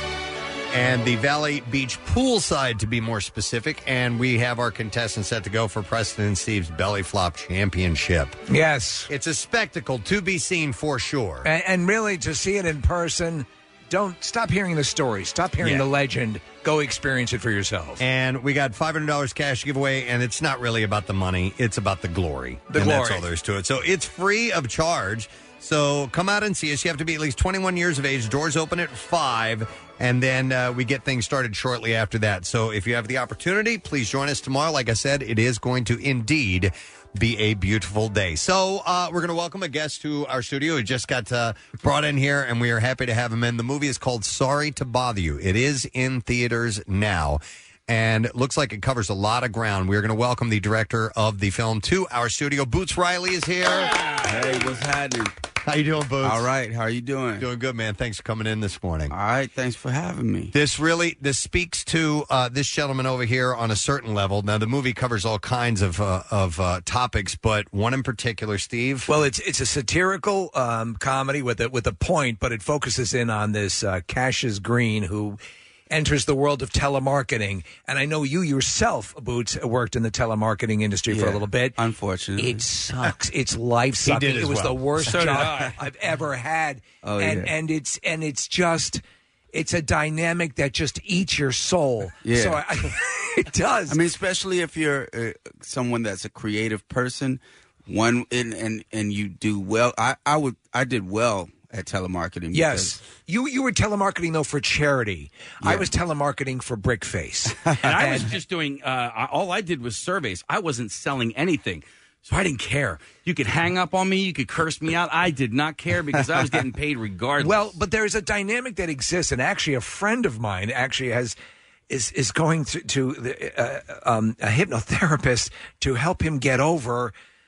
and the Valley Beach Poolside, to be more specific. And we have our contestants set to go for Preston and Steve's Belly Flop Championship. Yes. It's a spectacle to be seen for sure. And, and really, to see it in person, don't stop hearing the story. Stop hearing Yeah. the legend. Go experience it for yourself. And we got five hundred dollars cash to give away, and it's not really about the money. It's about the glory. The and that's glory. all there is to it. So it's free of charge. So come out and see us. You have to be at least twenty-one years of age. Doors open at five, and then uh, we get things started shortly after that. So if you have the opportunity, please join us tomorrow. Like I said, it is going to indeed be a beautiful day. So uh, we're going to welcome a guest to our studio who just got uh, brought in here, and we are happy to have him in. The movie is called Sorry to Bother You. It is in theaters now, and it looks like it covers a lot of ground. We're going to welcome the director of the film to our studio. Boots Riley is here. Hey, what's happening? How you doing, Boots? All right. How are you doing? Doing good, man. Thanks for coming in this morning. All right. Thanks for having me. This really this speaks to uh, this gentleman over here on a certain level. Now, the movie covers all kinds of uh, of uh, topics, but one in particular, Steve. Well, it's it's a satirical um, comedy with a, with a point, but it focuses in on this uh, Cassius Green, who enters the world of telemarketing. And I know you yourself, Boots, worked in the telemarketing industry for a Yeah, little bit. Unfortunately. It sucks. It's life He sucking. did as It was well. the worst So did job I. I've ever had. Oh, and yeah. and it's and it's just it's a dynamic that just eats your soul. Yeah. So I, it does. I mean, especially if you're uh, someone that's a creative person, one and and, and you do well. I, I would I did well at telemarketing. Yes. You you were telemarketing, though, for charity. I was telemarketing for Brickface. And I was just doing, uh, I- all I did was surveys. I wasn't selling anything. So I didn't care. You could hang up on me. You could curse me out. I did not care because I was getting paid regardless. Well, but there's a dynamic that exists, and actually, a friend of mine actually has is is going to, to the, uh, um, a hypnotherapist to help him get over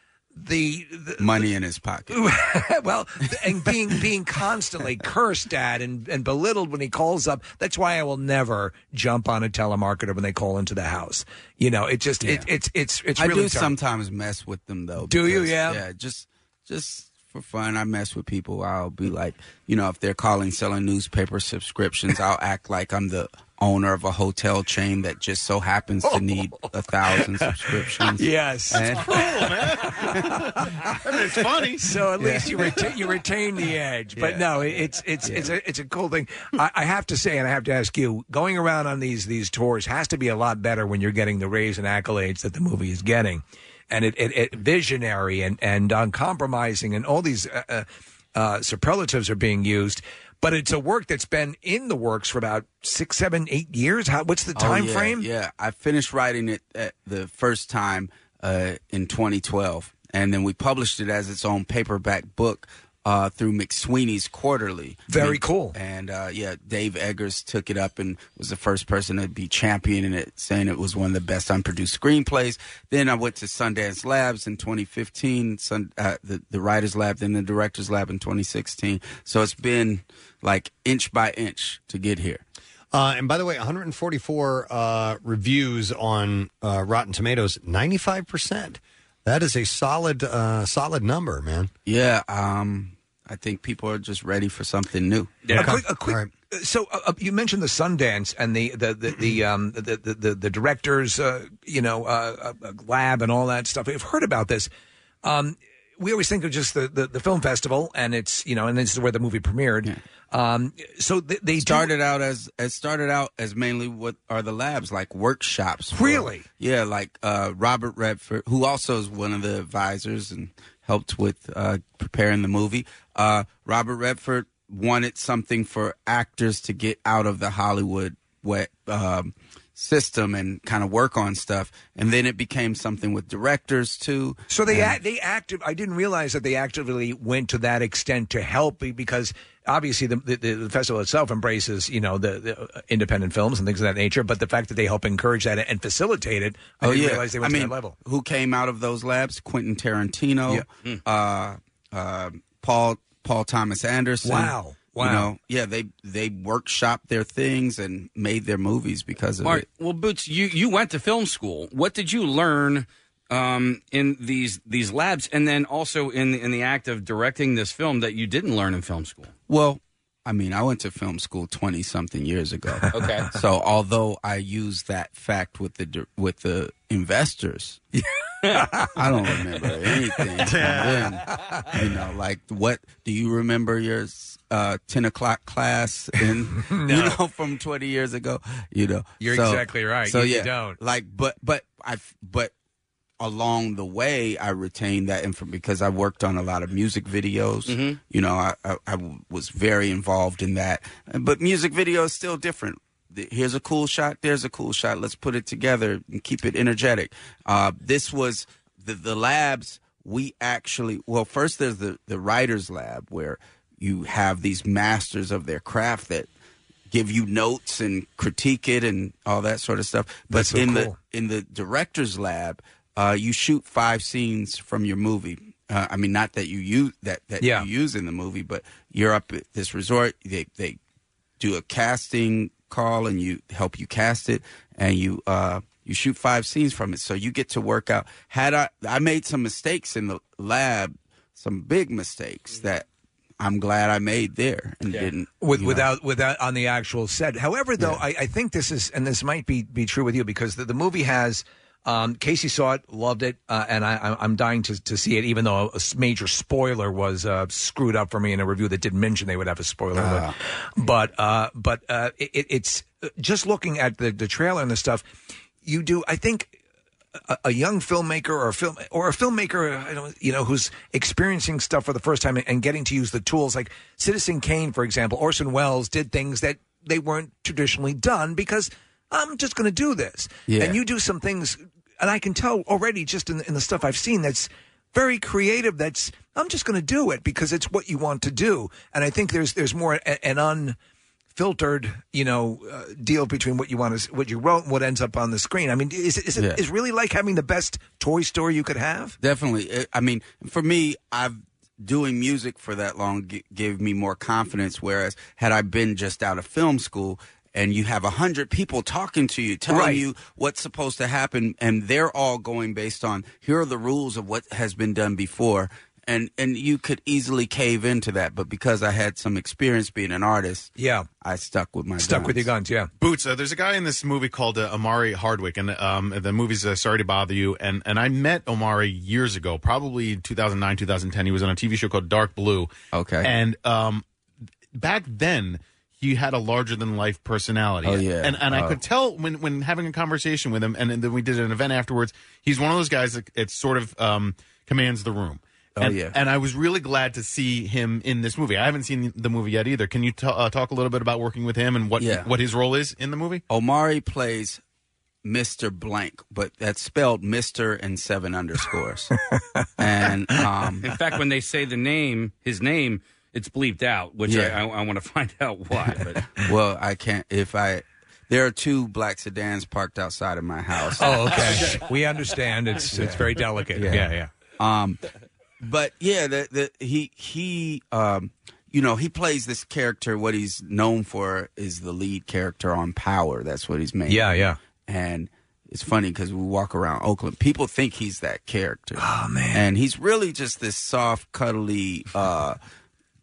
the, the money in his pocket. Well, and being being constantly cursed at and, and belittled when he calls up. That's why I will never jump on a telemarketer when they call into the house. You know, it just it, it's it's it's I really do tough. sometimes mess with them though. Do you? because, Yeah. Yeah. Just just for fun, I mess with people. I'll be like, you know, if they're calling selling newspaper subscriptions, I'll act like I'm the owner of a hotel chain that just so happens to need a thousand subscriptions. Yes. And- I mean, it's funny. So at least you retain you retain the edge. But Yeah. no, it- it's it's it's a it's a cool thing. I, I have to say, and I have to ask you, going around on these these tours has to be a lot better when you're getting the raise and accolades that the movie is getting, and it, it, it visionary and and uncompromising, and all these uh, uh, uh, superlatives are being used. But it's a work that's been in the works for about six, seven, eight years. How, what's the Oh, time yeah, frame? Yeah, I finished writing it at the first time uh, in twenty twelve, and then we published it as its own paperback book uh, through McSweeney's Quarterly. Very And- cool. And uh, yeah, Dave Eggers took it up and was the first person to be championing it, saying it was one of the best unproduced screenplays. Then I went to Sundance Labs in twenty fifteen, Sun, uh, the the Writers Lab, then the Directors Lab in twenty sixteen. So it's been like inch by inch to get here. Uh, and by the way, one hundred forty-four uh, reviews on uh, Rotten Tomatoes, ninety-five percent. That is a solid, uh, solid number, man. Yeah, um, I think people are just ready for something new. A quick, a quick, So uh, you mentioned the Sundance and the the the the, um, the, the, the the director's uh, you know uh, uh, lab and all that stuff. We've heard about this. Um, we always think of just the, the, the film festival, and it's you know, and this is where the movie premiered. Yeah. Um, so they, they started do... out as it started out as mainly what are the labs, like workshops. For, really? Yeah, like uh, Robert Redford, who also is one of the advisors and helped with uh, preparing the movie. Uh, Robert Redford wanted something for actors to get out of the Hollywood wet, um, system and kind of work on stuff, and then it became something with directors too. So they and, act, they active. I didn't realize that they actively went to that extent to help, because obviously the the, the festival itself embraces you know the, the independent films and things of that nature. But the fact that they help encourage that and facilitate it, I oh didn't yeah, realize they went I to mean, that level. Who came out of those labs? Quentin Tarantino, yeah. mm. uh, uh, Paul Paul Thomas Anderson. Wow. Wow. You know, yeah, they they workshopped their things and made their movies because of Mark, it. well, Boots, you, you went to film school. What did you learn um, in these these labs, and then also in the, in the act of directing this film that you didn't learn in film school? Well, I mean, I went to film school twenty something years ago. Okay. So although I use that fact with the with the investors, I don't remember anything from then. You know, like what do you remember your uh, ten o'clock class in? No. You know, from twenty years ago. You know, You're so, exactly right. So You- you yeah, don't. like, but but I but. Along the way, I retained that info because I worked on a lot of music videos. Mhm. You know, I, I, I was very involved in that. But music video is still different. The- Here's a cool shot. There's a cool shot. Let's put it together and keep it energetic. Uh, this was the, the labs. We actually, well, first there's the, the writer's lab where you have these masters of their craft that give you notes and critique it and all that sort of stuff. But That's so in cool. the in the director's lab, Uh, you shoot five scenes from your movie. Uh, I mean, not that you use that that Yeah. you use in the movie, but you're up at this resort. They they do a casting call and you help you cast it, and you uh, you shoot five scenes from it. So you get to work out. Had I I made some mistakes in the lab, some big mistakes that I'm glad I made there and didn't With, you know. without without on the actual set. However, though, I, I think this is, and this might be be true with you, because the, the movie has. Um, Casey saw it, loved it, uh, and I, I- I'm dying to, to see it, even though a s- major spoiler was uh, screwed up for me in a review that didn't mention they would have a spoiler. Ah. But uh, but uh, it, it's just looking at the, the trailer and the stuff, you do, I think, a, a young filmmaker or a film or a filmmaker, I don't, you know, who's experiencing stuff for the first time and, and getting to use the tools, like Citizen Kane, for example. Orson Welles did things that they weren't traditionally done because I'm just going to do this. Yeah. And you do some things, and I can tell already just in, in the stuff I've seen that's very creative. That's I'm just going to do it because it's what you want to do. And I think there's there's more a, an unfiltered, you know, uh, deal between what you want to, what you wrote, and what ends up on the screen. I mean, is it is it Yeah. is really like having the best toy store you could have? Definitely. It- I mean, for me, I've doing music for that long g- gave me more confidence. Whereas had I been just out of film school and you have a hundred people talking to you, telling Right. you what's supposed to happen, and they're all going based on here are the rules of what has been done before. And and you could easily cave into that. But because I had some experience being an artist, yeah, I stuck with my Stuck guns. with your guns, yeah. Boots, uh, there's a guy in this movie called uh, Omari Hardwick, and um, the movie's uh, Sorry to Bother You. And, and I met Omari years ago, probably in two thousand nine, two thousand ten. He was on a T V show called Dark Blue. Okay. And um, back then, he had a larger-than-life personality. Oh, yeah. And, and I Oh. could tell when, when having a conversation with him, and, then we did an event afterwards, he's one of those guys that it sort of um, commands the room. Oh, and, yeah. and I was really glad to see him in this movie. I haven't seen the movie yet either. Can you t- uh, talk a little bit about working with him and what Yeah. what his role is in the movie? Omari plays Mister Blank, but that's spelled Mister and seven underscores. and um, In fact, when they say the name, his name, it's bleeped out, which Yeah. I, I, I want to find out why. But well, I can't. If I, there are two black sedans parked outside of my house. Oh, okay. We understand. It's it's very delicate. Yeah, yeah. Um, but yeah, the, the he he um, you know, he plays this character. What he's known for is the lead character on Power. That's what he's made. Yeah, yeah. And it's funny because we walk around Oakland, people think he's that character. Oh man! And he's really just this soft, cuddly, uh,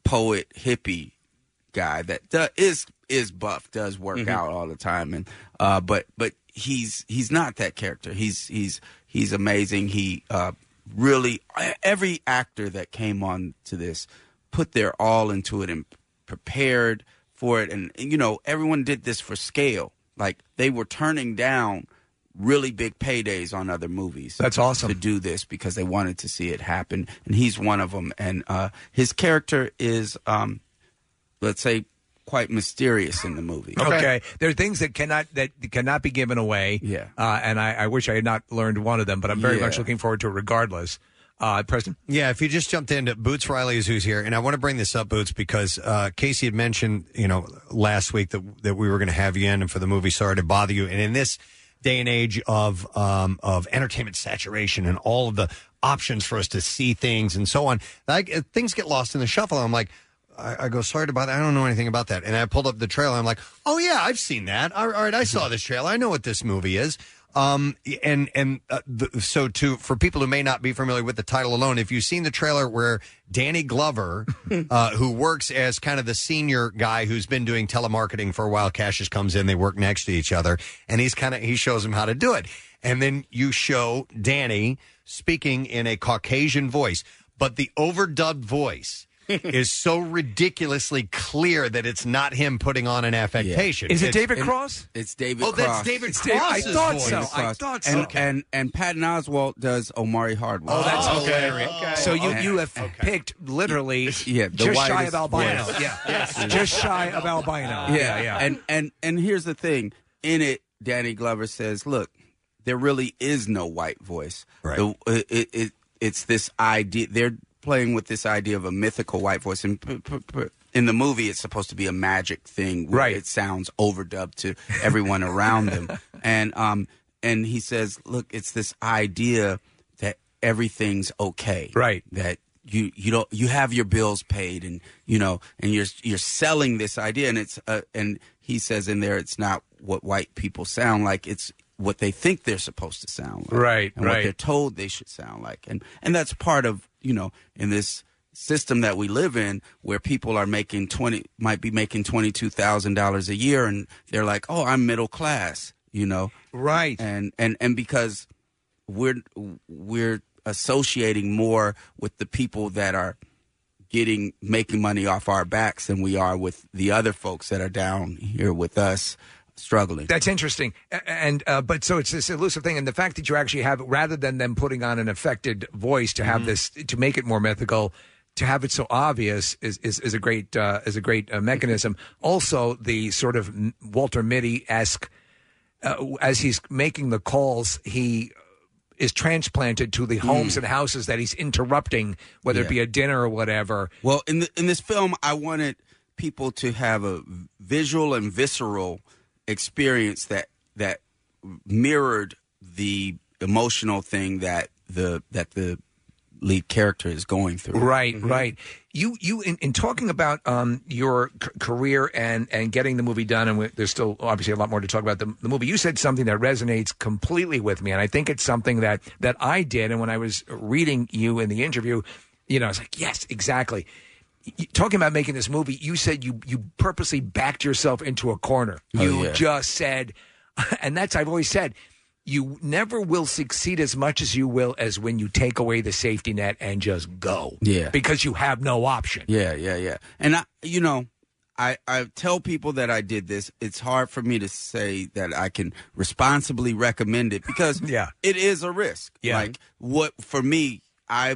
poet hippie guy that do, is is buff, does work Mm-hmm. out all the time, and uh, but but he's he's not that character. He's he's he's amazing. He uh, really every actor that came on to this put their all into it and prepared for it, and, and you know everyone did this for scale. Like they were turning down really big paydays on other movies. That's awesome. To do this because they wanted to see it happen, and he's one of them. And uh, his character is, um, let's say, quite mysterious in the movie. Okay. There are things that cannot that cannot be given away. Yeah. Uh, and I, I wish I had not learned one of them, but I'm very Yeah. much looking forward to it regardless. Uh, Preston? Yeah, if you just jumped into Boots Riley is who's here, and I want to bring this up, Boots, because uh, Casey had mentioned, you know, last week that that we were going to have you in and for the movie Sorry to Bother You, and in this day and age of um, of entertainment saturation and all of the options for us to see things and so on, like, uh, things get lost in the shuffle. I'm like, I, I go, sorry about that. I don't know anything about that. And I pulled up the trailer. I'm like, oh, yeah, I've seen that. All right, I saw this trailer. I know what this movie is. Um, and, and, uh, the, so to, for people who may not be familiar with the title alone, if you've seen the trailer where Danny Glover, uh, who works as kind of the senior guy who's been doing telemarketing for a while, Cassius comes in, they work next to each other, and he's kind of, he shows him how to do it. And then you show Danny speaking in a Caucasian voice, but the overdubbed voice is so ridiculously clear that it's not him putting on an affectation. Is it It's- David and- Cross? It's David Oh, Cross. that's David It's Cross's I thought voice. so. David I Cross. thought so. And, Okay. and and Patton Oswalt does Omari Hardwick. Oh, that's Oh, hilarious. okay. So you, And- you have picked literally yeah, the just shy whitest of albino. voice. Yeah. Yes. Just shy of albino. Yeah, Yeah, yeah. And and and here's the thing. In it, Danny Glover says, "Look, there really is no white voice. Right. The, it, it, it's this idea. They're playing with this idea of a mythical white voice. And p- p- p- in the movie, it's supposed to be a magic thing. Where Right. It sounds overdubbed to everyone around them. And um and he says, look, it's this idea that everything's okay. Right. That you you don't you have your bills paid, and you know, and you're you're selling this idea, and it's uh, and he says in there, it's not what white people sound like, it's what they think they're supposed to sound like, Right, and what right. they're told they should sound like, and and that's part of, you know, in this system that we live in, where people are making twenty might be making twenty two thousand dollars a year, and they're like, oh, I'm middle class, you know, right, and and and because we're we're associating more with the people that are getting making money off our backs than we are with the other folks that are down here with us struggling. That's interesting, A- and uh, but so it's this elusive thing, and the fact that you actually have, rather than them putting on an affected voice, to have Mhm. this, to make it more mythical, to have it so obvious is is, is a great uh, is a great uh, mechanism. Also, the sort of Walter Mitty esque, uh, as he's making the calls, he is transplanted to the homes Mm. and houses that he's interrupting, whether it Yeah. be a dinner or whatever. Well, in the, in this film, I wanted people to have a visual and visceral experience that that mirrored the emotional thing that the that the lead character is going through. Right, right. You, you, in, in talking about um, your c- career and and getting the movie done, and we, there's still obviously a lot more to talk about the, the movie. You said something that resonates completely with me, and I think it's something that that I did. And when I was reading you in the interview, you know, I was like, yes, exactly. Y- Talking about making this movie, you said you you purposely backed yourself into a corner. Oh, You yeah. just said, and that's I've always said. You never will succeed as much as you will as when you take away the safety net and just go. Yeah. Because you have no option. Yeah, yeah, yeah. And I, you know, I I tell people that I did this. It's hard for me to say that I can responsibly recommend it because yeah. it is a risk. Yeah. Like what for me, I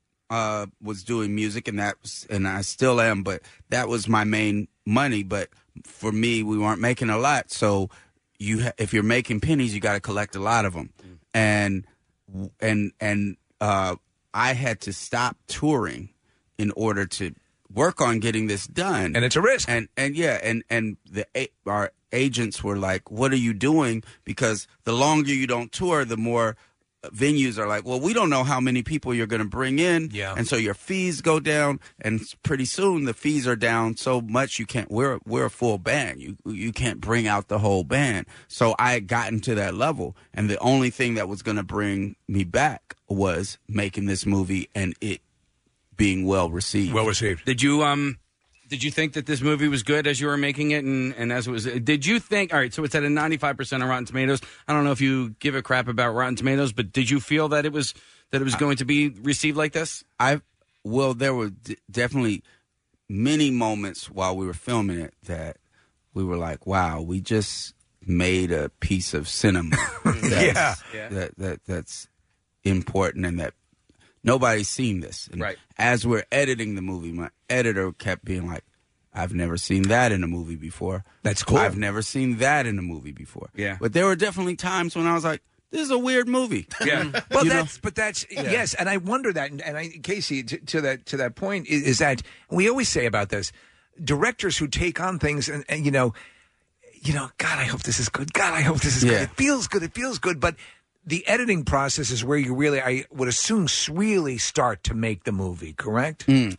uh was doing music, and that was, and I still am, but that was my main money. But for me, we weren't making a lot, so you ha- if you're making pennies, you got to collect a lot of them, and and and uh, I had to stop touring in order to work on getting this done, and it's a risk. And and yeah, and and the a- our agents were like, "What are you doing?" Because the longer you don't tour, the more venues are like, well, we don't know how many people you're going to bring in. Yeah. And so your fees go down, and pretty soon the fees are down so much you can't, we're, we're a full band. You, you can't bring out the whole band. So I had gotten to that level, and the only thing that was going to bring me back was making this movie, and it being well received. Well received. Did you um did you think that this movie was good as you were making it and, and as it was did you think all right, so it's at a ninety-five percent on Rotten Tomatoes. I don't know if you give a crap about Rotten Tomatoes, but did you feel that it was that it was going to be received like this? I well there were d- definitely many moments while we were filming it that we were like, wow, we just made a piece of cinema. yeah. yeah. That that that's important and that nobody's seen this. And right. As we're editing the movie, my editor kept being like, I've never seen that in a movie before. That's cool. I've never seen that in a movie before. Yeah. But there were definitely times when I was like, this is a weird movie. Yeah. Well, You know? that's but that's yes, and I wonder that, and, and I, Casey, to, to that to that point is, is that we always say about this directors who take on things, and, and you know, you know, God, I hope this is good. God, I hope this is Yeah. good. It feels good. It feels good, but the editing process is where you really, I would assume, really start to make the movie. Correct? Mm.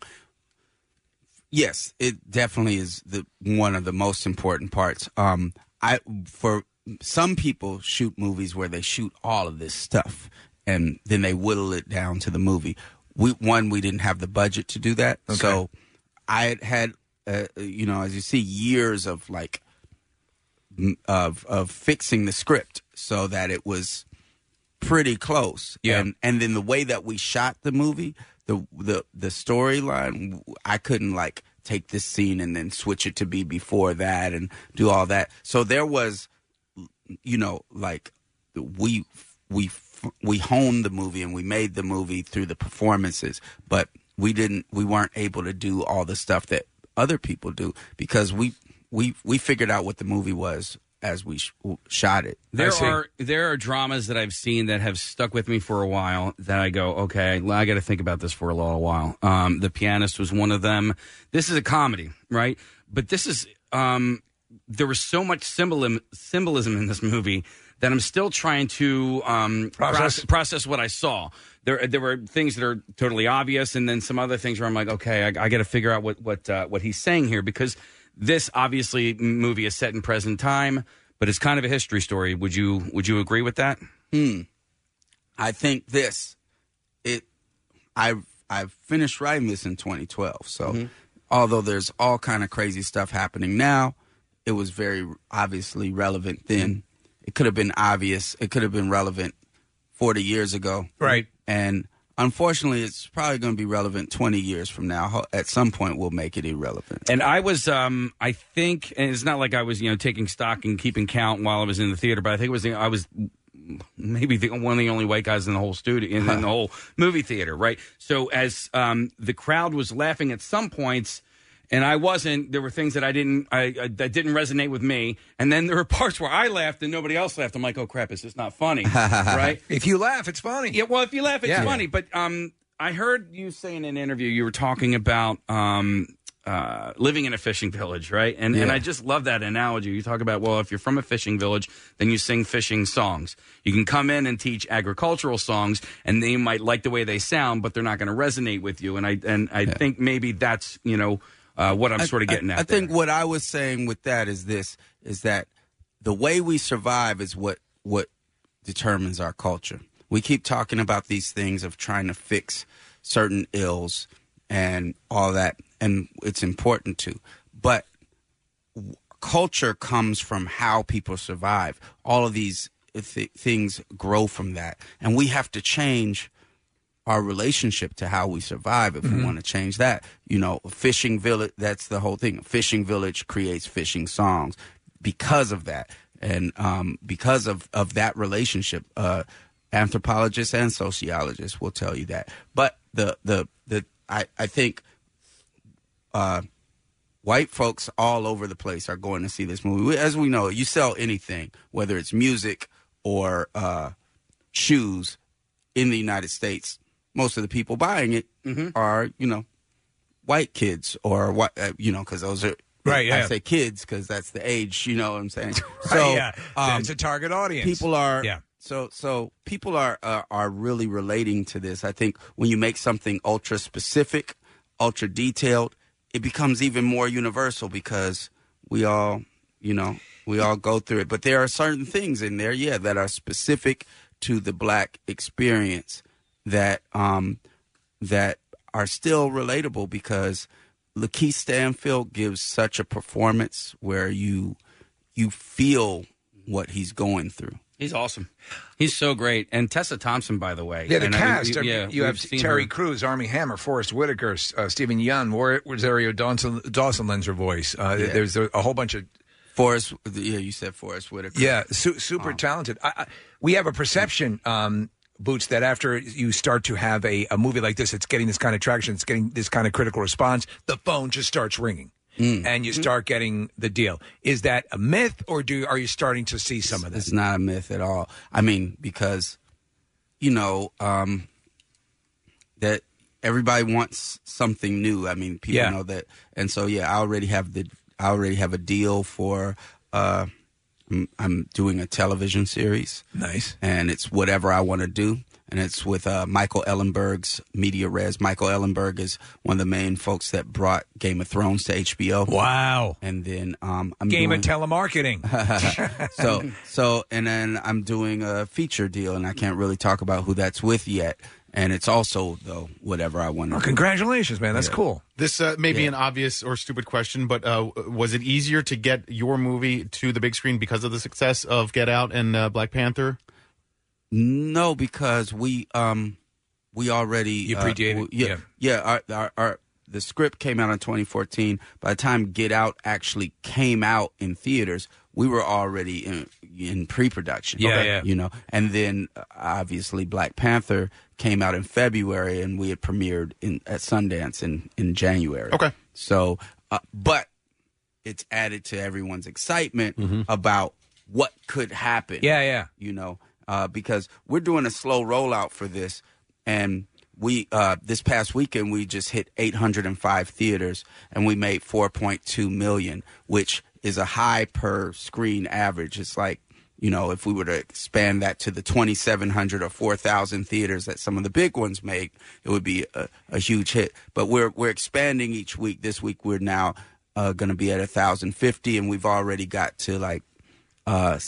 Yes, it definitely is the one of the most important parts. Um, I for some people shoot movies where they shoot all of this stuff and then they whittle it down to the movie. We one we didn't have the budget to do that, Okay. so I had had uh, you know, as you see, years of like m- of of fixing the script so that it was pretty close. Yeah. And and then the way that we shot the movie, the the the storyline, I couldn't like take this scene and then switch it to be before that and do all that. So there was, you know, like we we we honed the movie and we made the movie through the performances, but we didn't we weren't able to do all the stuff that other people do because we we we figured out what the movie was as we sh- shot it. There are there are dramas that I've seen that have stuck with me for a while that I go, okay, I got to think about this for a little while. Um, The Pianist was one of them. This is a comedy, right? But this is um, there was so much symbolism symbolism in this movie that I'm still trying to um, Process. process. process what I saw. There there were things that are totally obvious, and then some other things where I'm like, okay, I, I got to figure out what what uh, what he's saying here because. This obviously movie is set in present time, but it's kind of a history story. Would you would you agree with that? Hmm. I think this. It. I've I've finished writing this in twenty twelve. So, Mm-hmm. although there's all kind of crazy stuff happening now, it was very obviously relevant then. It could have been obvious. It could have been relevant forty years ago. Right. And unfortunately, it's probably going to be relevant twenty years from now. Ho- At some point, we'll make it irrelevant. And I was, um, I think, and it's not like I was, you know, taking stock and keeping count while I was in the theater, but I think it was, the, I was maybe the, one of the only white guys in the whole studio, in, in the whole movie theater, right? So as um, the crowd was laughing at some points, and I wasn't, there were things that I didn't, I, I that didn't resonate with me, and then there were parts where I laughed and nobody else laughed. I'm like, oh crap, is this not funny, right? If you laugh, it's funny. Yeah, well, if you laugh, it's Yeah. funny. But um, I heard you say in an interview you were talking about um, uh, living in a fishing village, right? And and Yeah. I just love that analogy. You talk about, well, if you're from a fishing village, then you sing fishing songs. You can come in and teach agricultural songs, and they might like the way they sound, but they're not going to resonate with you. And I and I think maybe that's you know uh, what I'm I- sort of getting I, at. I think what I was saying with that is this: is that the way we survive is what what determines our culture. We keep talking about these things of trying to fix certain ills and all that, and it's important to. But w- culture comes from how people survive. All of these th- things grow from that, and we have to change our relationship to how we survive if we want to change that. You know, a fishing village, that's the whole thing. A fishing village creates fishing songs because of that. And um, because of, of that relationship, uh, anthropologists and sociologists will tell you that. But the, the, the I, I think uh, white folks all over the place are going to see this movie. As we know, you sell anything, whether it's music or uh, shoes in the United States, most of the people buying it are, you know, white kids or what, uh, you know, because those are, Right, yeah. I say kids because that's the age, you know what I'm saying? Right, yeah. um, It's a target audience. People are, Yeah. so so people are, are are really relating to this. I think when you make something ultra specific, ultra detailed, it becomes even more universal because we all, you know, we all go through it. But there are certain things in there, yeah, that are specific to the black experience that um that are still relatable because Lakeith Stanfield gives such a performance where you you feel what he's going through. He's awesome. He's so great. And Tessa Thompson, by the way. Yeah, the And I mean, cast. I mean, yeah, you we've have seen Terry her. Crews, Armie Hammer, Forrest Whitaker, uh, Stephen Yeun, War- Rosario Dawson, Dawson lends her voice. Uh, Yeah. There's a, a whole bunch of Forrest. Yeah, you said Forrest Whitaker. yeah, su- super talented. I, I, we have a perception, um, Boots, that after you start to have a, a movie like this, it's getting this kind of traction, it's getting this kind of critical response, the phone just starts ringing. Mm. And you start getting the deal. Is that a myth, or do are you starting to see some of this? It's not a myth at all. I mean, because, you know, um, that everybody wants something new. I mean, people Yeah. know that. And so, yeah, I already have the, I already have a deal for, uh, I'm, I'm doing a television series. Nice. And it's whatever I want to do. And it's with uh, Michael Ellenberg's Media Res. Michael Ellenberg is one of the main folks that brought Game of Thrones to H B O. Wow. And then um, I'm Game doing... of telemarketing. so, so, and then I'm doing a feature deal, and I can't really talk about who that's with yet. And it's also, though, whatever I want to Oh, do. congratulations, man. That's Yeah. cool. This uh, may be Yeah. an obvious or stupid question, but uh, was it easier to get your movie to the big screen because of the success of Get Out and uh, Black Panther? No, because we um we already You uh, predated, w- yeah, yeah. Our, our, our the script came out in twenty fourteen. By the time Get Out actually came out in theaters, we were already in, in pre-production. Yeah, yeah. You know, and then uh, obviously Black Panther came out in February, and we had premiered in at Sundance in in January. Okay. So, uh, but it's added to everyone's excitement about what could happen. Yeah, yeah. You know, uh, because we're doing a slow rollout for this, and we uh, this past weekend we just hit eight hundred five theaters, and we made four point two million, which is a high per screen average. It's like, you know, if we were to expand that to the twenty-seven hundred or four thousand theaters that some of the big ones make, it would be a, a huge hit. But we're we're expanding each week. This week we're now uh, going to be at one thousand fifty, and we've already got to like uh,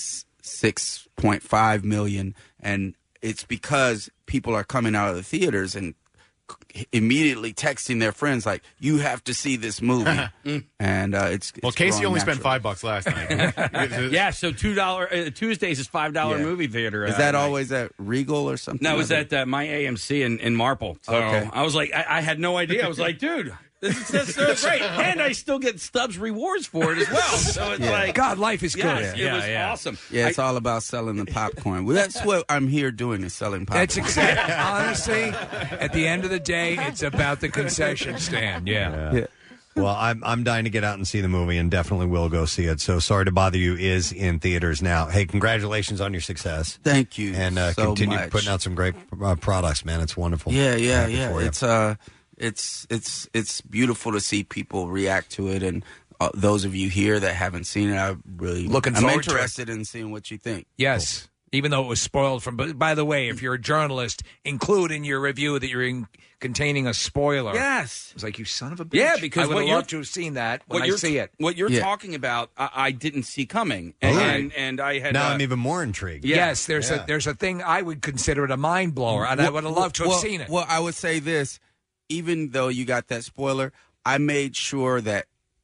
six point five million. And it's because people are coming out of the theaters and immediately texting their friends like, you have to see this movie. And uh, it's, it's Well, Casey growing only spent naturally. five bucks last night. Yeah, so two dollar uh, Tuesdays is five dollar Yeah. movie theater. Is uh, that night. always at Regal or something? No, it was like at uh, my A M C in, in Marple. So Okay. I was like, I, I had no idea. I was like, dude, this is that's so great, and I still get Stubbs rewards for it as well. So it's Yeah. like, God, life is good. yes, it Yeah, was yeah. awesome. Yeah, it's I- all about selling the popcorn. Well, that's what I'm here doing is selling popcorn. That's exactly. Honestly, at the end of the day, it's about the concession stand. Yeah. Yeah. Well, I'm I'm dying to get out and see the movie, and definitely will go see it. So sorry to bother you. Is in theaters now. Hey, congratulations on your success. Thank you and uh, so continue much. putting out some great uh, products, man. It's wonderful. Yeah, yeah, Happy yeah. for you. It's uh, it's it's it's beautiful to see people react to it, and uh, those of you here that haven't seen it, I really Looking I'm forward to it. interested in seeing what you think. Yes. Even though it was spoiled from. But by the way, if you're a journalist, include in your review that you're in, containing a spoiler. Yes. It's like, you son of a bitch. Yeah, because I would what have you're- loved to have seen that when what I you're see it. What you're Yeah. talking about, I, I didn't see coming, and Oh. and, and I had now uh, I'm even more intrigued. Yeah. Yes, there's Yeah. a there's a thing I would consider it a mind blower, and I Well, would have loved to have well, seen it. Well, I would say this: even though you got that spoiler, I made sure that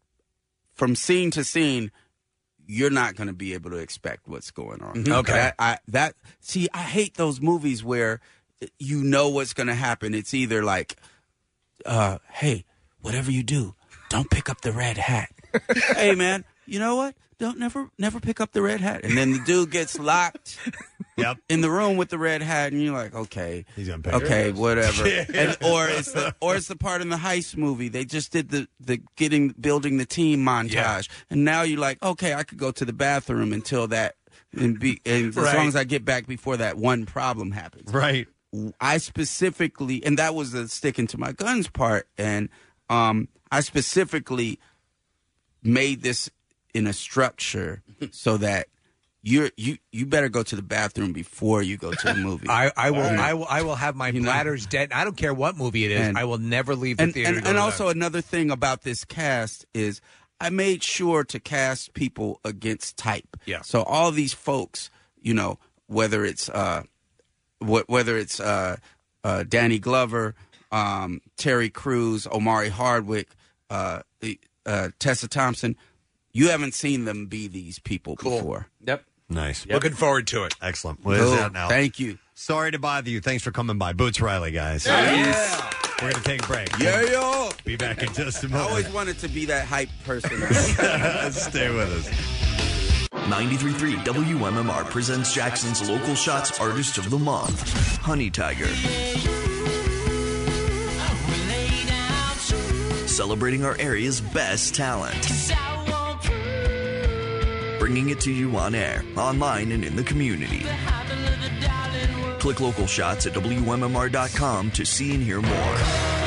from scene to scene, you're not going to be able to expect what's going on. Mhm. Okay. That, I that see, I hate those movies where you know what's going to happen. It's either like, uh, hey, whatever you do, don't pick up the red hat. Hey, man, you know what? Don't never never pick up the red hat. And then the dude gets locked Yep. in the room with the red hat, and you're like, okay, He's gonna pay. okay, whatever. And or it's the or it's the part in the heist movie. They just did the the getting building the team montage, Yeah. and now you're like, okay, I could go to the bathroom until that, and be and as Right. long as I get back before that one problem happens. Right. I specifically, and that was the sticking to my guns part, and um, I specifically made this in a structure so that you're you you better go to the bathroom before you go to the movie. I, I will Yeah. I will I will have my You know? bladders dead. I don't care what movie it is. And- I will never leave the and theater. and, to go and to also another thing about this cast is I made sure to cast people against type. Yeah. So all these folks, you know, whether it's uh, wh- whether it's uh, uh, Danny Glover, um, Terry Crews, Omari Hardwick, uh, uh, Tessa Thompson. You haven't seen them be these people before. Yep. Nice. Yep. Looking forward to it. Excellent. What is Cool. that now? Thank you. Sorry to bother you. Thanks for coming by. Boots Riley, guys. Yeah. We're going to take a break. Yeah, yo. Be back in just a I moment. always wanted to be that hype person. Stay with us. ninety-three point three W M M R presents Jackson's Local Shots Artist of the Month, Honey Tiger. Celebrating our area's best talent. Bringing it to you on air, online, and in the community. Click local shots at W M M R dot com to see and hear more.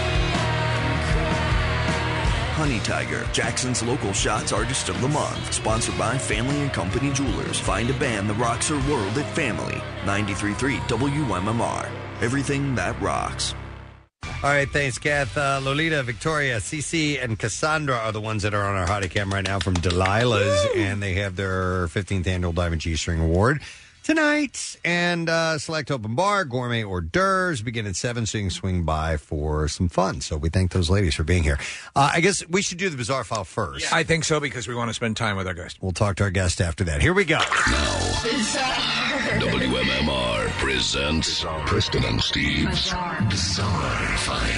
Honey Tiger, Jackson's Local Shots Artist of the Month. Sponsored by Family and Company Jewelers. Find a band that rocks her world at Family. ninety-three point three W M M R. Everything that rocks. All right, thanks, Kath. Uh, Lolita, Victoria, Cece, and Cassandra are the ones that are on our hottie cam right now from Delilah's, Woo! And they have their fifteenth annual Diamond G-String Award tonight. And uh, select open bar, gourmet hors d'oeuvres begin at seven, so you can swing by for some fun. So we thank those ladies for being here. Uh, I guess we should do the Bizarre File first. I think so, because we want to spend time with our guest. We'll talk to our guest after that. Here we go. W M M R presents Preston and Steve's Bizarre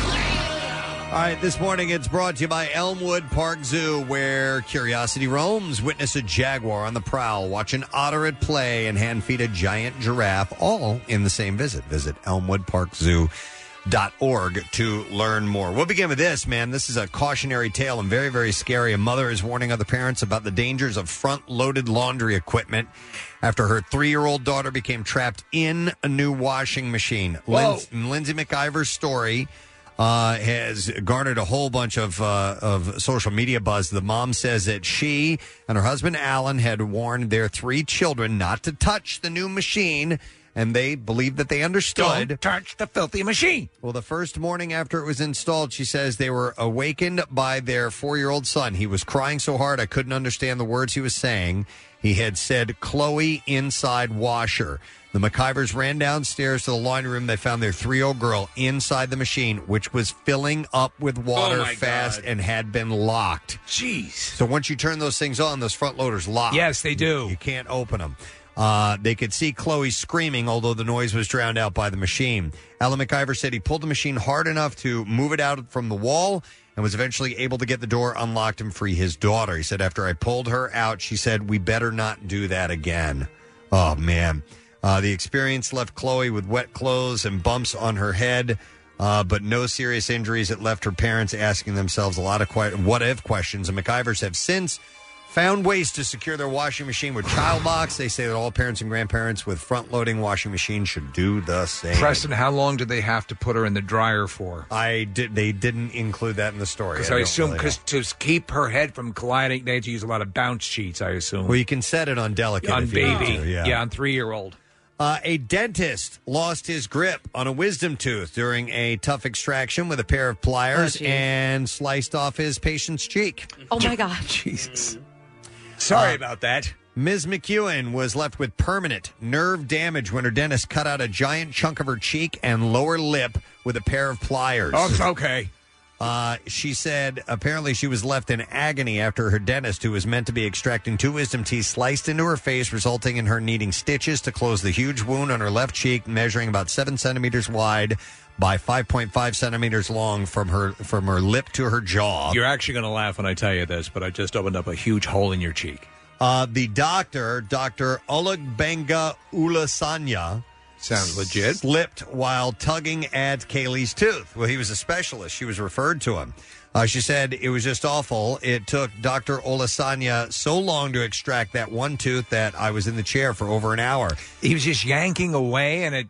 File. All right, this morning it's brought to you by Elmwood Park Zoo, where curiosity roams. Witness a jaguar on the prowl, watch an otter at play, and hand feed a giant giraffe, all in the same visit. Visit elmwood park zoo dot org to learn more. We'll begin with this, man. This is a cautionary tale and very, very scary. A mother is warning other parents about the dangers of front-loaded laundry equipment after her three-year-old daughter became trapped in a new washing machine. Lin- Lindsay McIver's story uh, has garnered a whole bunch of uh, of social media buzz. The mom says that she and her husband, Alan, had warned their three children not to touch the new machine, and they believed that they understood. Don't touch the filthy machine. Well, the first morning after it was installed, she says they were awakened by their four-year-old son. He was crying so hard I couldn't understand the words he was saying. He had said, "Chloe, inside washer." The McIvers ran downstairs to the laundry room. They found their three-year-old girl inside the machine, which was filling up with water Oh, my fast God. and had been locked. Jeez. So once you turn those things on, those front loaders lock. Yes, they do. You can't open them. Uh, they could see Chloe screaming, although the noise was drowned out by the machine. Alan McIver said he pulled the machine hard enough to move it out from the wall and was eventually able to get the door unlocked and free his daughter. He said after I pulled her out, she said, "We better not do that again." Oh, man. Uh, the experience left Chloe with wet clothes and bumps on her head, uh, but no serious injuries. It left her parents asking themselves a lot of que- what-if questions. And McIvers have since found ways to secure their washing machine with child locks. They say that all parents and grandparents with front-loading washing machines should do the same. Preston, how long did they have to put her in the dryer for? I did. They didn't include that in the story. Because I I, don't assume, really because to keep her head from colliding, they had to use a lot of bounce sheets, I assume. Well, you can set it on delicate. On if you baby. want to, yeah. yeah, on three-year-old. Uh, a dentist lost his grip on a wisdom tooth during a tough extraction with a pair of pliers Oh, geez. and sliced off his patient's cheek. Oh, my God. Jesus. Sorry Uh, about that. Miz McEwen was left with permanent nerve damage when her dentist cut out a giant chunk of her cheek and lower lip with a pair of pliers. Oh, okay. Uh, she said apparently she was left in agony after her dentist, who was meant to be extracting two wisdom teeth, sliced into her face, resulting in her needing stitches to close the huge wound on her left cheek, measuring about seven centimeters wide by five point five centimeters long from her from her lip to her jaw. You're actually going to laugh when I tell you this, but I just opened up a huge hole in your cheek. Uh, the doctor, Doctor Olugbenga Ulasanya, sounds legit, slipped while tugging at Kaylee's tooth. Well, he was a specialist. She was referred to him. Uh, she said it was just awful. It took Doctor Olasanya so long to extract that one tooth that I was in the chair for over an hour. He was just yanking away, and it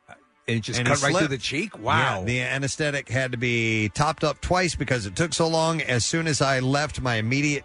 it just And cut he right through slipped. the cheek. Wow. Yeah, the anesthetic had to be topped up twice because it took so long. As soon as I left, my immediate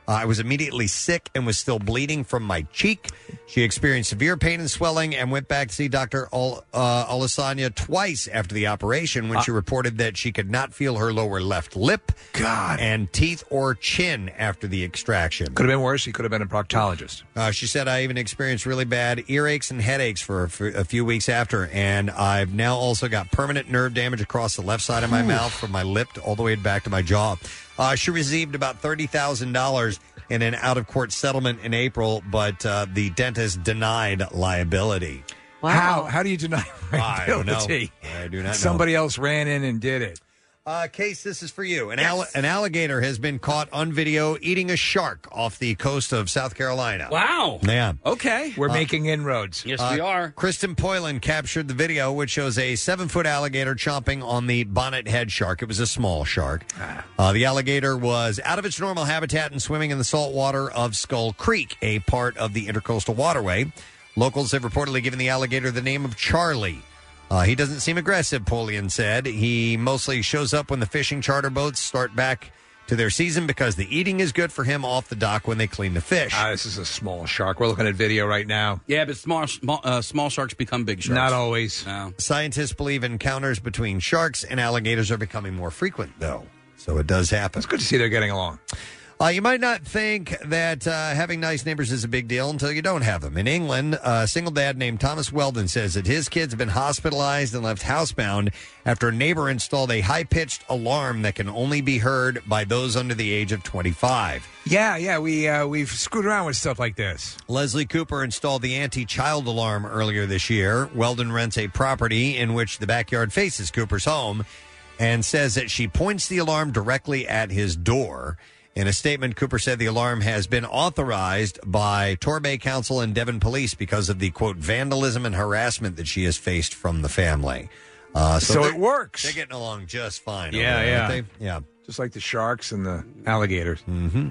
Uh, I was immediately sick and was still bleeding from my cheek. She experienced severe pain and swelling and went back to see Doctor Ol- uh, Olasanya twice after the operation when Uh, she reported that she could not feel her lower left lip God. and teeth or chin after the extraction. Could have been worse. He could have been a proctologist. Uh, she said, I even experienced really bad earaches and headaches for a, for a few weeks after, and I've now also got permanent nerve damage across the left side of my Ooh. mouth from my lip all the way back to my jaw. Uh, she received about thirty thousand dollars in an out-of-court settlement in April, but uh, the dentist denied liability. How how do you deny I don't know. liability? I do not know. Somebody else ran in and did it. Uh, Case, this is for you. An, al- an alligator has been caught on video eating a shark off the coast of South Carolina. Wow. Yeah. Okay. We're Uh, making inroads. Yes, Uh, we are. Kristen Poylan captured the video, which shows a seven-foot alligator chomping on the bonnet head shark. It was a small shark. Uh, the alligator was out of its normal habitat and swimming in the salt water of Skull Creek, a part of the Intercoastal Waterway. Locals have reportedly given the alligator the name of Charlie. Uh, he doesn't seem aggressive, Poylan said. He mostly shows up when the fishing charter boats start back to their season because the eating is good for him off the dock when they clean the fish. Ah, this is a small shark. We're looking at video right now. Yeah, but small small, uh, small sharks become big sharks. Not always. No. Scientists believe encounters between sharks and alligators are becoming more frequent, though. So it does happen. It's good to see they're getting along. Uh, you might not think that uh, having nice neighbors is a big deal until you don't have them. In England, a single dad named Thomas Weldon says that his kids have been hospitalized and left housebound after a neighbor installed a high-pitched alarm that can only be heard by those under the age of twenty-five. Yeah, yeah, we uh, we've screwed around with stuff like this. Leslie Cooper installed the anti-child alarm earlier this year. Weldon rents a property in which the backyard faces Cooper's home and says that she points the alarm directly at his door. In a statement, Cooper said the alarm has been authorized by Torbay Council and Devon Police because of the, quote, vandalism and harassment that she has faced from the family. Uh, so So they're- it works. They're getting along just fine. over Yeah, there, yeah. aren't they? Yeah. Just like the sharks and the alligators. Mm-hmm.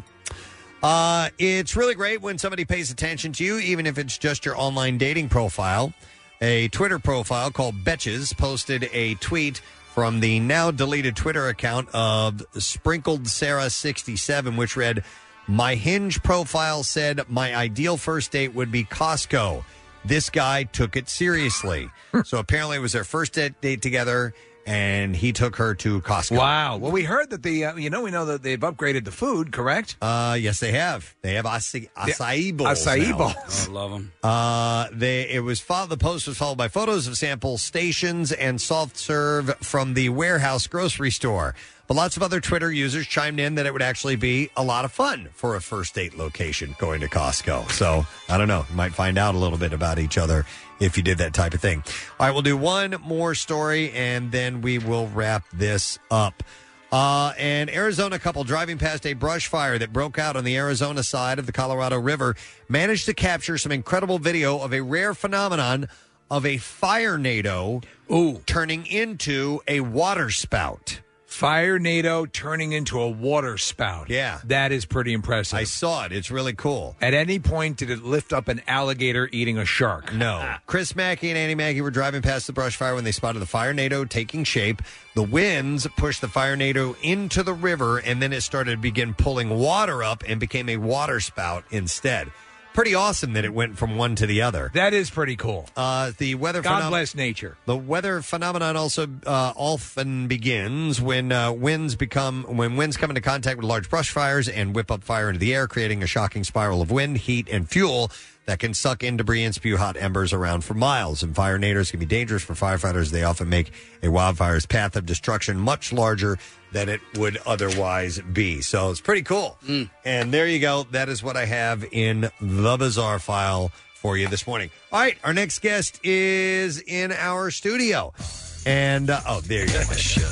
Uh, it's really great when somebody pays attention to you, even if it's just your online dating profile. A Twitter profile called Betches posted a tweet from the now deleted Twitter account of Sprinkled Sarah sixty-seven, which read, "My Hinge profile said my ideal first date would be Costco. This guy took it seriously." So apparently it was their first date date together, and he took her to Costco. Wow. Well, we heard that the, uh, you know, we know that they've upgraded the food, correct? Uh, yes, they have. They have acai, acai bowls. Acai now. bowls. I love them. Uh, they it was followed, the post was followed by photos of sample stations and soft serve from the warehouse grocery store. But lots of other Twitter users chimed in that it would actually be a lot of fun for a first date location going to Costco. So I don't know. You might find out a little bit about each other if you did that type of thing. All right, we'll do one more story and then we will wrap this up. Uh, an Arizona couple driving past a brush fire that broke out on the Arizona side of the Colorado River managed to capture some incredible video of a rare phenomenon of a firenado Ooh. turning into a water spout. Firenado turning into a water spout. Yeah. That is pretty impressive. I saw it. It's really cool. At any point, did it lift up an alligator eating a shark? No. Chris Mackey and Annie Mackey were driving past the brush fire when they spotted the firenado taking shape. The winds pushed the firenado into the river, and then it started to begin pulling water up and became a water spout instead. Pretty awesome that it went from one to the other. That is pretty cool. Uh, the weather God phenom- bless nature. The weather phenomenon also uh, often begins when uh, winds become when winds come into contact with large brush fires and whip up fire into the air, creating a shocking spiral of wind, heat, and fuel that can suck in debris and spew hot embers around for miles. And firenados can be dangerous for firefighters. They often make a wildfire's path of destruction much larger than it would otherwise be. So it's pretty cool. Mm. And there you go. That is what I have in the Bizarre File for you this morning. All right, our next guest is in our studio. And, uh, oh, there you go.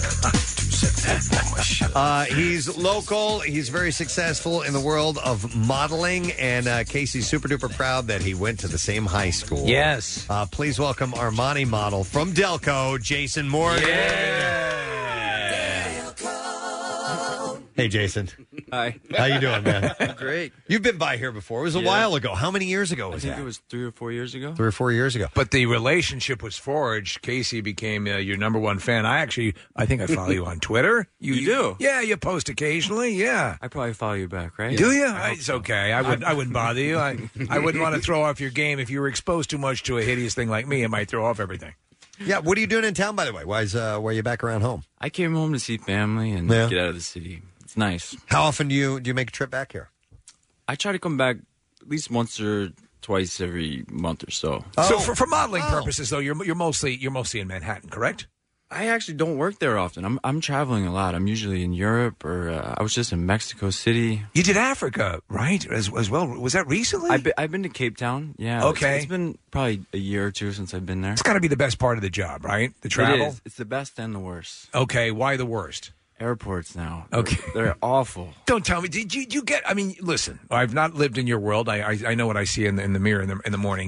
Uh, he's local. He's very successful in the world of modeling. And uh, Casey's super duper proud that he went to the same high school. Yes. Uh, please welcome Armani model from Delco, Jason Morgan. Hey, Jason. Hi. How you doing, man? Great. You've been by here before. It was a Yeah. while ago. How many years ago was I think that? it was three or four years ago. Three or four years ago. But the relationship was forged. Casey became uh, your number one fan. I actually, I think I follow you on Twitter. You do? Yeah, you post occasionally. Yeah. I probably follow you back, right? Do you? I hope It's okay. I would. I wouldn't bother you. I. I wouldn't want to throw off your game if you were exposed too much to a hideous thing like me. It might throw off everything. Yeah. What are you doing in town, by the way? Why is uh, why are you back around home? I came home to see family and Yeah. get out of the city. It's nice. How often do you do you make a trip back here? I try to come back at least once or twice every month or so. So for, for modeling purposes, though, you're you're mostly you're mostly in Manhattan, correct? I actually don't work there often. I'm I'm traveling a lot. I'm usually in Europe, or uh, I was just in Mexico City. You did Africa, right? As, as well. Was that recently? I've been, I've been to Cape Town. Yeah. Okay. It's, it's been probably a year or two since I've been there. It's got to be the best part of the job, right? The travel. It is. It's the best and the worst. Okay. Why the worst? Airports now. Okay. They're, they're awful. Don't tell me. Did you, you get? I mean, listen. I've not lived in your world. I I, I know what I see in the, in the mirror in the in the morning.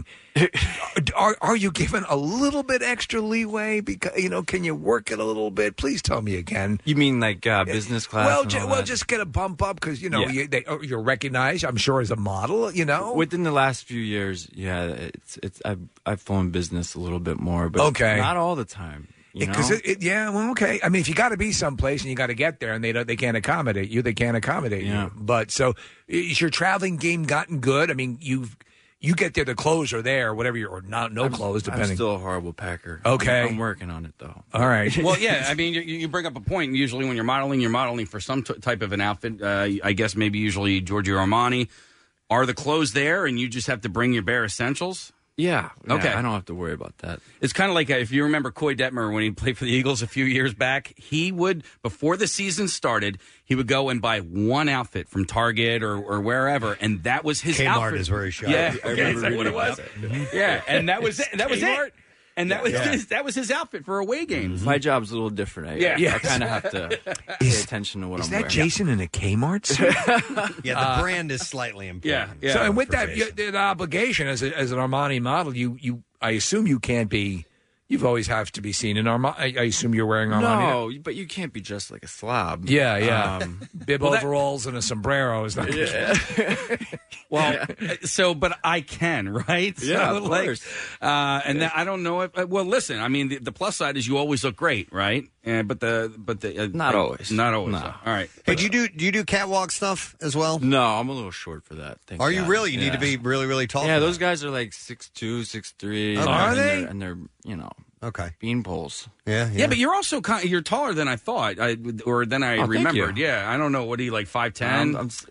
are are you given a little bit extra leeway? Because you know, can you work it a little bit? Please tell me again. You mean like uh, business class? Well, and ju- all well, that? just get a bump up because you know Yeah. you, they, oh, you're recognized. I'm sure as a model. You know. Within the last few years, yeah, it's it's I've I've flown business a little bit more, but Okay. not all the time. You know? Because it, it, yeah, well, okay. I mean, if you got to be someplace and you got to get there, and they don't, they can't accommodate you, they can't accommodate Yeah. you. But so, is your traveling game gotten good? I mean, you've you get there, the clothes are there, whatever you're, or not, no I'm, clothes, depending. I'm still a horrible packer. Okay. I'm, I'm working on it though. All right. Well, yeah. I mean, you, you bring up a point. Usually, when you're modeling, you're modeling for some t- type of an outfit. Uh, I guess maybe usually Giorgio Armani. Are the clothes there, and you just have to bring your bare essentials? Yeah. yeah, Okay. I don't have to worry about that. It's kind of like uh, if you remember Coy Detmer when he played for the Eagles a few years back. He would, before the season started, he would go and buy one outfit from Target or, or wherever, and that was his Kmart outfit. is where he shot. Yeah, I okay, remember is that what it reading was? about that. Yeah, and that was it. That was Kmart? it. And that was Yeah. his, that was his outfit for away games. My job's a little different. I, Yeah. I, I kind of have to pay attention to what Is I'm that wearing. Jason in a Kmart suit? Yeah, the Uh, brand is slightly important. Yeah, yeah. So, and with for that, Jason. you, the obligation as a, as an Armani model, you you I assume you can't be. You've always have to be seen in Armani. I, I assume you're wearing Armani. No, but you can't be dressed like a slob. Yeah, yeah. Um, Bib well, that- overalls and a sombrero is not. Well, uh, so, but I can, right? Yeah, So, of like, course. Uh, and that, I don't know if. uh, Well, listen. I mean, the, the plus side is you always look great, right? Uh, but the but the uh, Not uh, always. Not always. No. All right. Hey, do you do do you do catwalk stuff as well? No, I'm a little short for that. Thank Are you God. really? You need Yeah. to be really really tall. Yeah, for those that. guys are like six two, six three. Okay. Are and they? They're, and they're, you know, Okay. bean poles. Yeah, Yeah, but you're also kind you're taller than I thought, I, or than I Oh, thank remembered. you. Yeah, I don't know. What are you like? Five ten? I'm, I'm, s-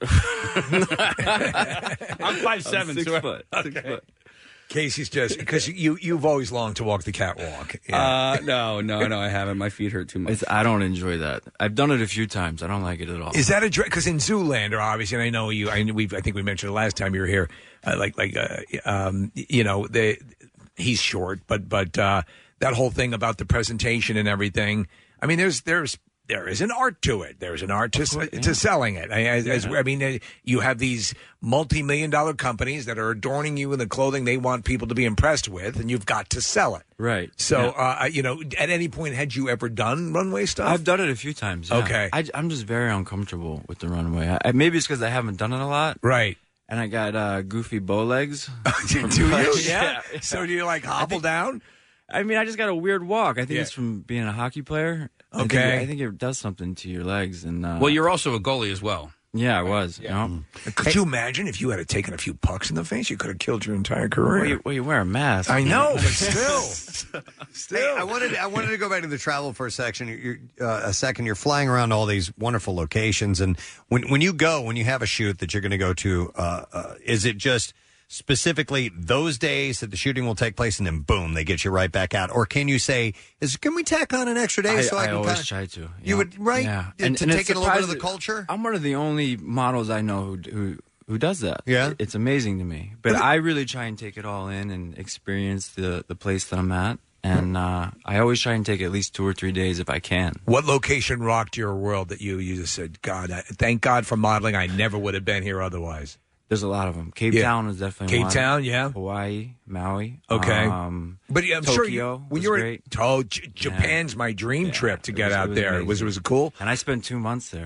I'm five seven. I'm six so- foot. Six foot. Casey's just because you you've always longed to walk the catwalk. Yeah. Uh, no, no, no, I haven't. My feet hurt too much. It's, I don't enjoy that. I've done it a few times. I don't like it at all. Is that a because in Zoolander, obviously, and I know you. I we I think we mentioned it last time you were here. Uh, like like uh, um, you know, the he's short, but but uh, that whole thing about the presentation and everything. I mean, there's there's there is an art to it. There's an art to, course, yeah. to selling it. I, as, as- Yeah. I mean, uh, you have these multi-million dollar companies that are adorning you in the clothing they want people to be impressed with, and you've got to sell it. Right. So, Yeah. uh, you know, at any point, had you ever done runway stuff? I've done it a few times. yeah. Okay. I, I'm just very uncomfortable with the runway. I, I- maybe it's because I haven't done it a lot. Right. And I got uh, goofy bow legs. Do you? Yeah. Yeah. So do you like hobble down? I mean, I just got a weird walk. I think Yeah. it's from being a hockey player. I think Okay. it- I think it does something to your legs. And uh, Well, you're also a goalie as well. yeah, I was. You know? Could you imagine if you had taken a few pucks in the face? You could have killed your entire career. Well, you, well, you wear a mask. I know, but still, Hey, I wanted I wanted to go back to the travel for a section. You're, uh, a second. You're flying around all these wonderful locations, and when when you go, when you have a shoot that you're going to go to, uh, uh, is it just specifically those days that the shooting will take place, and then boom, they get you right back out, or can you say, "Is can we tack on an extra day I, so I, I can always kinda, try to. You know? would right Yeah. to And, and take it's in a little bit of the surprising- culture. I'm one of the only models I know who who, who does that. Yeah. It's amazing to me. But I really try and take it all in and experience the, the place that I'm at. And uh, I always try and take at least two or three days if I can. What location rocked your world that you you just said, God, I, thank God for modeling. I never would have been here otherwise. There's a lot of them. Cape Yeah. Town is definitely Cape one. Town, yeah. Hawaii, Maui. Okay. Um, But yeah, I'm sure you, Tokyo when was you were great. oh, J- Japan's my dream trip to It get was- out it was there. amazing. Was it was it cool? And I spent two months there.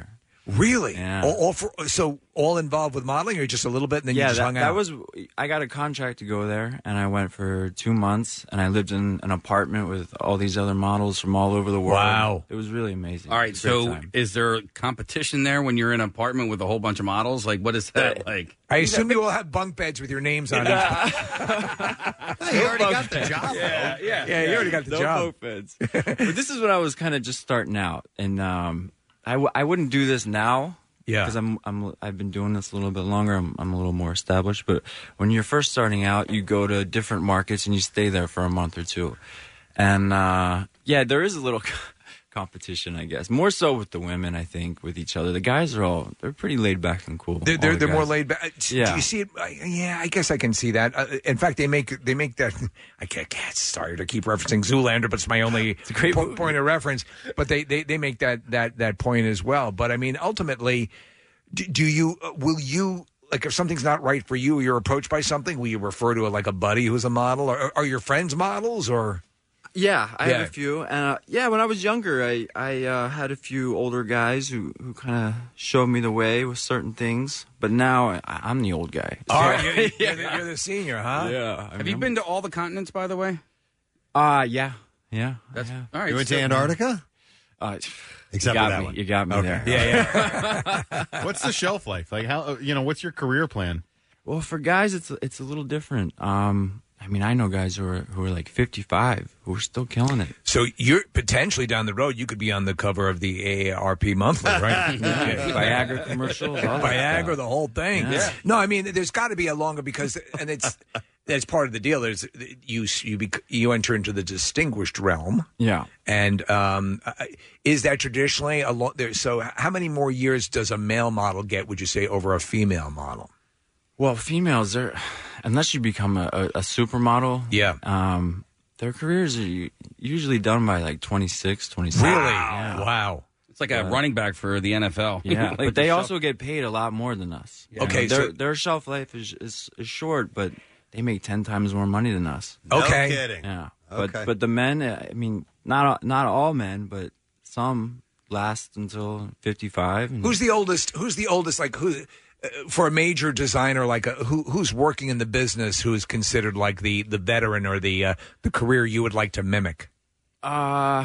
Really? Yeah. All, all for, so all involved with modeling, or just a little bit, and then yeah, you just that, hung out? that was. I got a contract to go there, and I went for two months, and I lived in an apartment with all these other models from all over the world. Wow. It was really amazing. All right, It was a great so time. is there competition there when you're in an apartment with a whole bunch of models? Like, what is that like? I assume you all have bunk beds with your names on it. You already got the job. Yeah, yeah, yeah. You already got the no job. bunk beds. But this is when I was kind of just starting out, and um, I, w- I wouldn't do this now. Yeah, because I'm I'm I've been doing this a little bit longer. I'm I'm a little more established. But when you're first starting out, you go to different markets and you stay there for a month or two, and uh, yeah, there is a little competition, I guess. More so with the women, I think, with each other. The guys are all they're pretty laid back and cool. They're all they're, the they're more guys. laid back. Yeah. Do you see it? I- Yeah, I guess I can see that. Uh, in fact, they make they make that. I can't. can't sorry to keep referencing Zoolander, but it's my only It's a great po- movie. point of reference. But they, they, they make that, that that point as well. But I mean, ultimately, do, do you uh, will you like if something's not right for you, or you're approached by something, will you refer to it like a buddy who's a model, or are your friends models, or? Yeah, I Yeah. have a few. And uh, yeah, when I was younger, I I uh, had a few older guys who, who kind of showed me the way with certain things. But now I, I'm the old guy. All right, you're, you're, the, you're the senior, huh? Yeah. I Have you been to all the continents, by the way? Uh, yeah. Yeah. That's yeah. all right. You went to so- Antarctica? Uh, Except you for got that me. one. You got me Okay. there. Yeah, yeah. What's the shelf life? Like, how, you know, what's your career plan? Well, for guys, it's it's a little different. Um, I mean, I know guys who are who are like fifty-five who are still killing it. So you're potentially down the road. You could be on the cover of the A A R P Monthly, right? Yeah. Viagra commercials, all that Viagra, stuff. the whole thing. Yeah. No, I mean, there's got to be a longer because, and it's that's part of the deal. There's you you bec- you enter into the distinguished realm. Yeah. And um, uh, is that traditionally a long? There, so how many more years does a male model get? Would you say over a female model? Well, females, they're unless you become a, a, a supermodel, yeah, um, their careers are u- usually done by like twenty-six, twenty-seven. Really? Yeah. Wow. It's like a Uh, running back for the N F L. Yeah, Like but the they shelf- also get paid a lot more than us. Yeah. Okay, You know, their, so- their shelf life is, is is short, but they make ten times more money than us. No Okay. kidding. Yeah, Okay. but but the men, uh, I mean, not all- not all men, but some last until fifty-five. And Who's the oldest? Who's the oldest? Like who? Uh, for a major designer, like a, who who's working in the business, who is considered like the the veteran or the uh, the career you would like to mimic? Uh,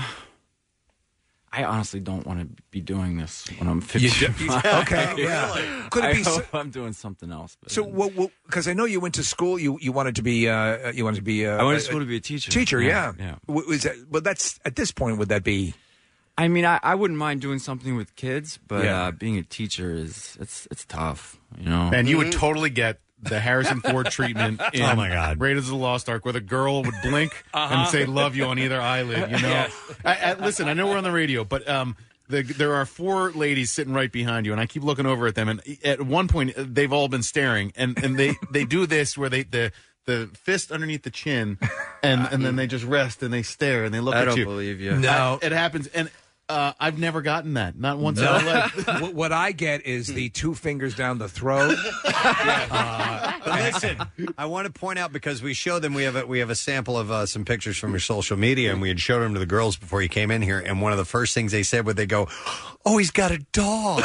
I honestly don't want to be doing this when I'm You fifty. do- okay, yeah. Could it I be so- hope I'm doing something else. But So, what? Because I know you went to school. You you wanted to be. Uh, you wanted to be. Uh, I went to school to be a teacher. Teacher, yeah. Yeah, yeah. W- Was that? Well, that's at this point. Would that be? I mean, I, I wouldn't mind doing something with kids, but Yeah. uh, being a teacher is it's it's tough, you know. And you would totally get the Harrison Ford treatment in Oh, my God. Raiders of the Lost Ark, where the girl would blink Uh-huh. and say "love you" on either eyelid. You know. Yeah. I, I, listen, I know we're on the radio, but um, the, there are four ladies sitting right behind you, and I keep looking over at them. And at one point, they've all been staring, and, and they, they do this where they the the fist underneath the chin, and, and then they just rest and they stare and they look I at don't you. believe you. No. I- it happens, and. Uh, I've never gotten that. Not once No. in my life. what, what I get is the two fingers down the throat. Uh, but listen, I want to point out because we showed them. We have a, we have a sample of uh, some pictures from your social media, and we had showed them to the girls before you came in here. And one of the first things they said would they go, "Oh, he's got a dog."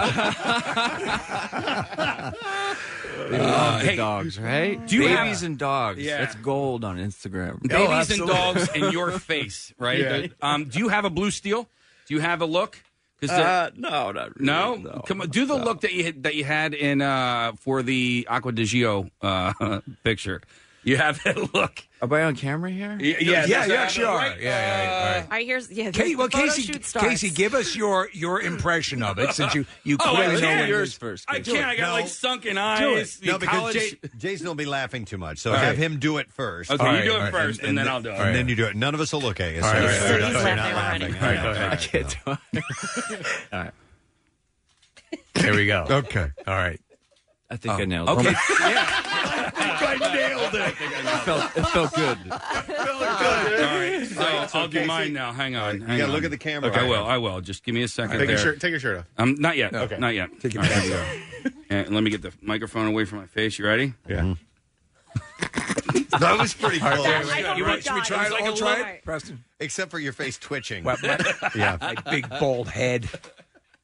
They love the hey, dogs, right? do you Babies have- and dogs. Yeah. That's gold on Instagram. Babies and dogs in your face, right? Yeah. Um, do you have a blue steel? Do you have a look? 'Cause the- Uh, no, not really. no? No, Come on, do the no. look that you had, that you had in uh, for the Aqua di Gio uh, picture. You have that look. Am I on camera here? Yeah, yeah, that's yeah, right. sure. Right, Yeah, yeah, yeah, all right. All right, here's yeah. Casey, the well, photo Casey, shoot starts. Casey, give us your your impression of it since you you Oh, I clearly know can't. what Yours yours first. I Casey. can't. I got No. like sunken Do eyes. it. No, the because college- Jay, Jason will be laughing too much. So Okay. have him do it first. Okay, All you right, do it all right, first, and, then I'll do it. And then you do it. None of us will look at you. So All right, all right, so all right, you're all not right. laughing. All right, go ahead. I can't do it. All right. There we go. Okay. All right. I think I nailed it. Okay. I nailed it. It felt, it felt good. All right, so I'll do mine now. Hang on. You hang gotta on. look at the camera. Okay, I will. I will. Just give me a second Take there. your shirt. Take your shirt off. Um, not yet. Okay. Not yet. Take your All right, pants here we go. And let me get the microphone away from my face. You ready? Yeah. That was pretty close. You want, should we try it? Like All a try little- it, Preston. Except for your face twitching. Well, my, Yeah. my big bald head.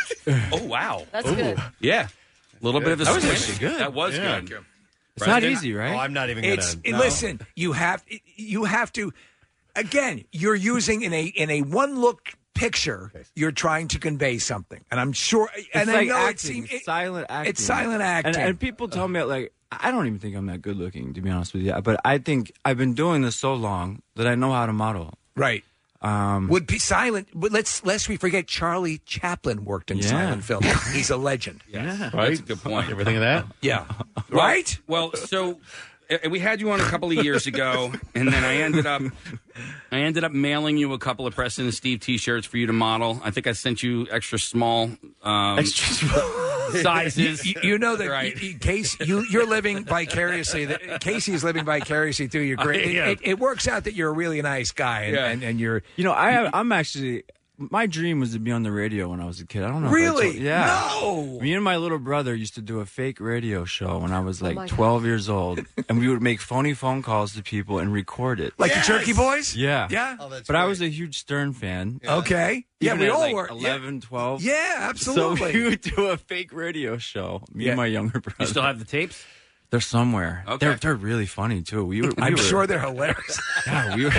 Oh, wow. That's Ooh. good. Yeah. A little bit of a That was switch. actually good. That was Yeah. good. It's not easy, right? Oh, I'm not even gonna- It's, no. Listen, you have you have to. Again, you're using in a in a one look picture. You're trying to convey something, and I'm sure. And it's I like know acting, it seems it's silent acting. It's silent acting. And, and people tell me like I don't even think I'm that good looking, to be honest with you. But I think I've been doing this so long that I know how to model. Right. Um, Would be silent, but let's lest we forget Charlie Chaplin worked in Yeah. silent film. He's a legend. Yeah, that's a good point. Ever think of that? Yeah. Well- Right? Well, so uh, we had you on a couple of years ago, and then I ended up, I ended up mailing you a couple of Preston and Steve T-shirts for you to model. I think I sent you extra small, um, extra small sizes. You, you know that Right. you, you- Case, you, you're living vicariously. That Casey is living vicariously through you. Great. It, Yeah. it, it works out that you're a really nice guy, and, Yeah. and, and you're. You know, I have, I'm actually. My dream was to be on the radio when I was a kid. I don't know. if I Really? told- yeah. No. Me and my little brother used to do a fake radio show when I was Oh like my God. twelve years old, and we would make phony phone calls to people and record it. Like the Jerky Boys? Yeah. Yeah? Oh, but I was a huge Stern fan. Okay. Yeah, Even we at, all like, were. Yeah. eleven, twelve. Yeah, absolutely. So we would do a fake radio show, me Yeah. and my younger brother. You still have the tapes? They're somewhere. Okay. They're, they're really funny, too. We were, we I'm were- sure they're hilarious. Yeah, we were...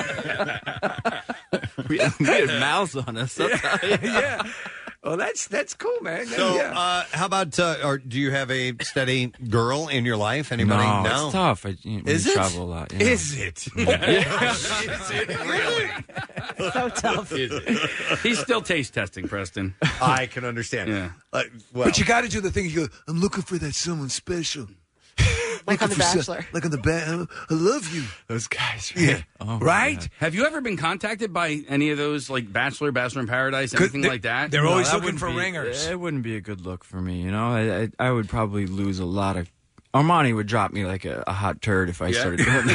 we, we had mouths on us. That's how- yeah. Well, that's that's cool, man. So, yeah. uh, how about, uh, or do you have a steady girl in your life? Anybody? No, it's tough. I, you know, Is we it? travel a lot. Yeah. Is it? Is it really? So tough. He's still taste testing, Preston. I can understand. Yeah. Uh, well, But you got to do the thing. You go, I'm looking for that someone special. Like on The Looking for Bachelor. some- like on The Bachelor. I love you. Those guys, Yeah. right? Oh, my Right? God. Have you ever been contacted by any of those, like Bachelor, Bachelor in Paradise, Could- anything they- like that? they're No, always that looking wouldn't for be- ringers. It wouldn't be a good look for me, you know. I I, I would probably lose a lot of. Armani would drop me like a, a hot turd if I Yeah. started doing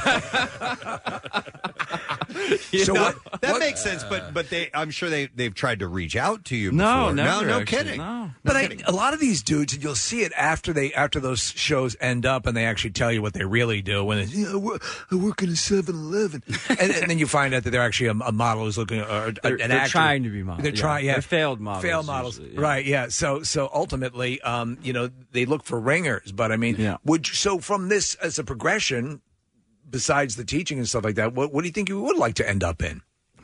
that. You so know? what, that makes sense, but but they, I'm sure they they've tried to reach out to you. No, before. never, no, no actually, kidding. no. But I, a lot of these dudes, and you'll see it after they after those shows end up, and they actually tell you what they really do. When it's, you know, I work, I work in a seven eleven, and, and then you find out that they're actually a, a model who's looking, or a- They're- an they're actor. trying to be models, They're yeah. trying, yeah, They're failed models failed models, usually, yeah. right? Yeah. So so ultimately, um, you know, they look for ringers. But I mean, Yeah. would you, so from this as a progression, besides the teaching and stuff like that, what what do you think you would like to end up in?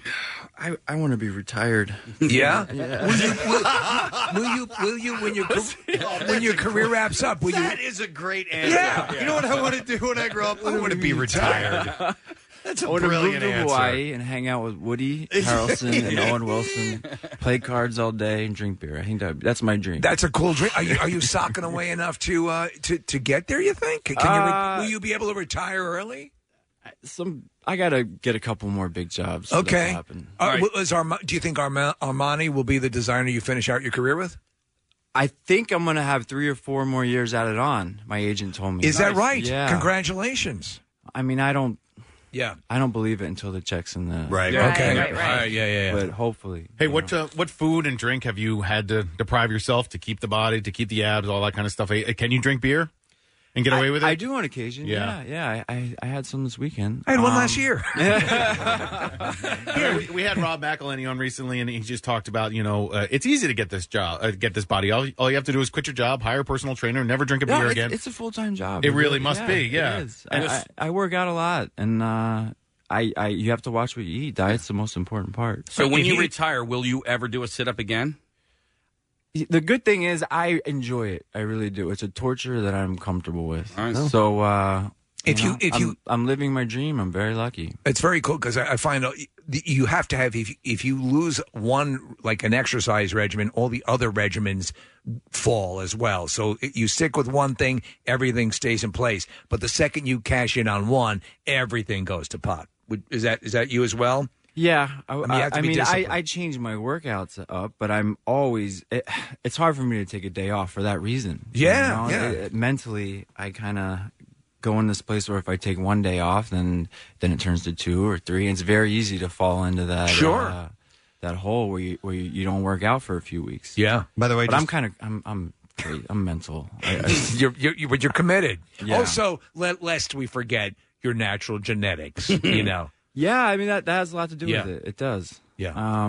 I, I want to be retired. Yeah. Yeah. Will you? Will, will you? Will you? When your when your career wraps up, will you? That is a great answer. Yeah. You know what I want to do when I grow up? I want to be retired. That's a I want to move brilliant to answer. Hawaii and hang out with Woody Harrelson and Owen Wilson, play cards all day and drink beer. I think that that's my dream. That's a cool dream. Are you are you socking away enough to uh, to to get there? You think? Can you? Re- Uh, will you be able to retire early? Some I gotta get a couple more big jobs. for that to Okay. happen. Uh, will- is Arma- do you think Arma- Armani will be the designer you finish out your career with? I think I'm gonna have three or four more years at it on. My agent told me. Is that right? Yeah. Congratulations. I mean, I don't. Yeah. I don't believe it until the check's in the Right. Right, Okay. right, right. All right, yeah, yeah, yeah. But hopefully. Hey, you what know. uh, what food and drink have you had to deprive yourself to keep the body, to keep the abs, all that kind of stuff? Hey, can you drink beer and get away I, with it? I do on occasion. Yeah. Yeah, yeah. I, I, I had some this weekend. I had one Um, last year. Yeah, we, we had Rob McElhenney on recently, and he just talked about, you know, uh, it's easy to get this job, uh, get this body. All, all you have to do is quit your job, hire a personal trainer, never drink a Yeah, beer it's, again. it's a full time job. It really must be, yeah. It is. And I, it's- I, I work out a lot, and uh, I, I you have to watch what you eat. Diet's the most important part. So when If you you- retire, will you ever do a sit up again? The good thing is I enjoy it. I really do. It's a torture that I'm comfortable with. All right. So uh, If you- know, if I'm, you- I'm living my dream. I'm very lucky. It's very cool because I, I find out y- you have to have if you, if you lose one like an exercise regimen, all the other regimens fall as well. So it- you stick with one thing, everything stays in place. But the second you cash in on one, everything goes to pot. Would- Is that is that you as well? Yeah, I, mean, you have to I be mean, I, disciplined. I change my workouts up, but I'm always. It, it's hard for me to take a day off for that reason. you Yeah, know? yeah. It- it- mentally, I kind of go in this place where if I take one day off, then then it turns to two or three. And it's very easy to fall into that. Sure. Uh, that hole where you where you, you don't work out for a few weeks. Yeah. By the way, but just- I'm kind of I'm I'm great. I'm mental. I, I, You're you're, you're, but you're committed. Yeah. Also, let, lest we forget your natural genetics. You know. Yeah, I mean that that has a lot to do Yeah. with it. It does. Yeah. Um,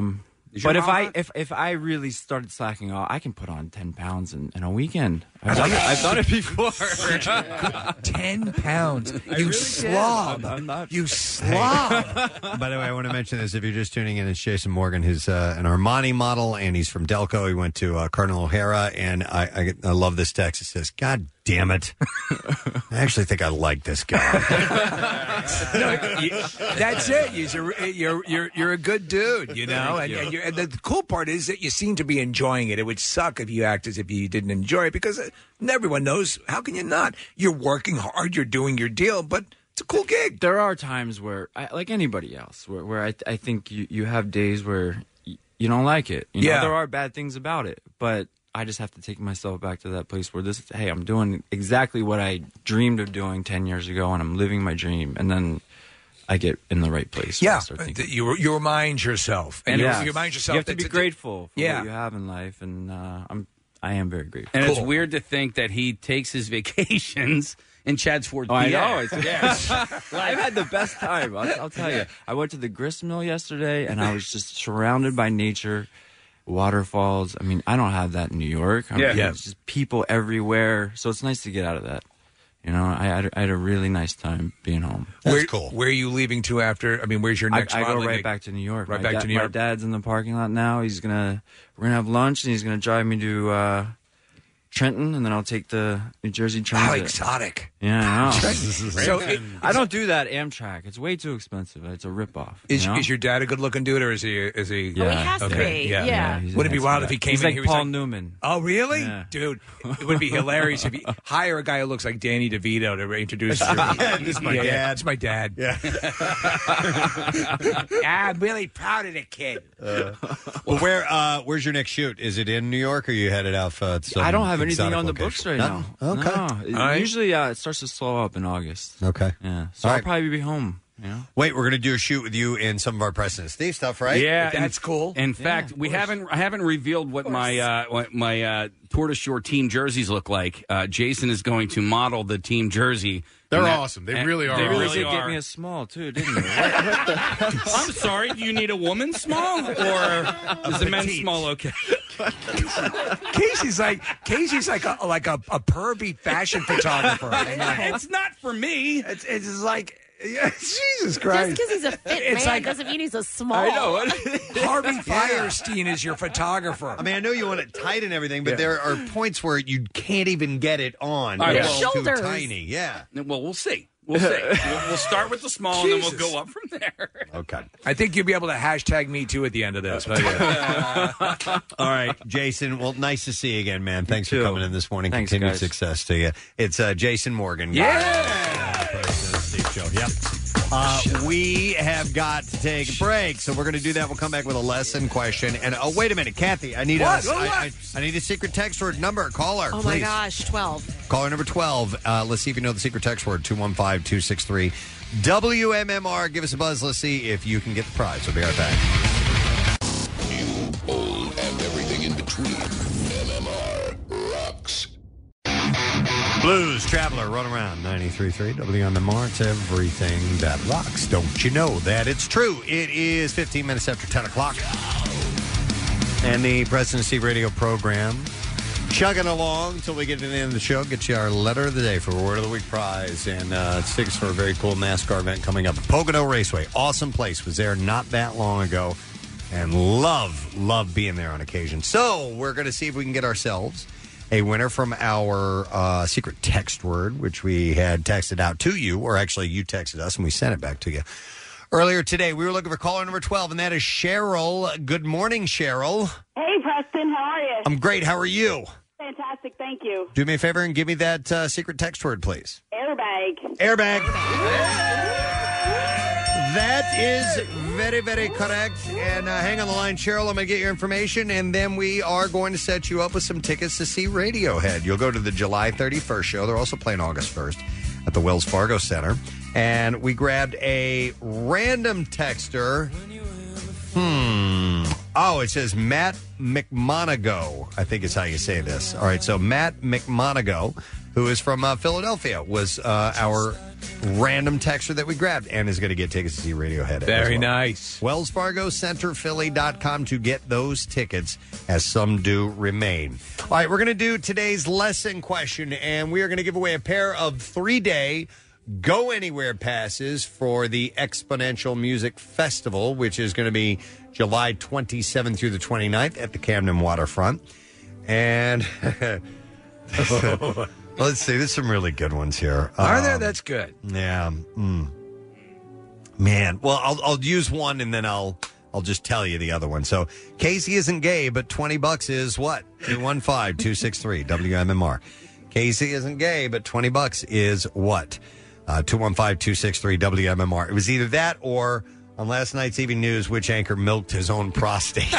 Is your But if mom I hot? if if I really started slacking off, I can put on ten pounds in, in a weekend. I've done it, I've done it before. ten pounds. I You really slob. can. I'm, I'm not. You slob. By the way, I want to mention this. If you're just tuning in, it's Jason Morgan, who's uh, an Armani model, and he's from Delco. He went to uh, Cardinal O'Hara, and I, I, I love this text. It says, God damn it. I actually think I like this guy. No, you, that's it. You're, you're you're you're a good dude, you know. And, and, you're, and the cool part is that you seem to be enjoying it. It would suck if you act as if you didn't enjoy it, because everyone knows. How can you not? You're working hard. You're doing your deal, but it's a cool gig. There are times where, I, like anybody else, where, where I I think you, you have days where y- you don't like it. You know, Yeah. there are bad things about it, but I just have to take myself back to that place where this, hey, I'm doing exactly what I dreamed of doing ten years ago, and I'm living my dream, and then I get in the right place. where I Yeah, start thinking, th- you you remind yourself, and yeah. you remind yourself You have to that be to- grateful for Yeah. what you have in life, and uh, I'm I am very grateful. And it's weird to think that he takes his vacations in Chad's Ford. Oh, I P A. know. It's, I've had the best time. I'll, I'll tell you. I went to the grist mill yesterday, and I was just surrounded by nature, waterfalls. I mean, I don't have that in New York. I mean, Yeah. Yeah. It's just people everywhere. So it's nice to get out of that. You know, I had, I had a really nice time being home. Where, Where are you leaving to after? I mean, where's your I, next? I go modeling right gig? back to New York. Right My back da- to New My York. dad's in the parking lot now. He's gonna we're gonna have lunch, and he's gonna drive me to uh, Trenton, and then I'll take the New Jersey Transit. How exotic! Yeah, I know. So it- I don't do that Amtrak. It's way too expensive. It's a ripoff. Is you know? is your dad a good looking dude, or is he? Is he? Yeah. Oh, he has to okay. be. Yeah. Yeah. He's a Would it be handsome wild guy. if he came He's in? like he was Paul Newman. Oh, really, Yeah. dude? It would be hilarious if you hire a guy who looks like Danny DeVito to introduce you. Yeah, this is my Yeah, yeah. dad. It's my dad. Yeah. I'm really proud of the kid. Uh, well, where uh, where's your next shoot? Is it in New York, or you headed out? Uh, some I don't have anything exotic on the location? books right Nothing? now. Okay. No. It- All right. Usually, uh, it starts to slow up in August. Okay. Yeah. So All I'll right. probably be home. You know? Wait, we're going to do a shoot with you in some of our Preston and Steve stuff, right? Yeah, That's in, cool. In Yeah, fact, of we course. haven't I haven't revealed what my uh, what my uh, Tortoise Shore team jerseys look like. Uh, Jason is going to model the team jersey. They're And that- awesome. They and really are They You awesome. really did get are. me a small, too, didn't you? I'm sorry. Do you need a woman small, or is the men's small okay? Casey's like Casey's like a like a, a pervy fashion photographer. It's not for me. It's it's like yeah, Jesus Just Christ. because he's a fit It's man like- doesn't mean he's a small. I know. Harvey Firestein is your photographer. I mean, I know you want it tight and everything, but Yeah. there are points where you can't even get it on. All right, It's well- too Shoulders. tiny. Yeah. Well, we'll see. We'll see. We'll, we'll start with the small, and then we'll Jesus. go up from there. Okay. I think you'll be able to hashtag me too at the end of this. But yeah. All right, Jason. Well, nice to see you again, man. Thanks for too. coming in this morning. Thanks, Continued guys. success to you. It's uh, Jason Morgan. Yeah. President Steve Show. Yep. Uh, we have got to take a break, so we're going to do that. We'll come back with a lesson question. And oh, wait a minute, Kathy, I need What? a, What? I, I, I need a secret text word number. Caller, Oh please. my gosh, twelve. Caller number twelve. Uh, let's see if you know the secret text word. two one five, two six three, W M M R. Give us a buzz. Let's see if you can get the prize. We'll be right back. New, old, and everything in between. M M R rocks. Blues Traveler, run around ninety-three point three W M M R. It's everything that rocks. Don't you know that it's true? It is fifteen minutes after ten o'clock. And the President Steve radio program chugging along until we get to the end of the show. Get you our letter of the day for Word of the Week prize. And uh, it's tickets for a very cool NASCAR event coming up at Pocono Raceway. Awesome place. Was there not that long ago. And love, love being there on occasion. So we're going to see if we can get ourselves a winner from our uh, secret text word, which we had texted out to you, or actually you texted us and we sent it back to you. Earlier today, we were looking for caller number twelve, and that is Cheryl. Good morning, Cheryl. Hey, Preston, how are you? I'm great. How are you? Fantastic, thank you. Do me a favor and give me that uh, secret text word, please. Airbag. Airbag. That is very, very correct. And uh, hang on the line, Cheryl. I'm going to get your information, and then we are going to set you up with some tickets to see Radiohead. You'll go to the July thirty-first show. They're also playing August first at the Wells Fargo Center. And we grabbed a random texter. Hmm. Oh, it says Matt McMonago. I think is how you say this. All right, so Matt McMonago who is from uh, Philadelphia, was uh, our random texter that we grabbed and is going to get tickets to see Radiohead. Very as well. nice. Wells Fargo Center Philly dot com to get those tickets, as some do remain. All right, we're going to do today's lesson question, and we are going to give away a pair of three-day Go Anywhere passes for the Exponential Music Festival, which is going to be July twenty-seventh through the twenty-ninth at the Camden Waterfront. And let's see, there's some really good ones here. Are Um, there? That's good. Yeah. Mm. Man. Well, I'll I'll use one and then I'll I'll just tell you the other one. So Casey isn't gay, but twenty bucks is what? two one five, two six three W M M R. Casey isn't gay, but twenty bucks is what? Uh, two one five, two six three W M M R. It was either that or on last night's Evening News, which anchor milked his own prostate.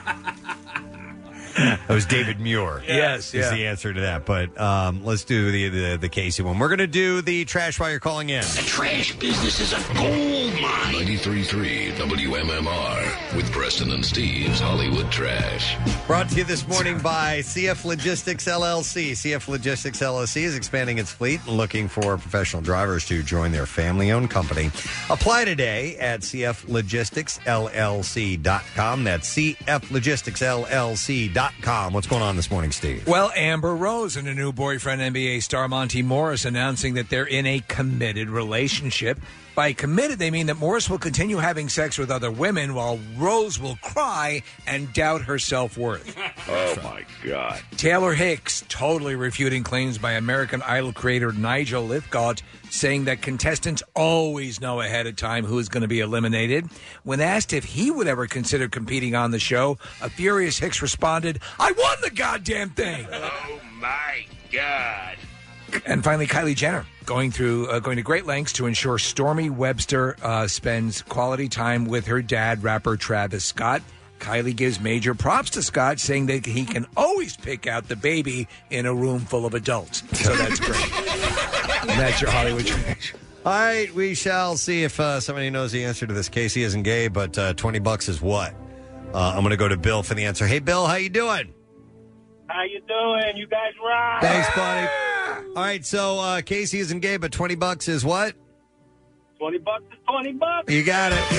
That was David Muir. Yes, is yeah. the answer to that. But um, let's do the, the the Casey one. We're going to do the trash while you're calling in. The trash business is a gold mine. ninety-three point three W M M R with Preston and Steve's Hollywood Trash. Brought to you this morning by C F Logistics L L C. C F Logistics L L C is expanding its fleet and looking for professional drivers to join their family-owned company. Apply today at C F Logistics L L C dot com. That's C F Logistics L L C dot com. What's going on this morning, Steve? Well, Amber Rose and her new boyfriend, N B A star Monty Morris, announcing that they're in a committed relationship. By committed, they mean that Morris will continue having sex with other women while Rose will cry and doubt her self-worth. Oh, my God. Taylor Hicks totally refuting claims by American Idol creator Nigel Lythgodt, saying that contestants always know ahead of time who is going to be eliminated. When asked if he would ever consider competing on the show, a furious Hicks responded, "I won the goddamn thing!" Oh, my God. And finally, Kylie Jenner going through uh, going to great lengths to ensure Stormy Webster uh, spends quality time with her dad, rapper Travis Scott. Kylie gives major props to Scott, saying that he can always pick out the baby in a room full of adults. So that's great. And that's your Hollywood Trash. All right, we shall see if uh, somebody knows the answer to this. Casey isn't gay, but uh, twenty bucks is what? Uh, I'm going to go to Bill for the answer. Hey, Bill, how you doing? How you doing? You guys rock. Thanks, buddy. All right, so uh, Casey isn't gay, but twenty bucks is what? Twenty bucks is twenty bucks. You got it.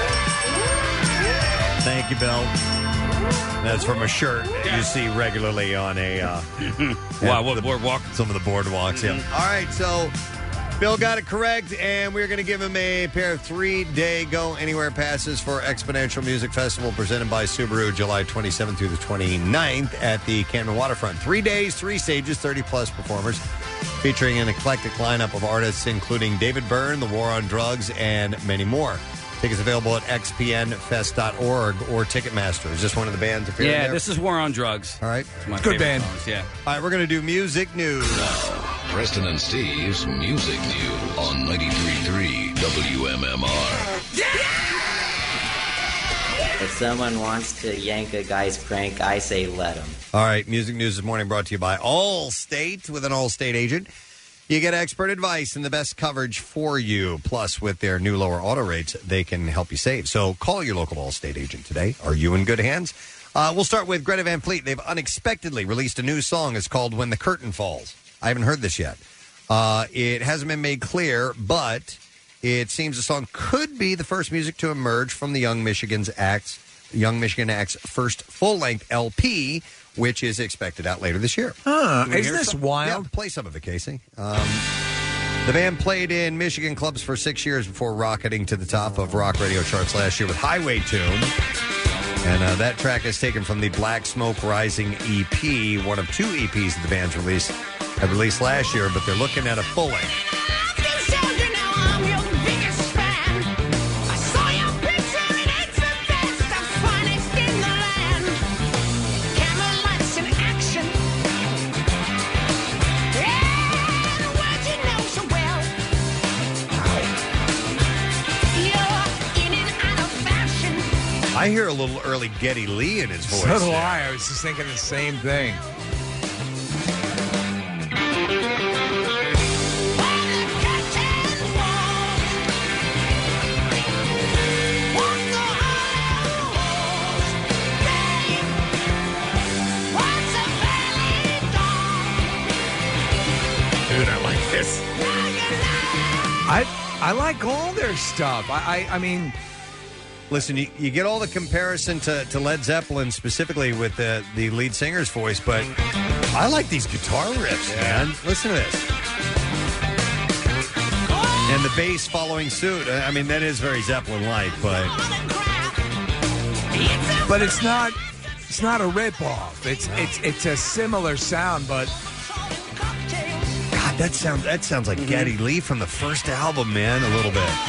Thank you, Bill. That's from a shirt that you see regularly on a uh, wow, what boardwalk? Some of the boardwalks, yeah. All right, so Bill got it correct, and we're going to give him a pair of three-day Go Anywhere passes for Exponential Music Festival presented by Subaru, July twenty-seventh through the twenty-ninth at the Camden Waterfront. Three days, three stages, thirty-plus performers, featuring an eclectic lineup of artists including David Byrne, The War on Drugs, and many more. Tickets available at x p n fest dot org or Ticketmaster. Is this one of the bands appearing Yeah, there? this is War on Drugs. All right. It's my Good favorite band. songs, yeah. All right, we're going to do music news. Preston and Steve's Music News on ninety-three point three W M M R. If someone wants to yank a guy's crank, I say let him. All right, music news this morning brought to you by Allstate with an Allstate agent. You get expert advice and the best coverage for you. Plus, with their new lower auto rates, they can help you save. So call your local Allstate agent today. Are you in good hands? Uh, we'll start with Greta Van Fleet. They've unexpectedly released a new song. It's called When the Curtain Falls. I haven't heard this yet. Uh, it hasn't been made clear, but it seems the song could be the first music to emerge from the Young Michigan's Act's, Young Michigan Act's first full-length L P, which is expected out later this year. Huh, You wanna isn't hear this some? wild? Yeah, play some of it, Casey. Um, the band played in Michigan clubs for six years before rocketing to the top of rock radio charts last year with Highway Tune. And uh, that track is taken from the Black Smoke Rising E P, one of two E Ps that the band's released, had released last year, but they're looking at a full length. I hear a little early Geddy Lee in his voice. So do there. I. I was just thinking the same thing. I like all their stuff. I, I, I mean, listen, you, you get all the comparison to, to Led Zeppelin specifically with the the lead singer's voice, but I like these guitar riffs, man. Listen to this. And the bass following suit. I mean, that is very Zeppelin-like, but but it's not. It's not a ripoff. It's no. it's it's a similar sound, but God, that sounds that sounds like mm-hmm. Geddy Lee from the first album, man. A little bit.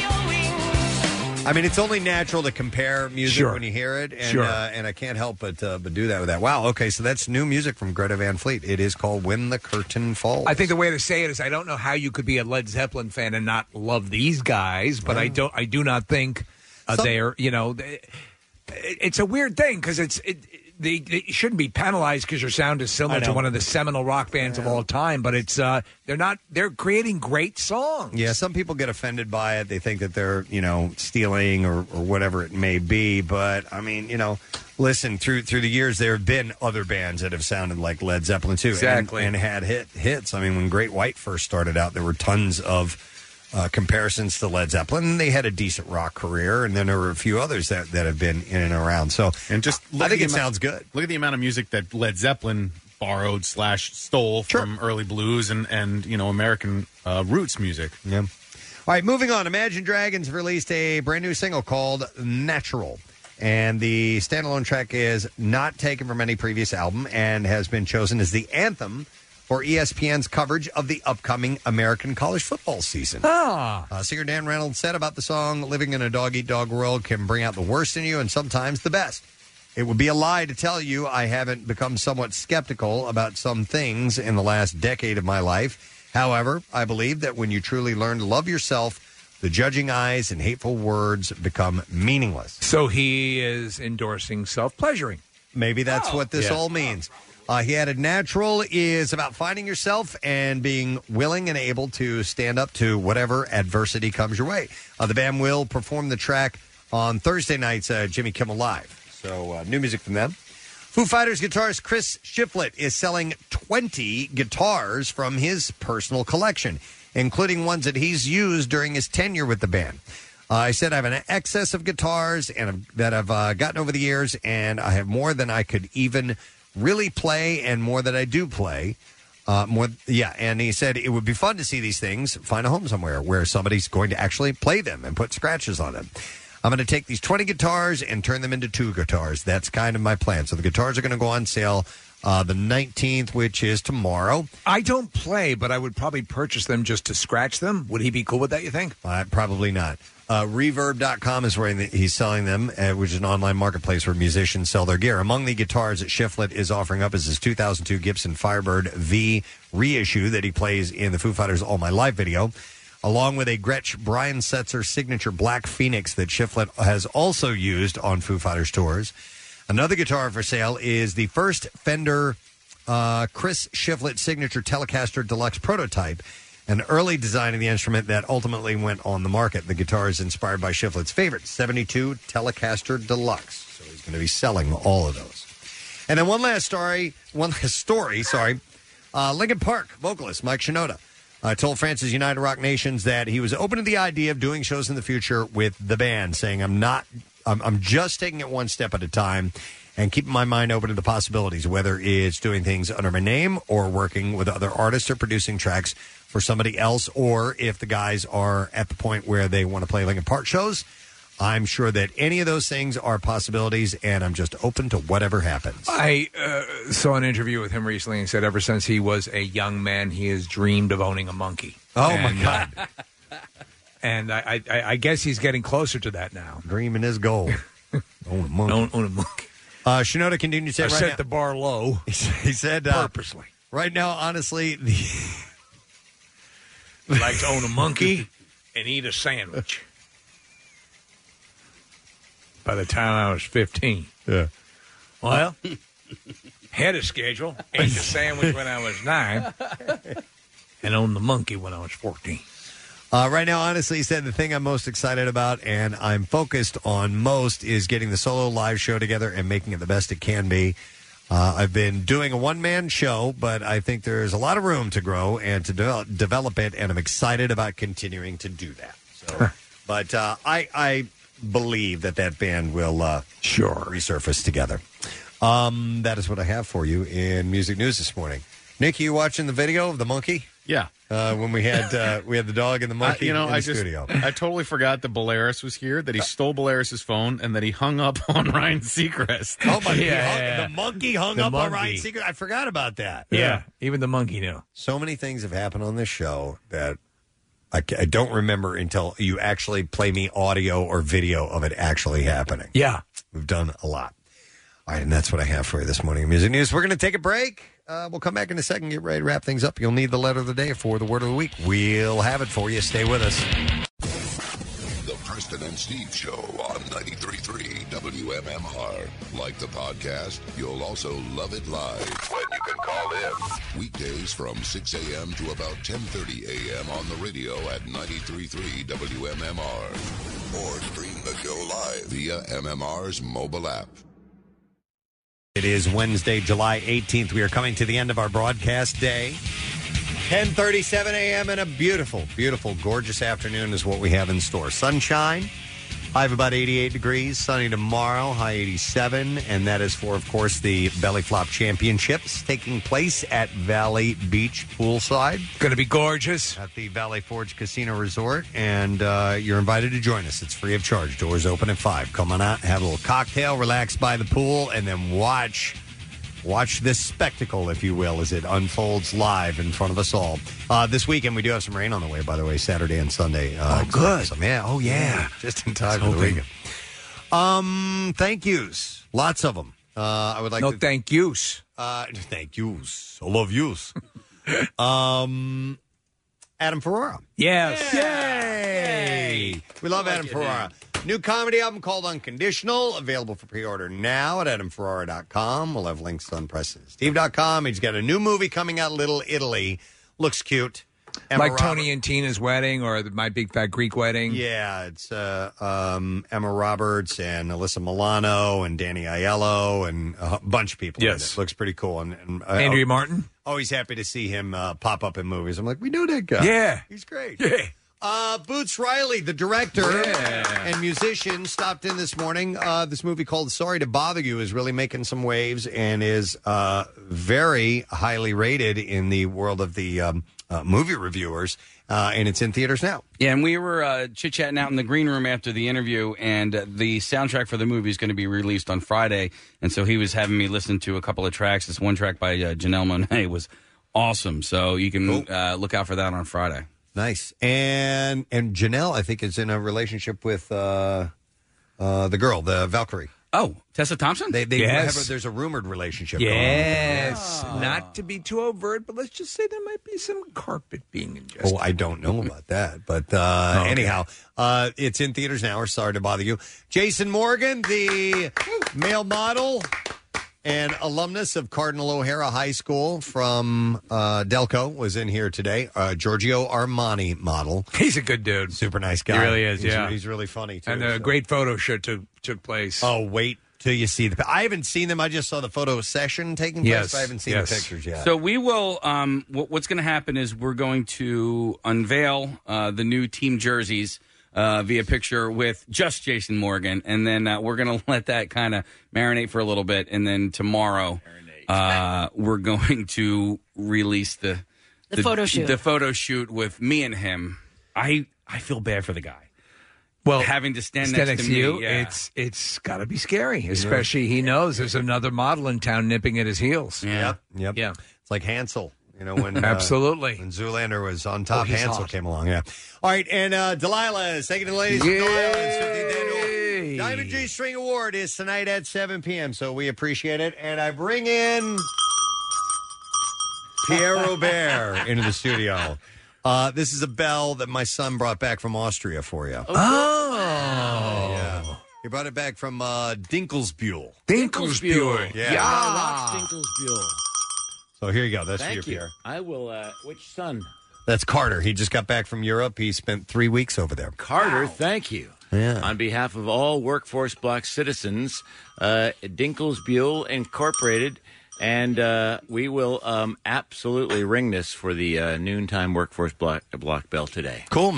I mean, it's only natural to compare music sure. when you hear it, and sure. uh, and I can't help but uh, but do that with that. Wow. Okay, so that's new music from Greta Van Fleet. It is called "When the Curtain Falls." I think the way to say it is, I don't know how you could be a Led Zeppelin fan and not love these guys, but Wow. I don't. I do not think uh, Some- they're. You know, they, it's a weird thing because it's. It, They, they shouldn't be penalized because your sound is similar to one of the seminal rock bands of all time, but it's uh, they're not. They're creating great songs. Yeah, some people get offended by it. They think that they're, you know, stealing or, or whatever it may be. But I mean, you know, listen, through through the years, there have been other bands that have sounded like Led Zeppelin too, Exactly. and, and had hit hits. I mean, when Great White first started out, there were tons of uh, comparisons to Led Zeppelin. They had a decent rock career, and then there were a few others that, that have been in and around. So, and just I think the it amount- sounds good. Look at the amount of music that Led Zeppelin borrowed slash stole from early blues and and you know American uh, roots music. Yeah. All right, moving on. Imagine Dragons released a brand new single called Natural. And the standalone track is not taken from any previous album and has been chosen as the anthem for E S P N's coverage of the upcoming American college football season. Ah. Uh, singer Dan Reynolds said about the song, living in a dog-eat-dog world can bring out the worst in you and sometimes the best. It would be a lie to tell you I haven't become somewhat skeptical about some things in the last decade of my life. However, I believe that when you truly learn to love yourself, the judging eyes and hateful words become meaningless. So he is endorsing self-pleasuring. Maybe that's Oh. what this Yeah. all means. Uh, he added, natural is about finding yourself and being willing and able to stand up to whatever adversity comes your way. Uh, the band will perform the track on Thursday night's uh, Jimmy Kimmel Live. So uh, new music from them. Foo Fighters guitarist Chris Shiflett is selling twenty guitars from his personal collection, including ones that he's used during his tenure with the band. Uh, I said I have an excess of guitars and I've, that I've uh, gotten over the years, and I have more than I could even really play and more that I do play. Uh, more, yeah, and he said it would be fun to see these things find a home somewhere where somebody's going to actually play them and put scratches on them. I'm going to take these twenty guitars and turn them into two guitars. That's kind of my plan. So the guitars are going to go on sale uh, the nineteenth, which is tomorrow. I don't play, but I would probably purchase them just to scratch them. Would he be cool with that, you think? Uh, probably not. Uh, Reverb dot com is where he's selling them, uh, which is an online marketplace where musicians sell their gear. Among the guitars that Shiflett is offering up is his two thousand two Gibson Firebird V reissue that he plays in the Foo Fighters All My Life video, along with a Gretsch Brian Setzer signature Black Phoenix that Shiflett has also used on Foo Fighters tours. Another guitar for sale is the first Fender uh, Chris Shiflett signature Telecaster Deluxe prototype, an early design of the instrument that ultimately went on the market. The guitar is inspired by Shiflett's favorite seventy-two Telecaster Deluxe. So he's going to be selling all of those. And then one last story, one last story, sorry. Uh, Linkin Park vocalist Mike Shinoda uh, told France's United Rock Nations that he was open to the idea of doing shows in the future with the band, saying, I'm not, I'm, I'm just taking it one step at a time and keeping my mind open to the possibilities, whether it's doing things under my name or working with other artists or producing tracks for somebody else, or if the guys are at the point where they want to play Linkin Park shows. I'm sure that any of those things are possibilities, and I'm just open to whatever happens. I uh, saw an interview with him recently and said ever since he was a young man, he has dreamed of owning a monkey. Oh, and, my God. Uh, and I, I, I guess he's getting closer to that now. Dreaming is gold. Own a monkey. Own, own a monkey. Uh, Shinoda continued to say I right set now, the bar low. He said uh, purposely. Right now, honestly, the like to own a monkey and eat a sandwich. By the time I was fifteen. Yeah. Well, had a schedule, ate the sandwich when I was nine, and owned the monkey when I was fourteen. Uh, right now, honestly, he said the thing I'm most excited about and I'm focused on most is getting the solo live show together and making it the best it can be. Uh, I've been doing a one-man show, but I think there's a lot of room to grow and to de- develop it, and I'm excited about continuing to do that. So, but uh, I I believe that that band will uh, sure resurface together. Um, that is what I have for you in music news this morning. Nick, you watching the video of the monkey? Yeah. Uh, when we had uh, we had the dog and the monkey I, you know, in the I just, studio. I totally forgot that Bolaris was here, that he stole Bolaris's phone, and that he hung up on Ryan Seacrest. Oh, my Yeah. God. The monkey hung The up on monkey. Ryan Seacrest. I forgot about that. Yeah, even the monkey knew. So many things have happened on this show that I, ca- I don't remember until you actually play me audio or video of it actually happening. Yeah. We've done a lot. All right, and that's what I have for you this morning in Music News. We're going to take a break. Uh, we'll come back in a second, get ready to wrap things up. You'll need the letter of the day for the word of the week. We'll have it for you. Stay with us. The Preston and Steve Show on ninety-three point three W M M R. Like the podcast, you'll also love it live when you can call in. Weekdays from six a.m. to about ten thirty a.m. on the radio at ninety-three point three W M M R. Or stream the show live via M M R's mobile app. It is Wednesday, July eighteenth. We are coming to the end of our broadcast day. ten thirty-seven a.m. and a beautiful, beautiful, gorgeous afternoon is what we have in store. Sunshine, high of about eighty-eight degrees. Sunny tomorrow, high eighty-seven. And that is for, of course, the Belly Flop Championships taking place at Valley Beach Poolside. Going to be gorgeous. At the Valley Forge Casino Resort. And uh, you're invited to join us. It's free of charge. Doors open at five. Come on out, have a little cocktail, relax by the pool, and then watch... Watch this spectacle, if you will, as it unfolds live in front of us all. Uh, this weekend, we do have some rain on the way, by the way, Saturday and Sunday. Uh, Oh, good. Some, yeah, oh, yeah. Just in time for the hoping. weekend. Um, thank yous. Lots of them. Uh, I would like No to... thank yous. Uh, thank yous. I love yous. um, Adam Ferrara. Yes. Yay! We love Adam Ferrara. New comedy album called Unconditional, available for pre-order now at adam ferrara dot com. We'll have links on preston steve dot com. He's got a new movie coming out, Little Italy. Looks cute. Emma Like Robert- Tony and Tina's wedding or the, My Big Fat Greek Wedding. Yeah, it's uh, um, Emma Roberts and Alyssa Milano and Danny Aiello and a bunch of people. in Yes. it. Looks pretty cool. And, and uh, Andrea Martin. Always happy to see him uh, pop up in movies. I'm like, we know that guy. Yeah. He's great. Yeah. Uh, Boots Riley, the director and musician, stopped in this morning. Uh, this movie called Sorry to Bother You is really making some waves and is uh, very highly rated in the world of the um, uh, movie reviewers, uh, and it's in theaters now. Yeah, and we were uh, chit-chatting out in the green room after the interview, and uh, the soundtrack for the movie is going to be released on Friday, and so he was having me listen to a couple of tracks. This one track by uh, Janelle Monáe was awesome, so you can uh, look out for that on Friday. Nice. And and Janelle, I think, is in a relationship with uh, uh, the girl, the Valkyrie. Oh, Tessa Thompson? They, they Yes. have a, there's a rumored relationship Yes. going on. Not to be too overt, but let's just say there might be some carpet being ingested. Oh, I don't know about that. But uh, Okay. anyhow, uh, it's in theaters now. We're sorry to bother you. Jason Morgan, the male model and alumnus of Cardinal O'Hara High School from uh, Delco, was in here today. Uh, Giorgio Armani model. He's a good dude. Super nice guy. He really is, He's- yeah. He's really funny, too. And a so. great photo shoot took, took place. Oh, wait till you see the... I haven't seen them. I just saw the photo session taking place. Yes, But I haven't seen yes. the pictures yet. So we will. Um, what, what's going to happen is we're going to unveil uh, the new team jerseys uh, via picture with just Jason Morgan, and then uh, we're going to let that kind of marinate for a little bit, and then tomorrow uh, we're going to release the The photo shoot. The photo shoot with me and him. I I feel bad for the guy. Well, having to stand, Stand next, to me, you, yeah. it's it's got to be scary, especially he knows there's another model in town nipping at his heels. Yep. Yep. Yeah. It's like Hansel. You know, when uh, Absolutely. when Zoolander was on top, Oh, he's Hansel hot. came along. Yeah. All right, and uh, Delilah is taking the ladies. Yay! Delilah's fifteenth annual Diamond G String Award is tonight at seven p.m. So we appreciate it, and I bring in Pierre Robert into the studio. Uh, this is a bell that my son brought back from Austria for you. Oh, yeah. He brought it back from uh, Dinkelsbühl. Dinkelsbühl. Yeah. Yeah. I love Dinkelsbühl. So here you go. That's for Thank you, you. Pierre. I will. Uh, which son? That's Carter. He just got back from Europe. He spent three weeks over there. Carter, thank you. Yeah. On behalf of all workforce block citizens, uh, Dinkelsbühl Incorporated, and uh, we will um, absolutely ring this for the uh, noontime workforce block, block bell today. Cool, man.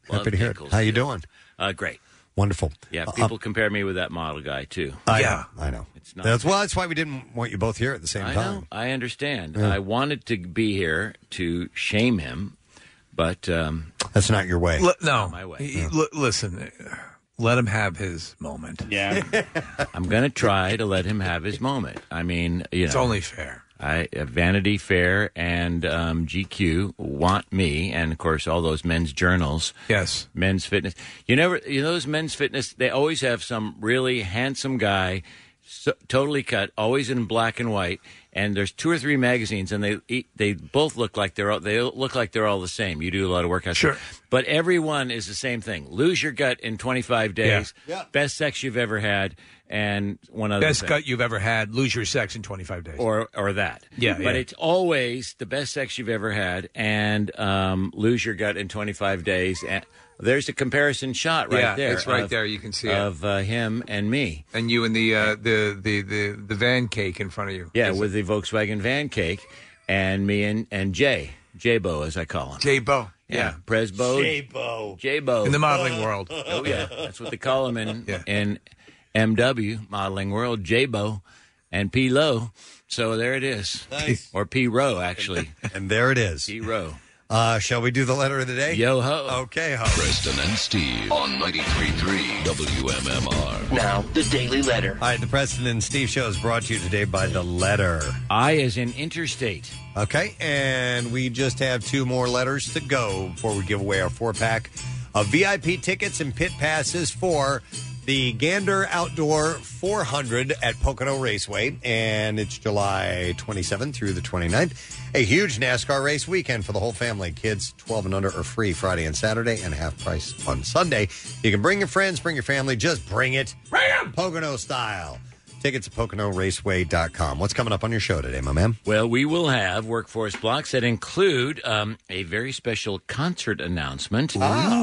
Happy to hear it. How you doing? Uh, great. Wonderful. Yeah, Uh, people compare me with that model guy too. I know, I know. It's not That's well. That's why we didn't want you both here at the same I time. know. I understand. Yeah. I wanted to be here to shame him, but um, that's not your way. L- no, my way. He- l- listen, let him have his moment. Yeah, I'm going to try to let him have his moment. I mean, you know, It's only fair. I, uh, Vanity Fair and um, G Q want me, and of course, all those men's journals. Yes, Men's Fitness. You never, you know, those Men's Fitness. They always have some really handsome guy, so, totally cut, always in black and white. And there's two or three magazines, and they eat, they both look like they're all, they look like they're all the same. You do a lot of workouts, sure, but every one is the same thing: lose your gut in twenty-five days, Yeah. Yeah. best sex you've ever had, and one other Best thing. gut you've ever had. Lose your sex in twenty-five days. or or that. Yeah, but yeah. it's always the best sex you've ever had, and um, lose your gut in twenty-five days. And there's a comparison shot right Yeah, there. it's right of- there. You can see it. of uh, him and me. And you and the uh, the, the the the van cake in front of you. Yeah, Is with the Volkswagen van cake, and me and and Jay J-Bo as I call him. J-Bo. Yeah, Presbo. J-Bo. J-Bo. In the modeling world. Oh yeah, that's what they call him in in M W modeling world. J-Bo and P Low. So there it is. Nice. Or P Row actually. And there it is. P Row. Uh, shall we do the letter of the day? Yo ho. Okay, ho. Preston and Steve on ninety-three point three W M M R. Now, the Daily Letter. All right, the Preston and Steve show is brought to you today by The Letter. I as in interstate. Okay, and we just have two more letters to go before we give away our four-pack of V I P tickets and pit passes for the Gander Outdoor four hundred at Pocono Raceway, and it's July twenty-seventh through the twenty-ninth. A huge NASCAR race weekend for the whole family. Kids twelve and under are free Friday and Saturday, and half price on Sunday. You can bring your friends, bring your family, just bring it. Bring them! Pocono style. Tickets at Pocono Raceway dot com. What's coming up on your show today, my man? Well, we will have workforce blocks that include um, a very special concert announcement,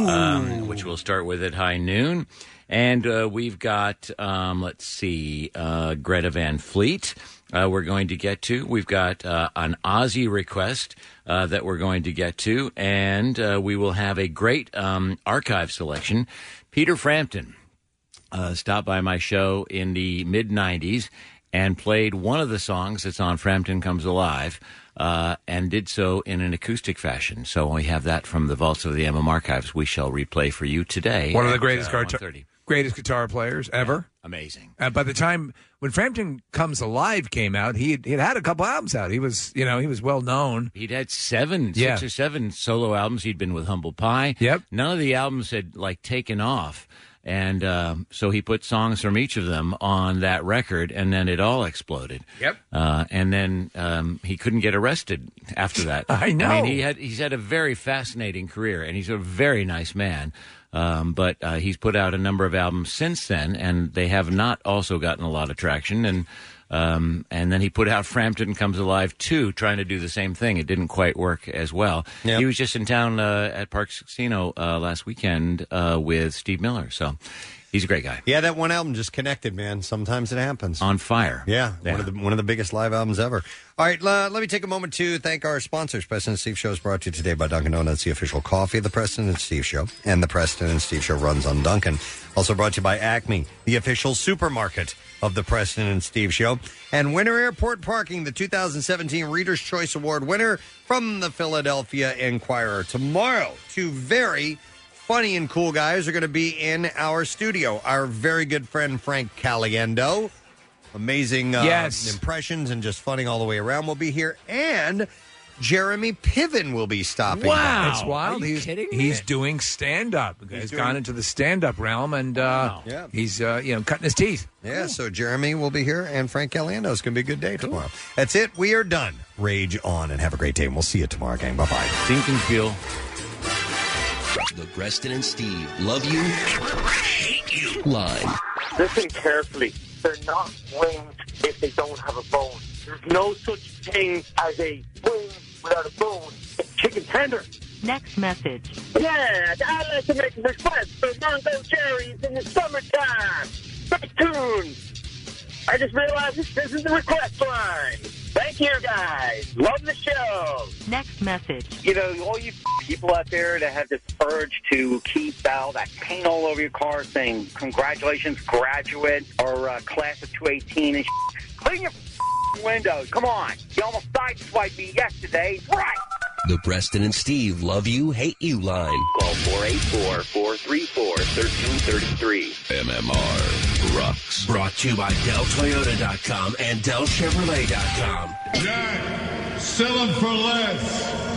um, which we'll start with at high noon. And uh, we've got, um, let's see, uh, Greta Van Fleet uh, we're going to get to. We've got uh, an Ozzy request uh, that we're going to get to. And uh, we will have a great um, archive selection. Peter Frampton uh, stopped by my show in the mid nineties and played one of the songs that's on Frampton Comes Alive, uh, and did so in an acoustic fashion. So we have that from the vaults of the M M Archives. We shall replay for you today. One of the at, greatest, uh, guitar- one thirty. greatest guitar players ever. Amazing. Uh, by the time when Frampton Comes Alive came out, he had, he had had a couple albums out. He was, you know, he was well known. He'd had seven, Yeah. six or seven solo albums. He'd been with Humble Pie. Yep. None of the albums had like taken off. And um, so he put songs from each of them on that record, and then it all exploded. Yep. Uh, and then um, he couldn't get arrested after that. I know. I mean, he had he's had a very fascinating career, and he's a very nice man. Um, but uh, he's put out a number of albums since then, and they have not also gotten a lot of traction. And um, and then he put out Frampton Comes Alive two, trying to do the same thing. It didn't quite work as well. Yep. He was just in town uh, at Parks Casino uh, last weekend uh, with Steve Miller. So he's a great guy. Yeah, that one album just connected, man. Sometimes it happens. On fire. Yeah, Yeah. one of the one of the biggest live albums ever. All right, uh, let me take a moment to thank our sponsors. Preston and Steve Show is brought to you today by Dunkin' Donuts, the official coffee of the Preston and Steve Show, and the Preston and Steve Show runs on Dunkin'. Also brought to you by Acme, the official supermarket of the Preston and Steve Show, and Winter Airport Parking, the two thousand seventeen Reader's Choice Award winner from the Philadelphia Inquirer. Tomorrow, two very funny and cool guys are going to be in our studio. Our very good friend Frank Caliendo, amazing uh, Yes. impressions and just funny all the way around, will be here, and Jeremy Piven will be stopping by. That's wild. He's he's doing stand up. He's doing- gone into the stand up realm, and uh, Yeah. he's uh, you know cutting his teeth. Yeah, so Jeremy will be here, and Frank Caliendo. It's going to be a good day tomorrow. That's it. We are done. Rage on, and have a great day, and we'll see you tomorrow, gang. Bye-bye. Think and feel. The Preston and Steve Love You, Hate You line. Listen carefully. They're not wings if they don't have a bone. There's no such thing as a wing without a bone. It's chicken tender. Next message. Yeah, I'd like to make a request for mango cherries in the summertime. Stay tuned. I just realized this, this is the request line. Thank you, guys. Love the show. Next message. You know, all you people out there that have this urge to keep all that paint all over your car saying, congratulations, graduate, or uh, class of two eighteen, and clean your windows. Come on. You almost sideswiped me yesterday. Right. The Preston and Steve Love You, Hate You line. Call four eight four, four three four, one three three three. M M R rocks. Brought to you by Del Toyota dot com and Del Chevrolet dot com. Jack, sell them for less.